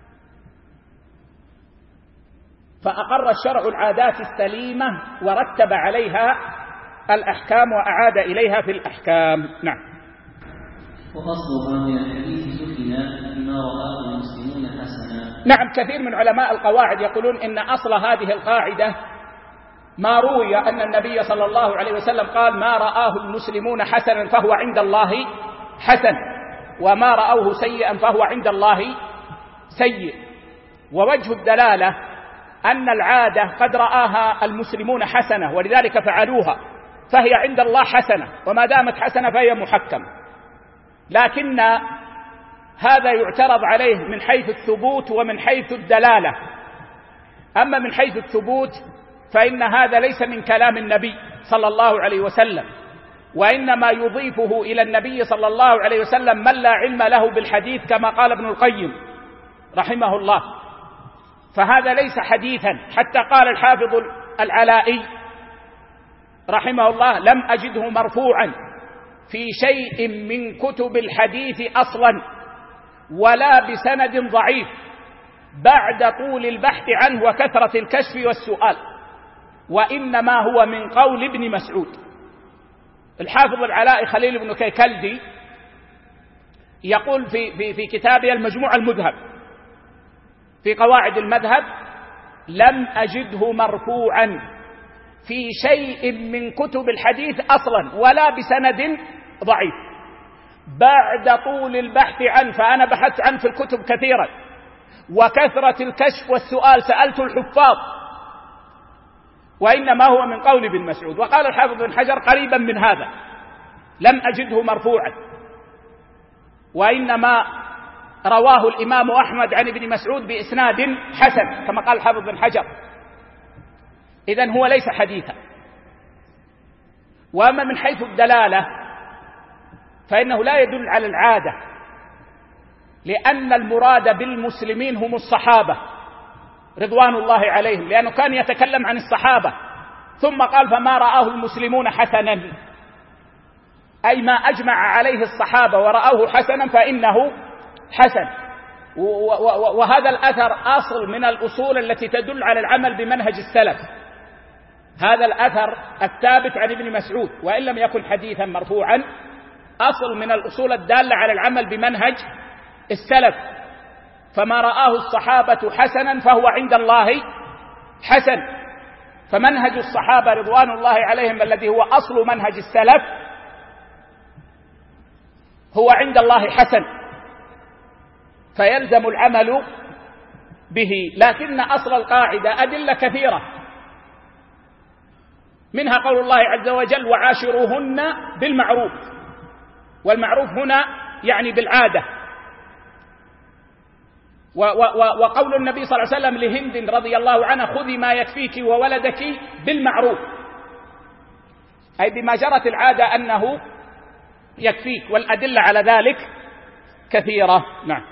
فأقر الشرع العادات السليمة ورتب عليها الأحكام وأعاد إليها في الأحكام. نعم. وأصلها من الحديث سكنا ما رآه المسلمون حسنا. نعم، كثير من علماء القواعد يقولون إن أصل هذه القاعدة ما روي أن النبي صلى الله عليه وسلم قال: ما رآه المسلمون حسنا فهو عند الله حسن، وما رأوه سيئا فهو عند الله سيء. ووجه الدلالة أن العادة قد رآها المسلمون حسنة ولذلك فعلوها، فهي عند الله حسنة، وما دامت حسنة فهي محكمة. لكن هذا يعترض عليه من حيث الثبوت ومن حيث الدلالة. أما من حيث الثبوت فإن هذا ليس من كلام النبي صلى الله عليه وسلم، وإنما يضيفه إلى النبي صلى الله عليه وسلم من لا علم له بالحديث، كما قال ابن القيم رحمه الله. فهذا ليس حديثا، حتى قال الحافظ العلائي رحمه الله: لم أجده مرفوعا في شيء من كتب الحديث أصلا ولا بسند ضعيف بعد طول البحث عنه وكثرة الكشف والسؤال، وإنما هو من قول ابن مسعود. الحافظ العلائي خليل بن كيكلدي يقول في, في, في كتابه المجموع المذهب في قواعد المذهب: لم أجده مرفوعا في شيء من كتب الحديث أصلا ولا بسند ضعيف. بعد طول البحث عنه، فأنا بحثت عنه في الكتب كثيرا وكثرة الكشف والسؤال، سألت الحفاظ، وإنما هو من قول ابن مسعود. وقال الحافظ بن حجر قريبا من هذا، لم أجده مرفوعا، وإنما رواه الإمام أحمد عن ابن مسعود بإسناد حسن كما قال الحافظ بن حجر. إذن هو ليس حديثا. وأما من حيث الدلالة فإنه لا يدل على العادة، لأن المراد بالمسلمين هم الصحابة رضوان الله عليهم، لأنه كان يتكلم عن الصحابة ثم قال فما رآه المسلمون حسنا، أي ما أجمع عليه الصحابة ورآه حسنا فإنه حسن. وهذا الأثر أصل من الأصول التي تدل على العمل بمنهج السلف، هذا الأثر الثابت عن ابن مسعود وإن لم يكن حديثا مرفوعا أصل من الأصول الدالة على العمل بمنهج السلف. فما رآه الصحابة حسنا فهو عند الله حسن، فمنهج الصحابة رضوان الله عليهم الذي هو أصل منهج السلف هو عند الله حسن، فيلزم العمل به. لكن أصل القاعدة أدلة كثيرة، منها قول الله عز وجل وعاشروهن بالمعروف، والمعروف هنا يعني بالعادة. وقول النبي صلى الله عليه وسلم لهند رضي الله عنها خذي ما يكفيك وولدك بالمعروف، أي بما جرت العادة أنه يكفيك، والأدلة على ذلك كثيرة. نعم.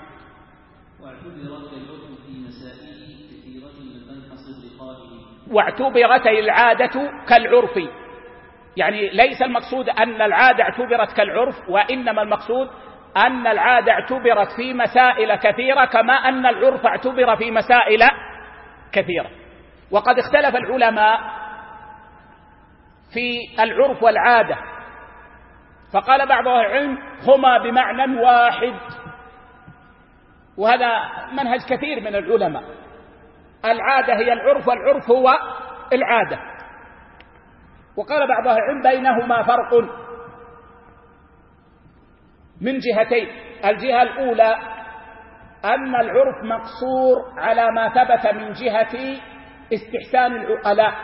واعتبرت العادة كالعرف، يعني ليس المقصود أن العادة اعتبرت كالعرف، وإنما المقصود أن العادة اعتبرت في مسائل كثيرة كما أن العرف اعتبر في مسائل كثيرة. وقد اختلف العلماء في العرف والعادة، فقال بعض أهل العلم هما بمعنى واحد، وهذا منهج كثير من العلماء، العادة هي العرف والعرف هو العادة. وقال بعض أهل العلم بينهما فرق من جهتين. الجهة الأولى أن العرف مقصور على ما ثبت من جهة استحسان العقلاء،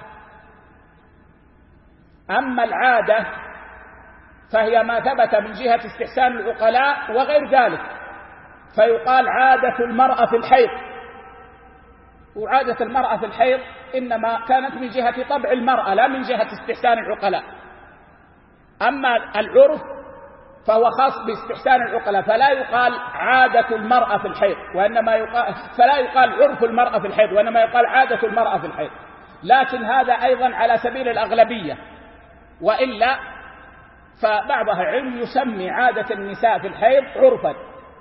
أما العادة فهي ما ثبت من جهة استحسان العقلاء وغير ذلك، فيقال عادة المرأة في الحيض، وعادة المرأة في الحيض إنما كانت من جهة طبع المرأة لا من جهة استحسان العقلاء. أما العرف فهو خاص باستحسان العقلاء، فلا يقال عادة المرأة في الحيض وإنما يقال فلا يقال عرف المرأة في الحيض وإنما يقال عادة المرأة في الحيض. لكن هذا أيضا على سبيل الأغلبية، وإلا فبعض أهل العلم يسمي عادة النساء في الحيض عرفا.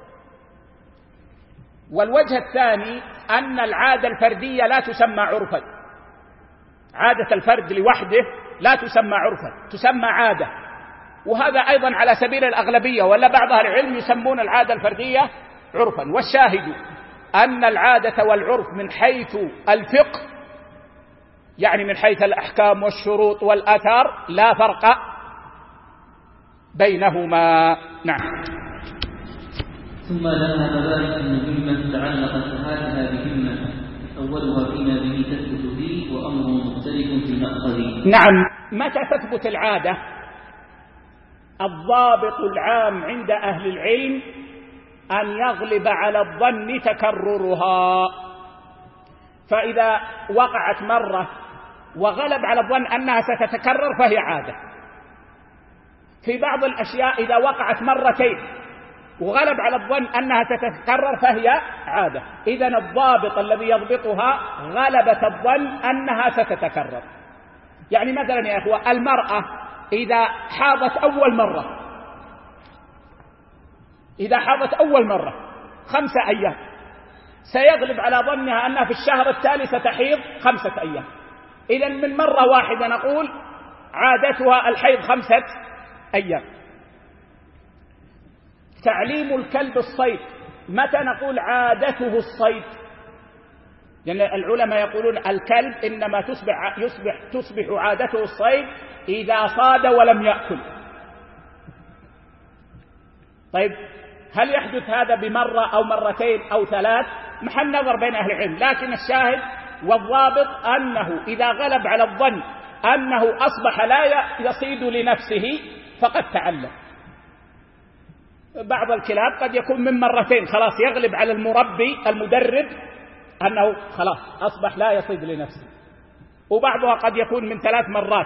والوجه الثاني أن العادة الفردية لا تسمى عرفا، عادة الفرد لوحده لا تسمى عرفا، تسمى عادة، وهذا أيضا على سبيل الأغلبية، ولا بعض أهل العلم يسمون العادة الفردية عرفا. والشاهد أن العادة والعرف من حيث الفقه، يعني من حيث الأحكام والشروط والآثار، لا فرق بينهما. نعم. ثم لها مبارك مهمة تعلقت صحاتها بهمة، أولها فيما به تثبت فيه وأمر مختلف في مأخذه. نعم. متى تثبت العادة؟ الضابط العام عند أهل العلم أن يغلب على الظن تكررها، فإذا وقعت مرة وغلب على الظن أنها ستتكرر فهي عادة. في بعض الأشياء إذا وقعت مرتين وغلب على الظن أنها ستتكرر فهي عادة. إذن الضابط الذي يضبطها غلبة الظن أنها ستتكرر. يعني مثلا يا أخوة، المرأة إذا حاضت أول مرة إذا حاضت أول مرة خمسة أيام سيغلب على ظنها أنها في الشهر التالي ستحيض خمسة أيام. إذن من مرة واحدة نقول عادتها الحيض خمسة أيام. تعليم الكلب الصيد، متى نقول عادته الصيد؟ لأن العلماء يقولون الكلب إنما تصبح, يصبح تصبح عادته الصيد إذا صاد ولم يأكل. طيب هل يحدث هذا بمرة أو مرتين أو ثلاث؟ محل نظر بين أهل العلم، لكن الشاهد والضابط أنه إذا غلب على الظن أنه أصبح لا يصيد لنفسه فقد تعلم. بعض الكلاب قد يكون من مرتين خلاص يغلب على المربي المدرب أنه خلاص أصبح لا يصيد لنفسه، وبعضها قد يكون من ثلاث مرات.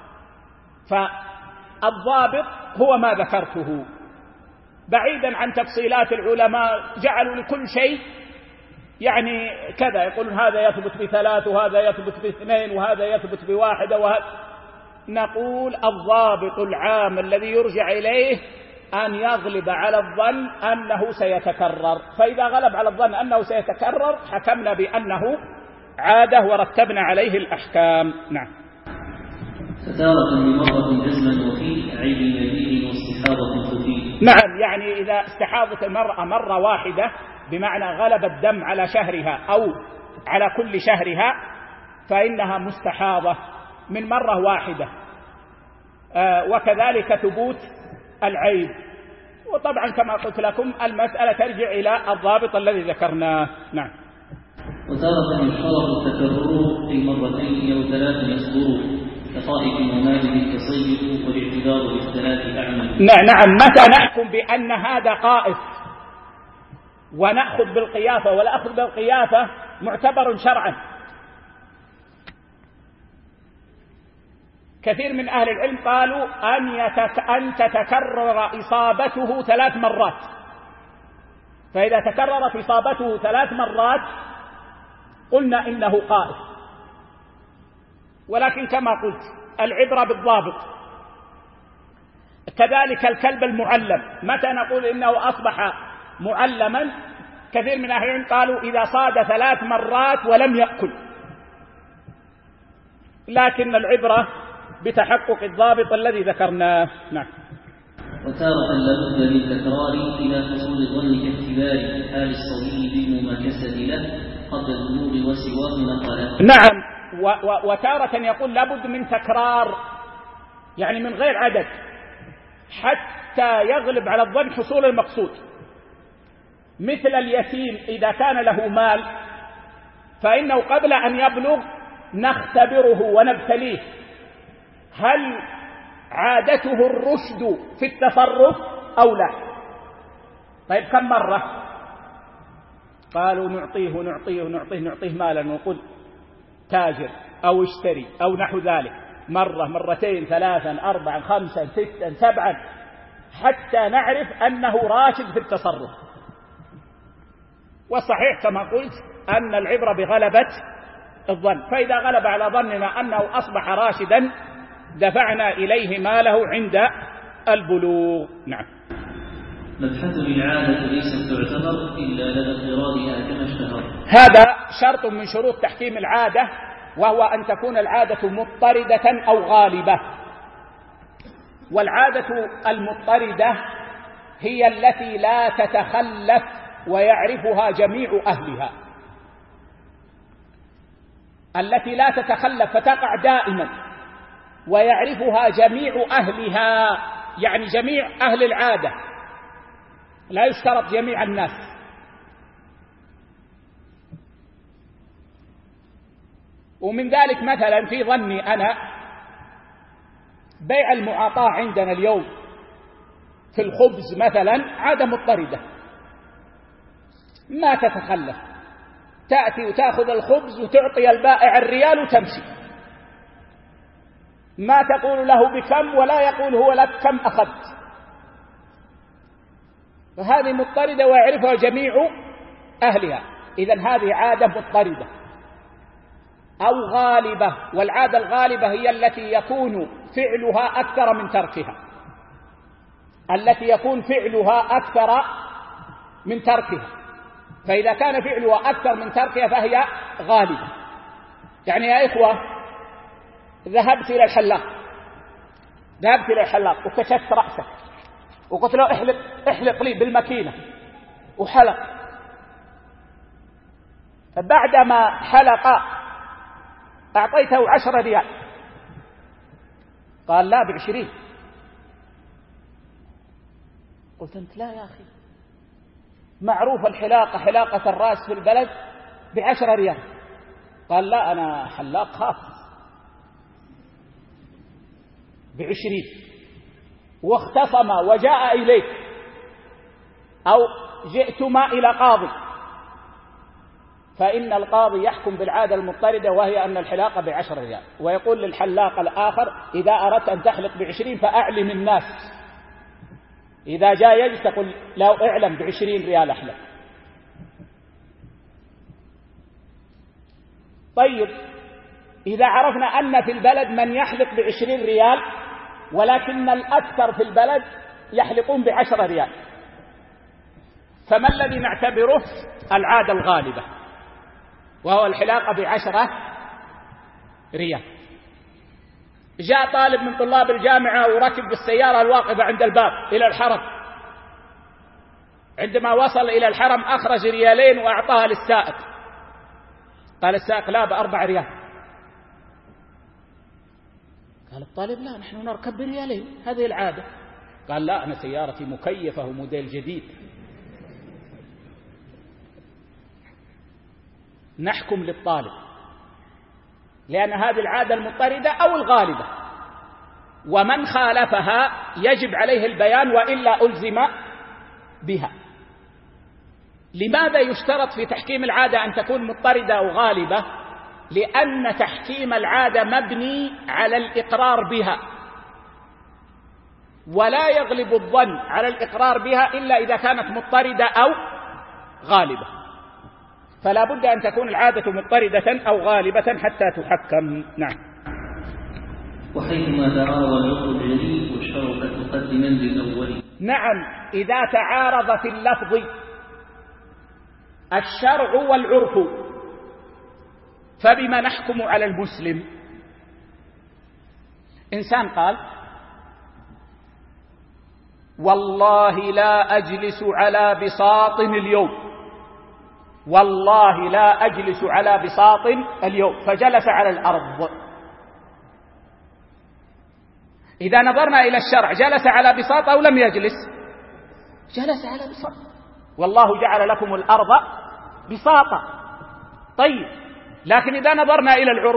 فالضابط هو ما ذكرته، بعيدا عن تفصيلات العلماء جعلوا لكل شيء يعني كذا، يقولون هذا يثبت بثلاث وهذا يثبت باثنين وهذا يثبت بواحدة وهذا. نقول الضابط العام الذي يرجع إليه أن يغلب على الظن أنه سيتكرر، فإذا غلب على الظن أنه سيتكرر حكمنا بأنه عادة ورتبنا عليه الأحكام. نعم. فتارة بمرة جزما وفي عيب نبيل واستحاضة خفي. نعم، يعني إذا استحاضت المرأة مرة واحدة بمعنى غلب الدم على شهرها أو على كل شهرها فإنها مستحاضة من مرة واحدة، آه وكذلك ثبوت العيب. وطبعا كما قلت لكم المسألة ترجع إلى الضابط الذي ذكرناه. نعم. وتارة يشترط التكرر في مرتين أو ثلاث يصدر كطائف ومال التصيد والاعتبار بالثلاث أعمى. نعم نعم. متى نحكم بأن هذا قائف ونأخذ بالقيافة ولا أخذ بالقيافة معتبر شرعا؟ كثير من أهل العلم قالوا أن, يتك... أن تتكرر إصابته ثلاث مرات، فإذا تكررت إصابته ثلاث مرات قلنا إنه قائف. ولكن كما قلت العبرة بالضابط. كذلك الكلب المعلم، متى نقول إنه أصبح معلما؟ كثير من أهل العلم قالوا إذا صاد ثلاث مرات ولم يأكل، لكن العبرة بتحقق الضابط الذي ذكرناه. نعم. وتارة لابد للتكرار إلى حصول الظن كاعتبار حال الصبي بالمماكسة له قبل البلوغ وسواه نقلا. نعم. و- و- وتارة يقول لابد من تكرار يعني من غير عدد حتى يغلب على الظن حصول المقصود، مثل اليتيم إذا كان له مال فإنه قبل أن يبلغ نختبره ونبتليه هل عادته الرشد في التصرف أو لا. طيب كم مرة؟ قالوا نعطيه نعطيه نعطيه نعطيه مالا ونقول تاجر أو اشتري أو نحو ذلك، مرة مرتين ثلاثا أربعا خمسا ستا سبعا حتى نعرف أنه راشد في التصرف. والصحيح كما قلت أن العبرة بغلبة الظن، فإذا غلب على ظننا أنه أصبح راشدا دفعنا إليه ماله عند البلوغ. نعم. مبحث العادة ليست تعتبر إلا لدى اضطرارها كما اشتهر. هذا شرط من شروط تحكيم العادة، وهو أن تكون العادة مضطردة أو غالبة. والعادة المضطردة هي التي لا تتخلف ويعرفها جميع أهلها، التي لا تتخلف فتقع دائما ويعرفها جميع أهلها، يعني جميع أهل العادة، لا يشترط جميع الناس. ومن ذلك مثلا في ظني أنا بيع المعاطاة عندنا اليوم في الخبز مثلا عادة مضطردة ما تتخلف، تأتي وتأخذ الخبز وتعطي البائع الريال وتمشي، ما تقول له بكم ولا يقول هو لك كم أخذت. فهذه مضطردة ويعرفها جميع أهلها، إذن هذه عادة مضطردة أو غالبة. والعادة الغالبة هي التي يكون فعلها أكثر من تركها، التي يكون فعلها أكثر من تركها. فإذا كان فعلها أكثر من تركها فهي غالبة. يعني يا إخوة ذهبت إلى الحلاق ذهبت إلى الحلاق وكشفت رأسك وقلت له احلق احلق لي بالماكينة وحلق. بعدما حلق أعطيته عشرة ريال، قال لا بعشرين. قلت أنت لا يا أخي، معروف الحلاقة حلاقة الرأس في البلد بعشرة ريال. قال لا أنا حلاق خاص بعشرين. واختصم وجاء إليك أو جئتما إلى قاضي، فإن القاضي يحكم بالعادة المضطردة وهي أن الحلاقة بعشر ريال، ويقول للحلاق الآخر إذا أردت أن تحلق بعشرين فأعلم الناس، إذا جاء يجلس تقول لو اعلم بعشرين ريال أحلق. طيب إذا عرفنا أن في البلد من يحلق بعشرين ريال ولكن الأكثر في البلد يحلقون بعشرة ريال، فما الذي نعتبره العادة الغالبة وهو الحلاقة بعشرة ريال؟ جاء طالب من طلاب الجامعة وركب بالسيارة الواقفة عند الباب إلى الحرم، عندما وصل إلى الحرم أخرج ريالين وأعطاها للسائق، قال السائق لا بأربع ريال. قال الطالب لا نحن نركب بريالين هذه العادة. قال لا أنا سيارتي مكيفة وموديل جديد. نحكم للطالب لأن هذه العادة المضطردة أو الغالبة، ومن خالفها يجب عليه البيان وإلا ألزم بها. لماذا يشترط في تحكيم العادة أن تكون مضطردة أو غالبة؟ لأن تحكيم العادة مبني على الإقرار بها، ولا يغلب الظن على الإقرار بها إلا إذا كانت مضطردة أو غالبة، فلا بد أن تكون العادة مضطردة أو غالبة حتى تحكم. نعم. وحيثما تعارض اللفظ الجلي والشرع فتقدما للأول. نعم، إذا تعارض في اللفظ الشرع والعرف فبما نحكم على المسلم؟ إنسان قال والله لا أجلس على بساط اليوم، والله لا أجلس على بساط اليوم، فجلس على الأرض. إذا نظرنا إلى الشرع جلس على بساط أو لم يجلس؟ جلس على بساط، والله جعل لكم الأرض بساطا. طيب، لكن إذا نظرنا إلى العرف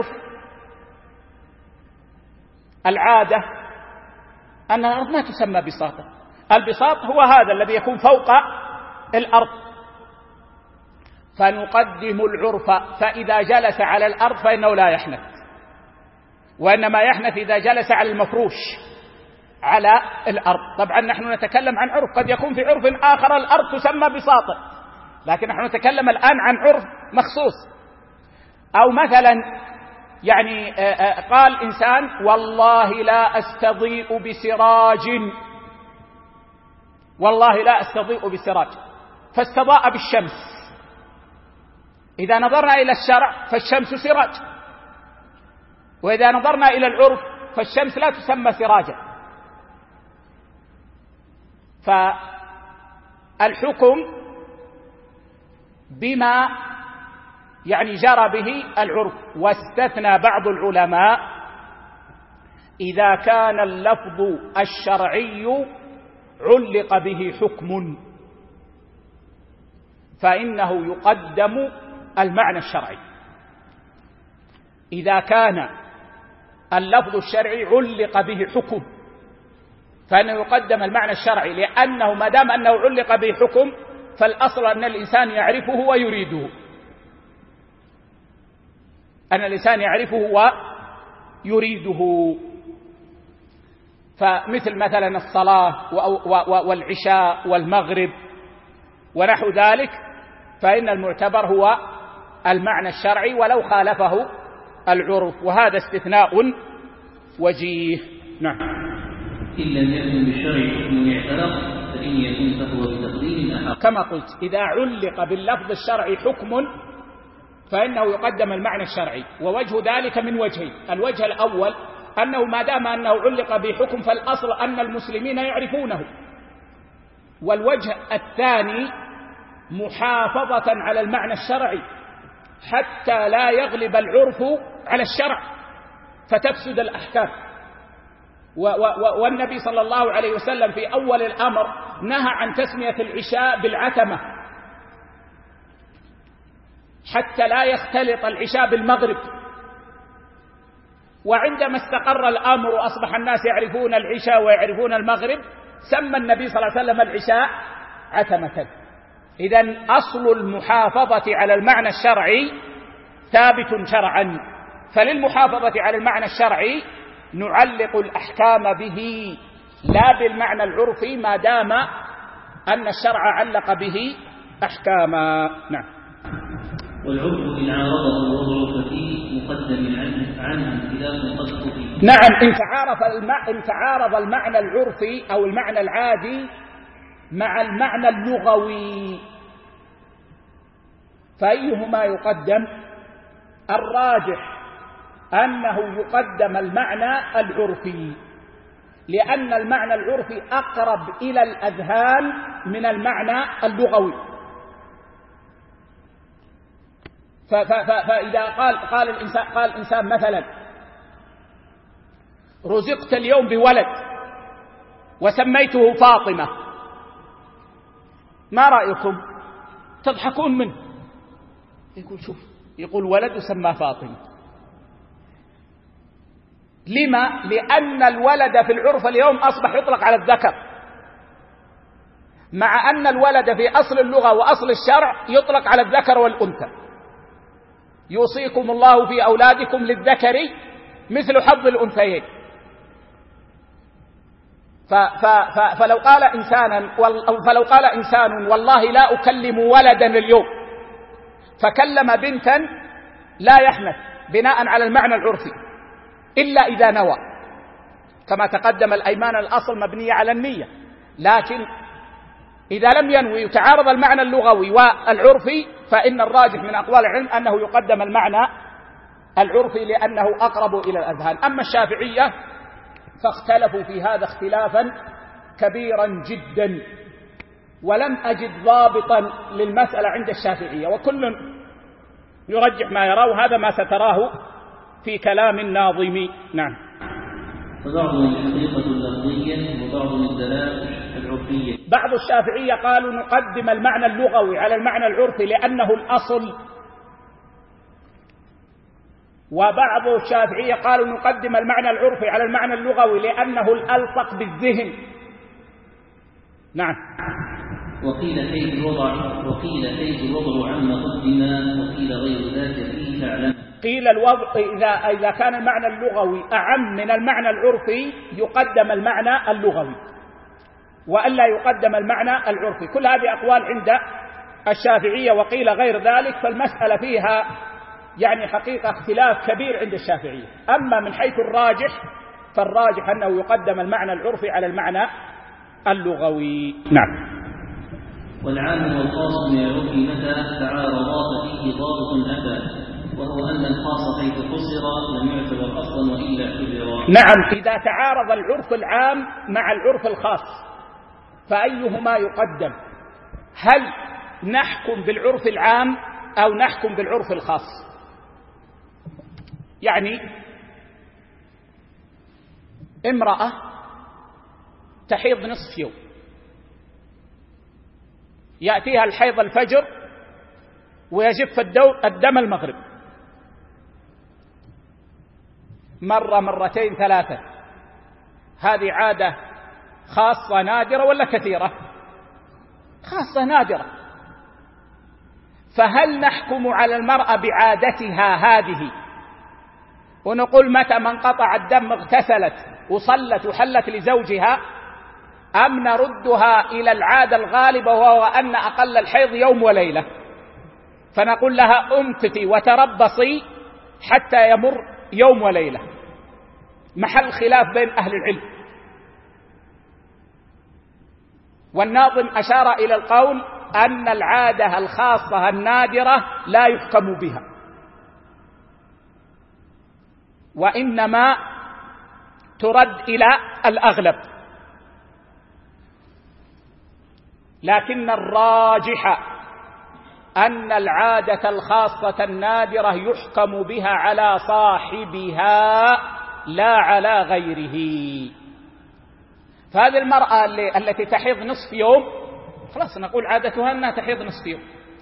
العادة أن الأرض ما تسمى بساطا، البساط هو هذا الذي يكون فوق الأرض، فنقدم العرف، فإذا جلس على الأرض فإنه لا يحنث، وإنما يحنث إذا جلس على المفروش على الأرض. طبعا نحن نتكلم عن عرف، قد يكون في عرف آخر الأرض تسمى بساطا، لكن نحن نتكلم الآن عن عرف مخصوص. أو مثلا يعني قال إنسان والله لا أستضيء بسراج، والله لا أستضيء بسراج، فاستضاء بالشمس. إذا نظرنا إلى الشرع فالشمس سراج، وإذا نظرنا إلى العرف فالشمس لا تسمى سراجا. فالحكم بما يعني جرى به العرف. واستثنى بعض العلماء إذا كان اللفظ الشرعي علق به حكم فإنه يقدم المعنى الشرعي. إذا كان اللفظ الشرعي علق به حكم فإنه يقدم المعنى الشرعي، لأنه ما دام أنه علق به حكم فالأصل أن الإنسان يعرفه ويريده، أن الإنسان يعرفه ويريده. فمثل مثلا الصلاة والعشاء والمغرب ونحو ذلك، فإن المعتبر هو المعنى الشرعي ولو خالفه العرف، وهذا استثناء وجيه. نعم. إن لم يكن بالشرع حكم اعترف فإن يكن فهو بتقديم أحق. كما قلت إذا علق باللفظ الشرعي حكم فإنه يقدم المعنى الشرعي، ووجه ذلك من وجهين. الوجه الأول أنه ما دام أنه علق بحكم فالأصل أن المسلمين يعرفونه، والوجه الثاني محافظة على المعنى الشرعي حتى لا يغلب العرف على الشرع فتفسد الأحكام. والنبي صلى الله عليه وسلم في أول الأمر نهى عن تسمية العشاء بالعتمة حتى لا يختلط العشاء بالمغرب. وعندما استقر الأمر وأصبح الناس يعرفون العشاء ويعرفون المغرب سمى النبي صلى الله عليه وسلم العشاء عتمة. إذن أصل المحافظة على المعنى الشرعي ثابت شرعا، فللمحافظة على المعنى الشرعي نعلق الأحكام به لا بالمعنى العرفي ما دام أن الشرع علق به أحكاما. نعم. والعرف إن عارضه وضع فيه مقدم عنه خلاف قد خفي. نعم، إن تعارض المعنى إن تعارض المعنى العرفي أو المعنى العادي مع المعنى اللغوي فأيهما يقدم؟ الراجح أنه يقدم المعنى العرفي، لأن المعنى العرفي أقرب إلى الأذهان من المعنى اللغوي. فإذا قال قال الإنسان قال الإنسان مثلا رزقت اليوم بولد وسميته فاطمة، ما رأيكم؟ تضحكون منه. يقول شوف، يقول ولد وسمى فاطمة. لما؟ لأن الولد في العرف اليوم أصبح يطلق على الذكر، مع أن الولد في أصل اللغة وأصل الشرع يطلق على الذكر والأنثى. يوصيكم الله في أولادكم للذكر مثل حظ الأنثيين. فلو قال إنسانا فلو قال إنسان والله لا أكلم ولدا اليوم فكلم بنتا لا يحنث بناء على المعنى العرفي إلا إذا نوى، كما تقدم الأيمان الأصل مبنية على النية. لكن إذا لم ينوي يتعارض المعنى اللغوي والعرفي فإن الراجح من أقوال العلم أنه يقدم المعنى العرفي لأنه أقرب إلى الأذهان. أما الشافعية فاختلفوا في هذا اختلافا كبيرا جدا، ولم أجد ضابطا للمسألة عند الشافعية، وكل يرجح ما يراه، وهذا ما ستراه في كلام الناظم. نعم. فبعضهم الحقيقة اللفظية وبعضهم الدلالة العرفية. بعض الشافعية قالوا نقدم المعنى اللغوي على المعنى العرفي لأنه الأصل، وبعض الشافعية قالوا نقدم المعنى العرفي على المعنى اللغوي لأنه الألصق بالذهن. نعم. وقيل كيف الوضع وقيل كيف الوضع عما قدم وقيل غير ذاك فيه فاعلم. قيل الوضع إذا إذا كان المعنى اللغوي أعم من المعنى العرفي يقدم المعنى اللغوي وألا يقدم المعنى العرفي. كل هذه أقوال عند الشافعية، وقيل غير ذلك، فالمسألة فيها يعني حقيقة اختلاف كبير عند الشافعية. أما من حيث الراجح فالراجح أنه يقدم المعنى العرفي على المعنى اللغوي. نعم. والعام والخاص من العرف متى تعارضا فيه ضابط أتى، وهو أن الخاص حيث قصر لم يعتبر أصلا وإلا اعتبر. نعم، إذا تعارض العرف العام مع العرف الخاص فأيهما يقدم؟ هل نحكم بالعرف العام أو نحكم بالعرف الخاص؟ يعني امرأة تحيض نصف يوم، يأتيها الحيض الفجر ويجف الدم المغرب، مرة مرتين ثلاثة، هذه عادة خاصة نادرة ولا كثيرة؟ خاصة نادرة. فهل نحكم على المرأة بعادتها هذه ونقول متى ما انقطع الدم اغتسلت وصلت وحلت لزوجها، أم نردها إلى العادة الغالبة وهو أن أقل الحيض يوم وليلة، فنقول لها أمكثي وتربصي حتى يمر يوم وليلة؟ محل خلاف بين أهل العلم. والناظم أشار إلى القول أن العادة الخاصة النادرة لا يحكم بها، وإنما ترد إلى الأغلب. لكن الراجح أن العادة الخاصة النادرة يحكم بها على صاحبها لا على غيره. فهذه المرأة اللي التي تحيض نصف يوم خلاص نقول عادتها أنها تحيض نصف يوم.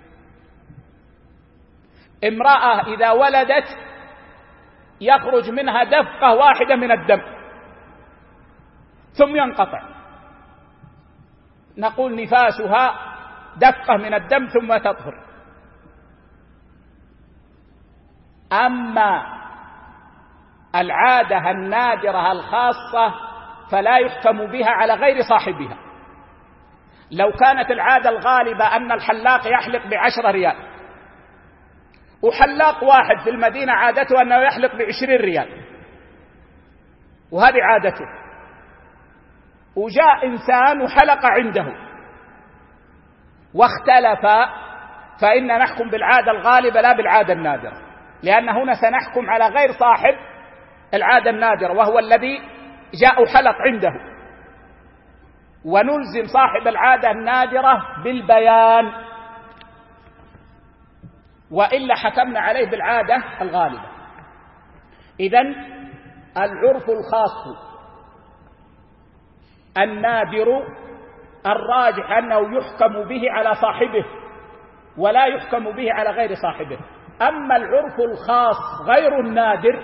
امرأة إذا ولدت يخرج منها دفقة واحدة من الدم ثم ينقطع، نقول نفاسها دفقة من الدم ثم تطهر. أما العادة النادرة الخاصة فلا يحكم بها على غير صاحبها. لو كانت العادة الغالبة أن الحلاق يحلق بعشرة ريال، وحلاق واحد في المدينة عادته أنه يحلق بعشرين ريال وهذه عادته، وجاء إنسان وحلق عنده واختلف، فإن نحكم بالعادة الغالبة لا بالعادة النادرة، لأن هنا سنحكم على غير صاحب العادة النادرة وهو الذي جاء حلق عنده، ونلزم صاحب العادة النادرة بالبيان، وإلا حكمنا عليه بالعادة الغالبة. إذن العرف الخاص النادر الراجح أنه يحكم به على صاحبه ولا يحكم به على غير صاحبه. أما العرف الخاص غير النادر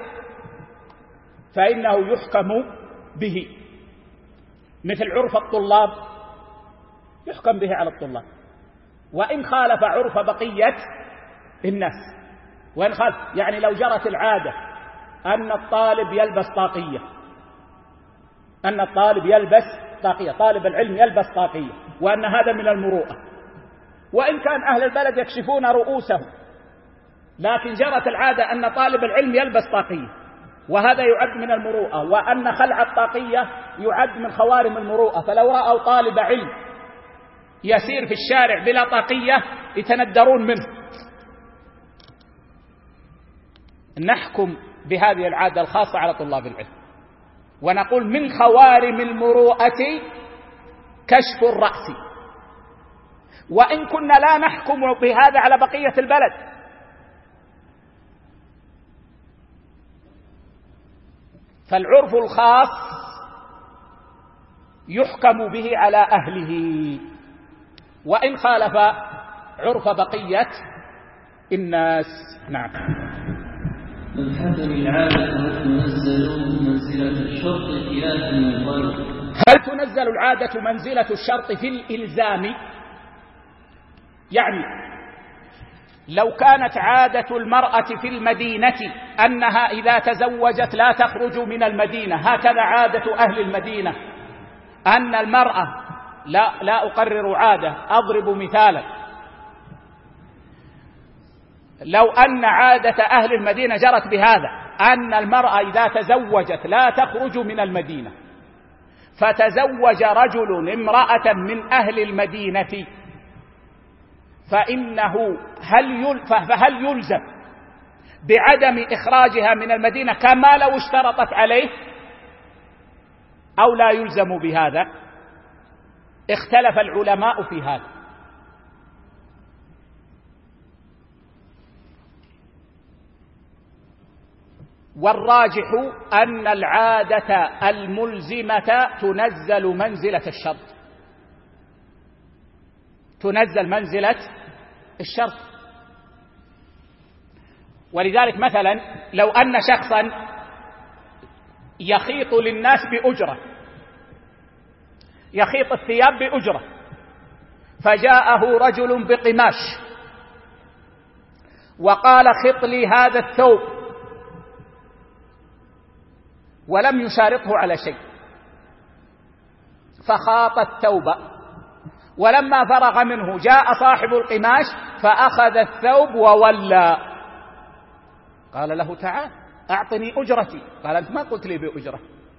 فإنه يحكم به، مثل عرف الطلاب يحكم به على الطلاب، وإن خالف عرف بقية الناس، وإن خالف يعني لو جرت العادة أن الطالب يلبس طاقية، أن الطالب يلبس طاقية، طالب العلم يلبس طاقية، وأن هذا من المروءة، وإن كان أهل البلد يكشفون رؤوسهم، لكن جرت العادة أن طالب العلم يلبس طاقية وهذا يعد من المروءة، وأن خلع الطاقية يعد من خوارم المروءة، فلو رأوا طالب علم يسير في الشارع بلا طاقية يتندرون منه. نحكم بهذه العادة الخاصة على طلاب العلم ونقول من خوارم المروءة كشف الرأس، وإن كنا لا نحكم بهذا على بقية البلد. فالعرف الخاص يحكم به على أهله وإن خالف عرف بقية الناس. نعم. الحكم العادة تنزل منزلة الشرط خلافا للغير. هل تنزل العادة منزلة الشرط في الإلزام؟ يعني لو كانت عادة المرأة في المدينة أنها إذا تزوجت لا تخرج من المدينة، هكذا عادة أهل المدينة، أن المرأة لا, لا أقرر عادة، أضرب مثالا، لو أن عادة أهل المدينة جرت بهذا أن المرأة إذا تزوجت لا تخرج من المدينة، فتزوج رجل امرأة من أهل المدينة، فإنه هل فهل يلزم بعدم إخراجها من المدينة كما لو اشترطت عليه أو لا يلزم بهذا؟ اختلف العلماء في هذا. والراجح أن العادة الملزمة تنزل منزلة الشرط، تنزل منزلة الشرط. ولذلك مثلا لو أن شخصا يخيط للناس بأجرة، يخيط الثياب بأجرة، فجاءه رجل بقماش وقال خط لي هذا الثوب ولم يشارطه على شيء، فخاط الثوب، ولما فرغ منه جاء صاحب القماش فأخذ الثوب وولى، قال له تعال أعطني أجرتي، قال أنت ما قلت لي بأجرة،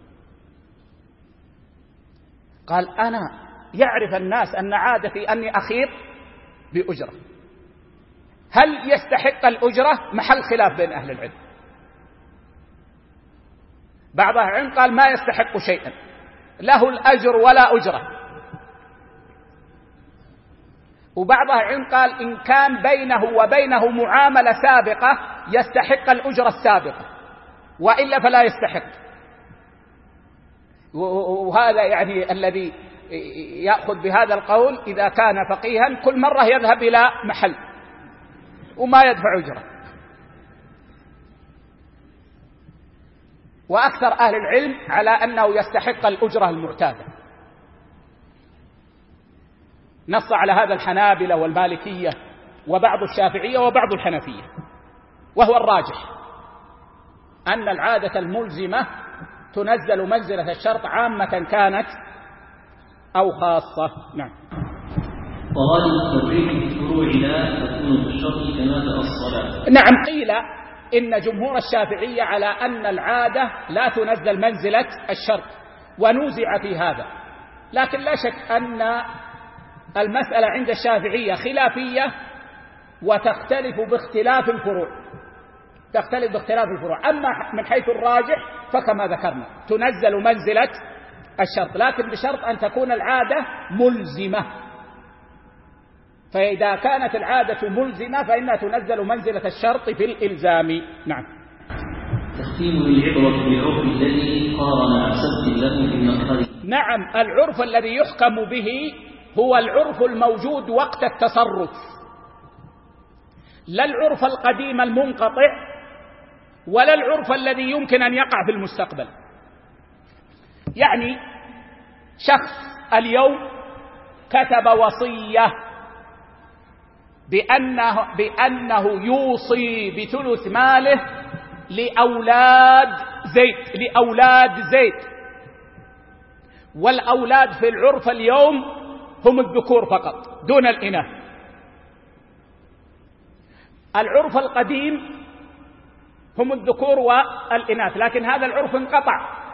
قال أنا يعرف الناس أن عادتي أني أخيط بأجرة. هل يستحق الأجرة؟ محل خلاف بين أهل العلم، بعض أهل العلم قال ما يستحق شيئا، له الأجر ولا أجرة، وبعض أهل العلم قال إن كان بينه وبينه معاملة سابقة يستحق الأجرة السابقة، وإلا فلا يستحق. وهذا يعني الذي يأخذ بهذا القول إذا كان فقيها كل مرة يذهب إلى محل وما يدفع أجرة. وأكثر أهل العلم على أنه يستحق الأجرة المعتادة. نص على هذا الحنابلة والمالكية وبعض الشافعية وبعض الحنفية، وهو الراجح أن العادة الملزمة تنزل منزلة الشرط عامة كانت أو خاصة. نعم. وغالب التفريق في الفروع لا تكون بالشرط كما تأصل. نعم، قيل إن جمهور الشافعية على أن العادة لا تنزل منزلة الشرط، ونوزع في هذا، لكن لا شك أن المسألة عند الشافعية خلافية وتختلف باختلاف الفروع، تختلف باختلاف الفروع. أما من حيث الراجح فكما ذكرنا تنزل منزلة الشرط، لكن بشرط أن تكون العادة ملزمة. فإذا كانت العادة ملزمة فإنها تنزل منزلة الشرط في الإلزام. نعم. تختيم العبرة بالعرف الذي قارن سبب له في المقهى. نعم، العرف الذي يحكم به هو العرف الموجود وقت التصرف، لا العرف القديم المنقطع ولا العرف الذي يمكن أن يقع في المستقبل. يعني شخص اليوم كتب وصية بأنه, بأنه يوصي بثلث ماله لأولاد زيد لأولاد زيد والأولاد في العرف اليوم هم الذكور فقط دون الإناث. العرف القديم هم الذكور والإناث، لكن هذا العرف انقطع.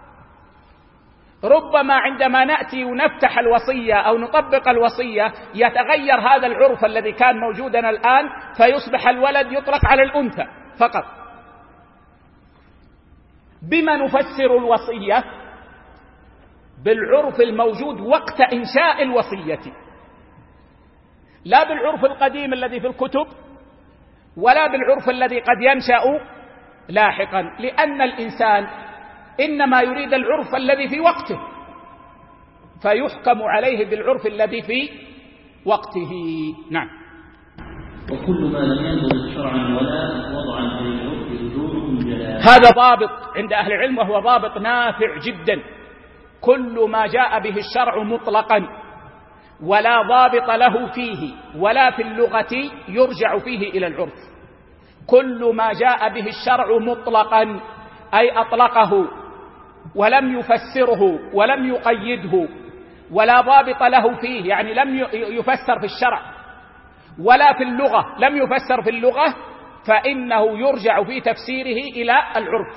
ربما عندما نأتي ونفتح الوصية أو نطبق الوصية يتغير هذا العرف الذي كان موجودا الآن، فيصبح الولد يطلق على الأنثى فقط. بما نفسر الوصية؟ بالعرف الموجود وقت إنشاء الوصية، لا بالعرف القديم الذي في الكتب ولا بالعرف الذي قد ينشأ لاحقا، لأن الإنسان إنما يريد العرف الذي في وقته، فيحكم عليه بالعرف الذي في وقته. نعم. وكل ما لم ينضبط شرعا ولا وضعا في العرف رجوع جلاء. هذا ضابط عند أهل العلم وهو ضابط نافع جدا. كل ما جاء به الشرع مطلقا ولا ضابط له فيه ولا في اللغة يرجع فيه إلى العرف. كل ما جاء به الشرع مطلقا أي أطلقه ولم يفسره ولم يقيده ولا ضابط له فيه، يعني لم يفسر في الشرع ولا في اللغة، لم يفسر في اللغة، فإنه يرجع في تفسيره إلى العرف.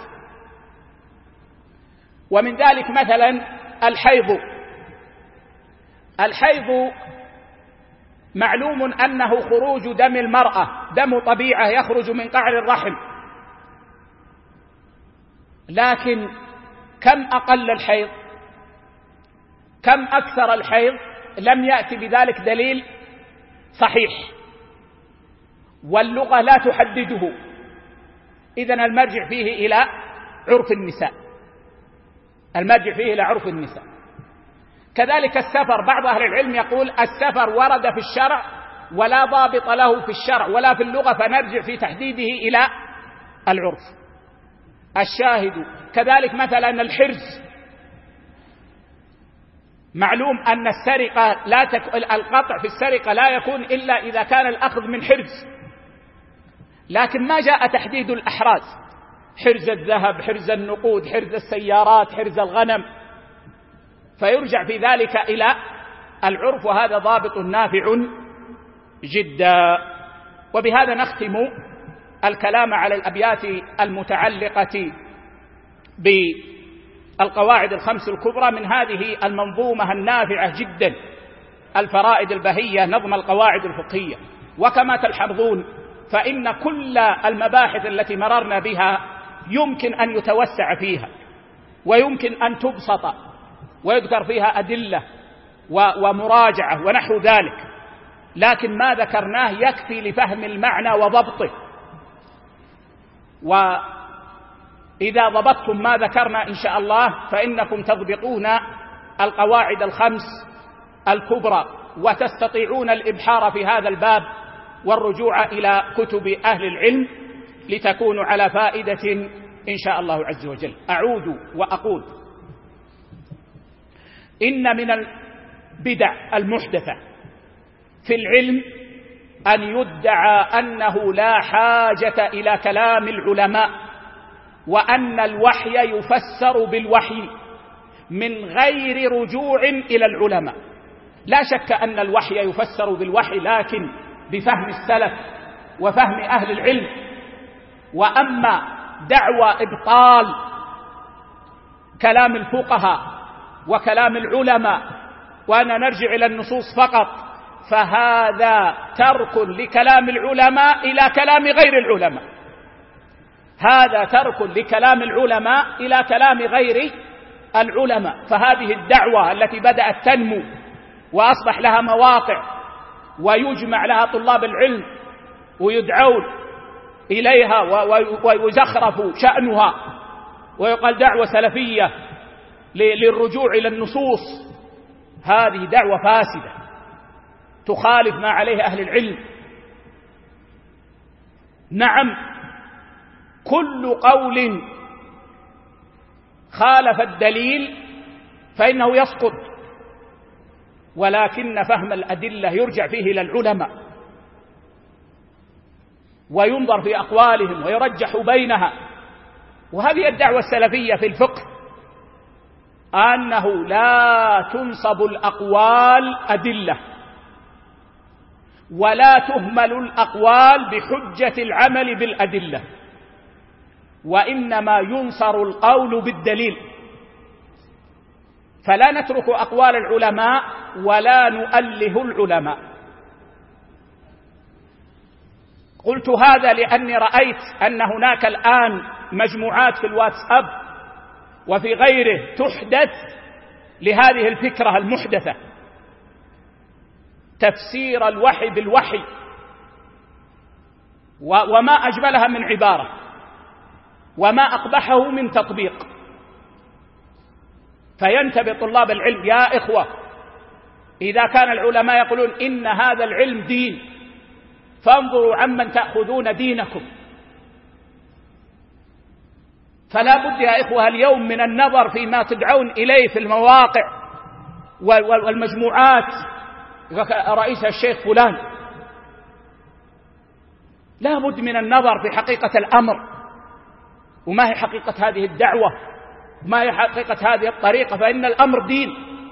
ومن ذلك مثلا الحيض. الحيض معلوم أنه خروج دم المرأة، دم طبيعة يخرج من قعر الرحم، لكن كم أقل الحيض؟ كم أكثر الحيض؟ لم يأتي بذلك دليل صحيح، واللغة لا تحدده. إذن المرجع فيه إلى عرف النساء، المرجع فيه إلى عرف النساء. كذلك السفر، بعض أهل العلم يقول السفر ورد في الشرع ولا ضابط له في الشرع ولا في اللغة، فنرجع في تحديده إلى العرف. الشاهد كذلك مثلا الحرز، معلوم أن السرقة لا تك... القطع في السرقة لا يكون إلا إذا كان الأخذ من حرز، لكن ما جاء تحديد الأحراز، حرز الذهب، حرز النقود، حرز السيارات، حرز الغنم، فيرجع في ذلك إلى العرف، وهذا ضابط نافع جدا. وبهذا نختم الكلام على الأبيات المتعلقة بالقواعد الخمس الكبرى من هذه المنظومة النافعة جدا الفرائد البهية نظم القواعد الفقهية. وكما تلحظون فإن كل المباحث التي مررنا بها يمكن أن يتوسع فيها ويمكن أن تبسط ويذكر فيها أدلة ومراجعة ونحو ذلك، لكن ما ذكرناه يكفي لفهم المعنى وضبطه. إذا ضبطتم ما ذكرنا إن شاء الله فإنكم تضبطون القواعد الخمس الكبرى، وتستطيعون الإبحار في هذا الباب والرجوع إلى كتب أهل العلم لتكونوا على فائدة إن شاء الله عز وجل. أعود وأقول إن من البدع المحدثة في العلم أن يدعى أنه لا حاجة إلى كلام العلماء، وأن الوحي يفسر بالوحي من غير رجوع إلى العلماء. لا شك أن الوحي يفسر بالوحي، لكن بفهم السلف وفهم أهل العلم. وأما دعوى إبطال كلام الفقهاء وكلام العلماء وأن نرجع إلى النصوص فقط، فهذا ترك لكلام العلماء إلى كلام غير العلماء، هذا ترك لكلام العلماء إلى كلام غير العلماء. فهذه الدعوة التي بدأت تنمو وأصبح لها مواقع ويجمع لها طلاب العلم ويدعون إليها ويزخرف شأنها ويقال دعوة سلفية للرجوع إلى النصوص، هذه دعوة فاسدة تخالف ما عليه أهل العلم. نعم، كل قول خالف الدليل فإنه يسقط، ولكن فهم الأدلة يرجع فيه إلى العلماء وينظر في أقوالهم ويرجح بينها. وهذه الدعوة السلفية في الفقه، أنه لا تنصب الأقوال أدلة ولا تهمل الأقوال بحجة العمل بالأدلة، وإنما ينصر القول بالدليل. فلا نترك أقوال العلماء ولا نؤله العلماء. قلت هذا لأني رأيت أن هناك الآن مجموعات في الواتساب وفي غيره تحدث لهذه الفكرة المحدثة، تفسير الوحي بالوحي، وما أجملها من عبارة وما أقبحه من تطبيق. فينتبه طلاب العلم: يا إخوة، إذا كان العلماء يقولون إن هذا العلم دين فانظروا عمن تأخذون دينكم. فلا بد يا إخوة اليوم من النظر فيما تدعون إليه في المواقع والمجموعات، رئيس الشيخ فلان. لا بد من النظر في حقيقة الأمر، وما هي حقيقة هذه الدعوة، ما هي حقيقة هذه الطريقة، فإن الأمر دين.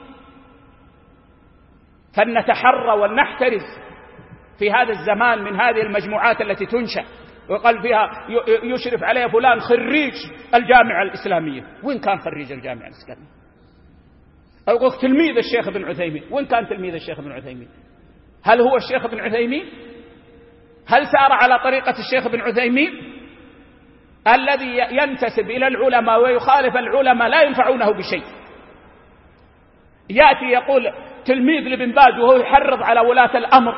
فلنتحرى ولنحترز في هذا الزمان من هذه المجموعات التي تنشأ ويقال فيها يشرف عليها فلان خريج الجامعة الإسلامية. وين كان خريج الجامعة الإسلامية؟ أو تلميذ الشيخ ابن عثيمين. وين كان تلميذ الشيخ ابن عثيمين؟ هل هو الشيخ ابن عثيمين؟ هل سار على طريقة الشيخ ابن عثيمين؟ الذي ينتسب إلى العلماء ويخالف العلماء لا ينفعونه بشيء. يأتي يقول تلميذ لابن باز وهو يحرض على ولاة الأمر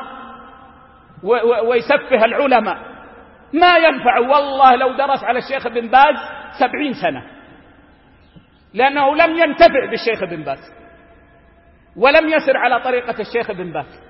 ويسفه العلماء، ما ينفع والله لو درس على الشيخ ابن باز سبعين سنة، لأنه لم ينتفع بالشيخ ابن باز ولم يسر على طريقة الشيخ ابن باز.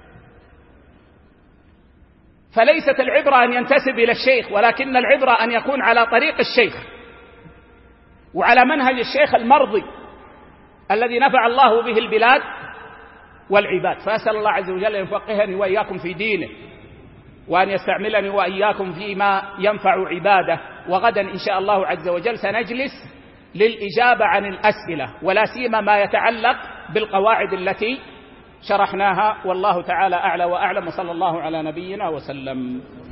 فليست العبرة أن ينتسب إلى الشيخ، ولكن العبرة أن يكون على طريق الشيخ وعلى منهج الشيخ المرضي الذي نفع الله به البلاد والعباد. فأسأل الله عز وجل أن يفقهني وإياكم في دينه، وأن يستعملني وإياكم فيما ينفع عباده. وغدا إن شاء الله عز وجل سنجلس للإجابة عن الأسئلة، ولا سيما ما يتعلق بالقواعد التي شرحناها. والله تعالى أعلى وأعلم، وصلى الله على نبينا وسلم.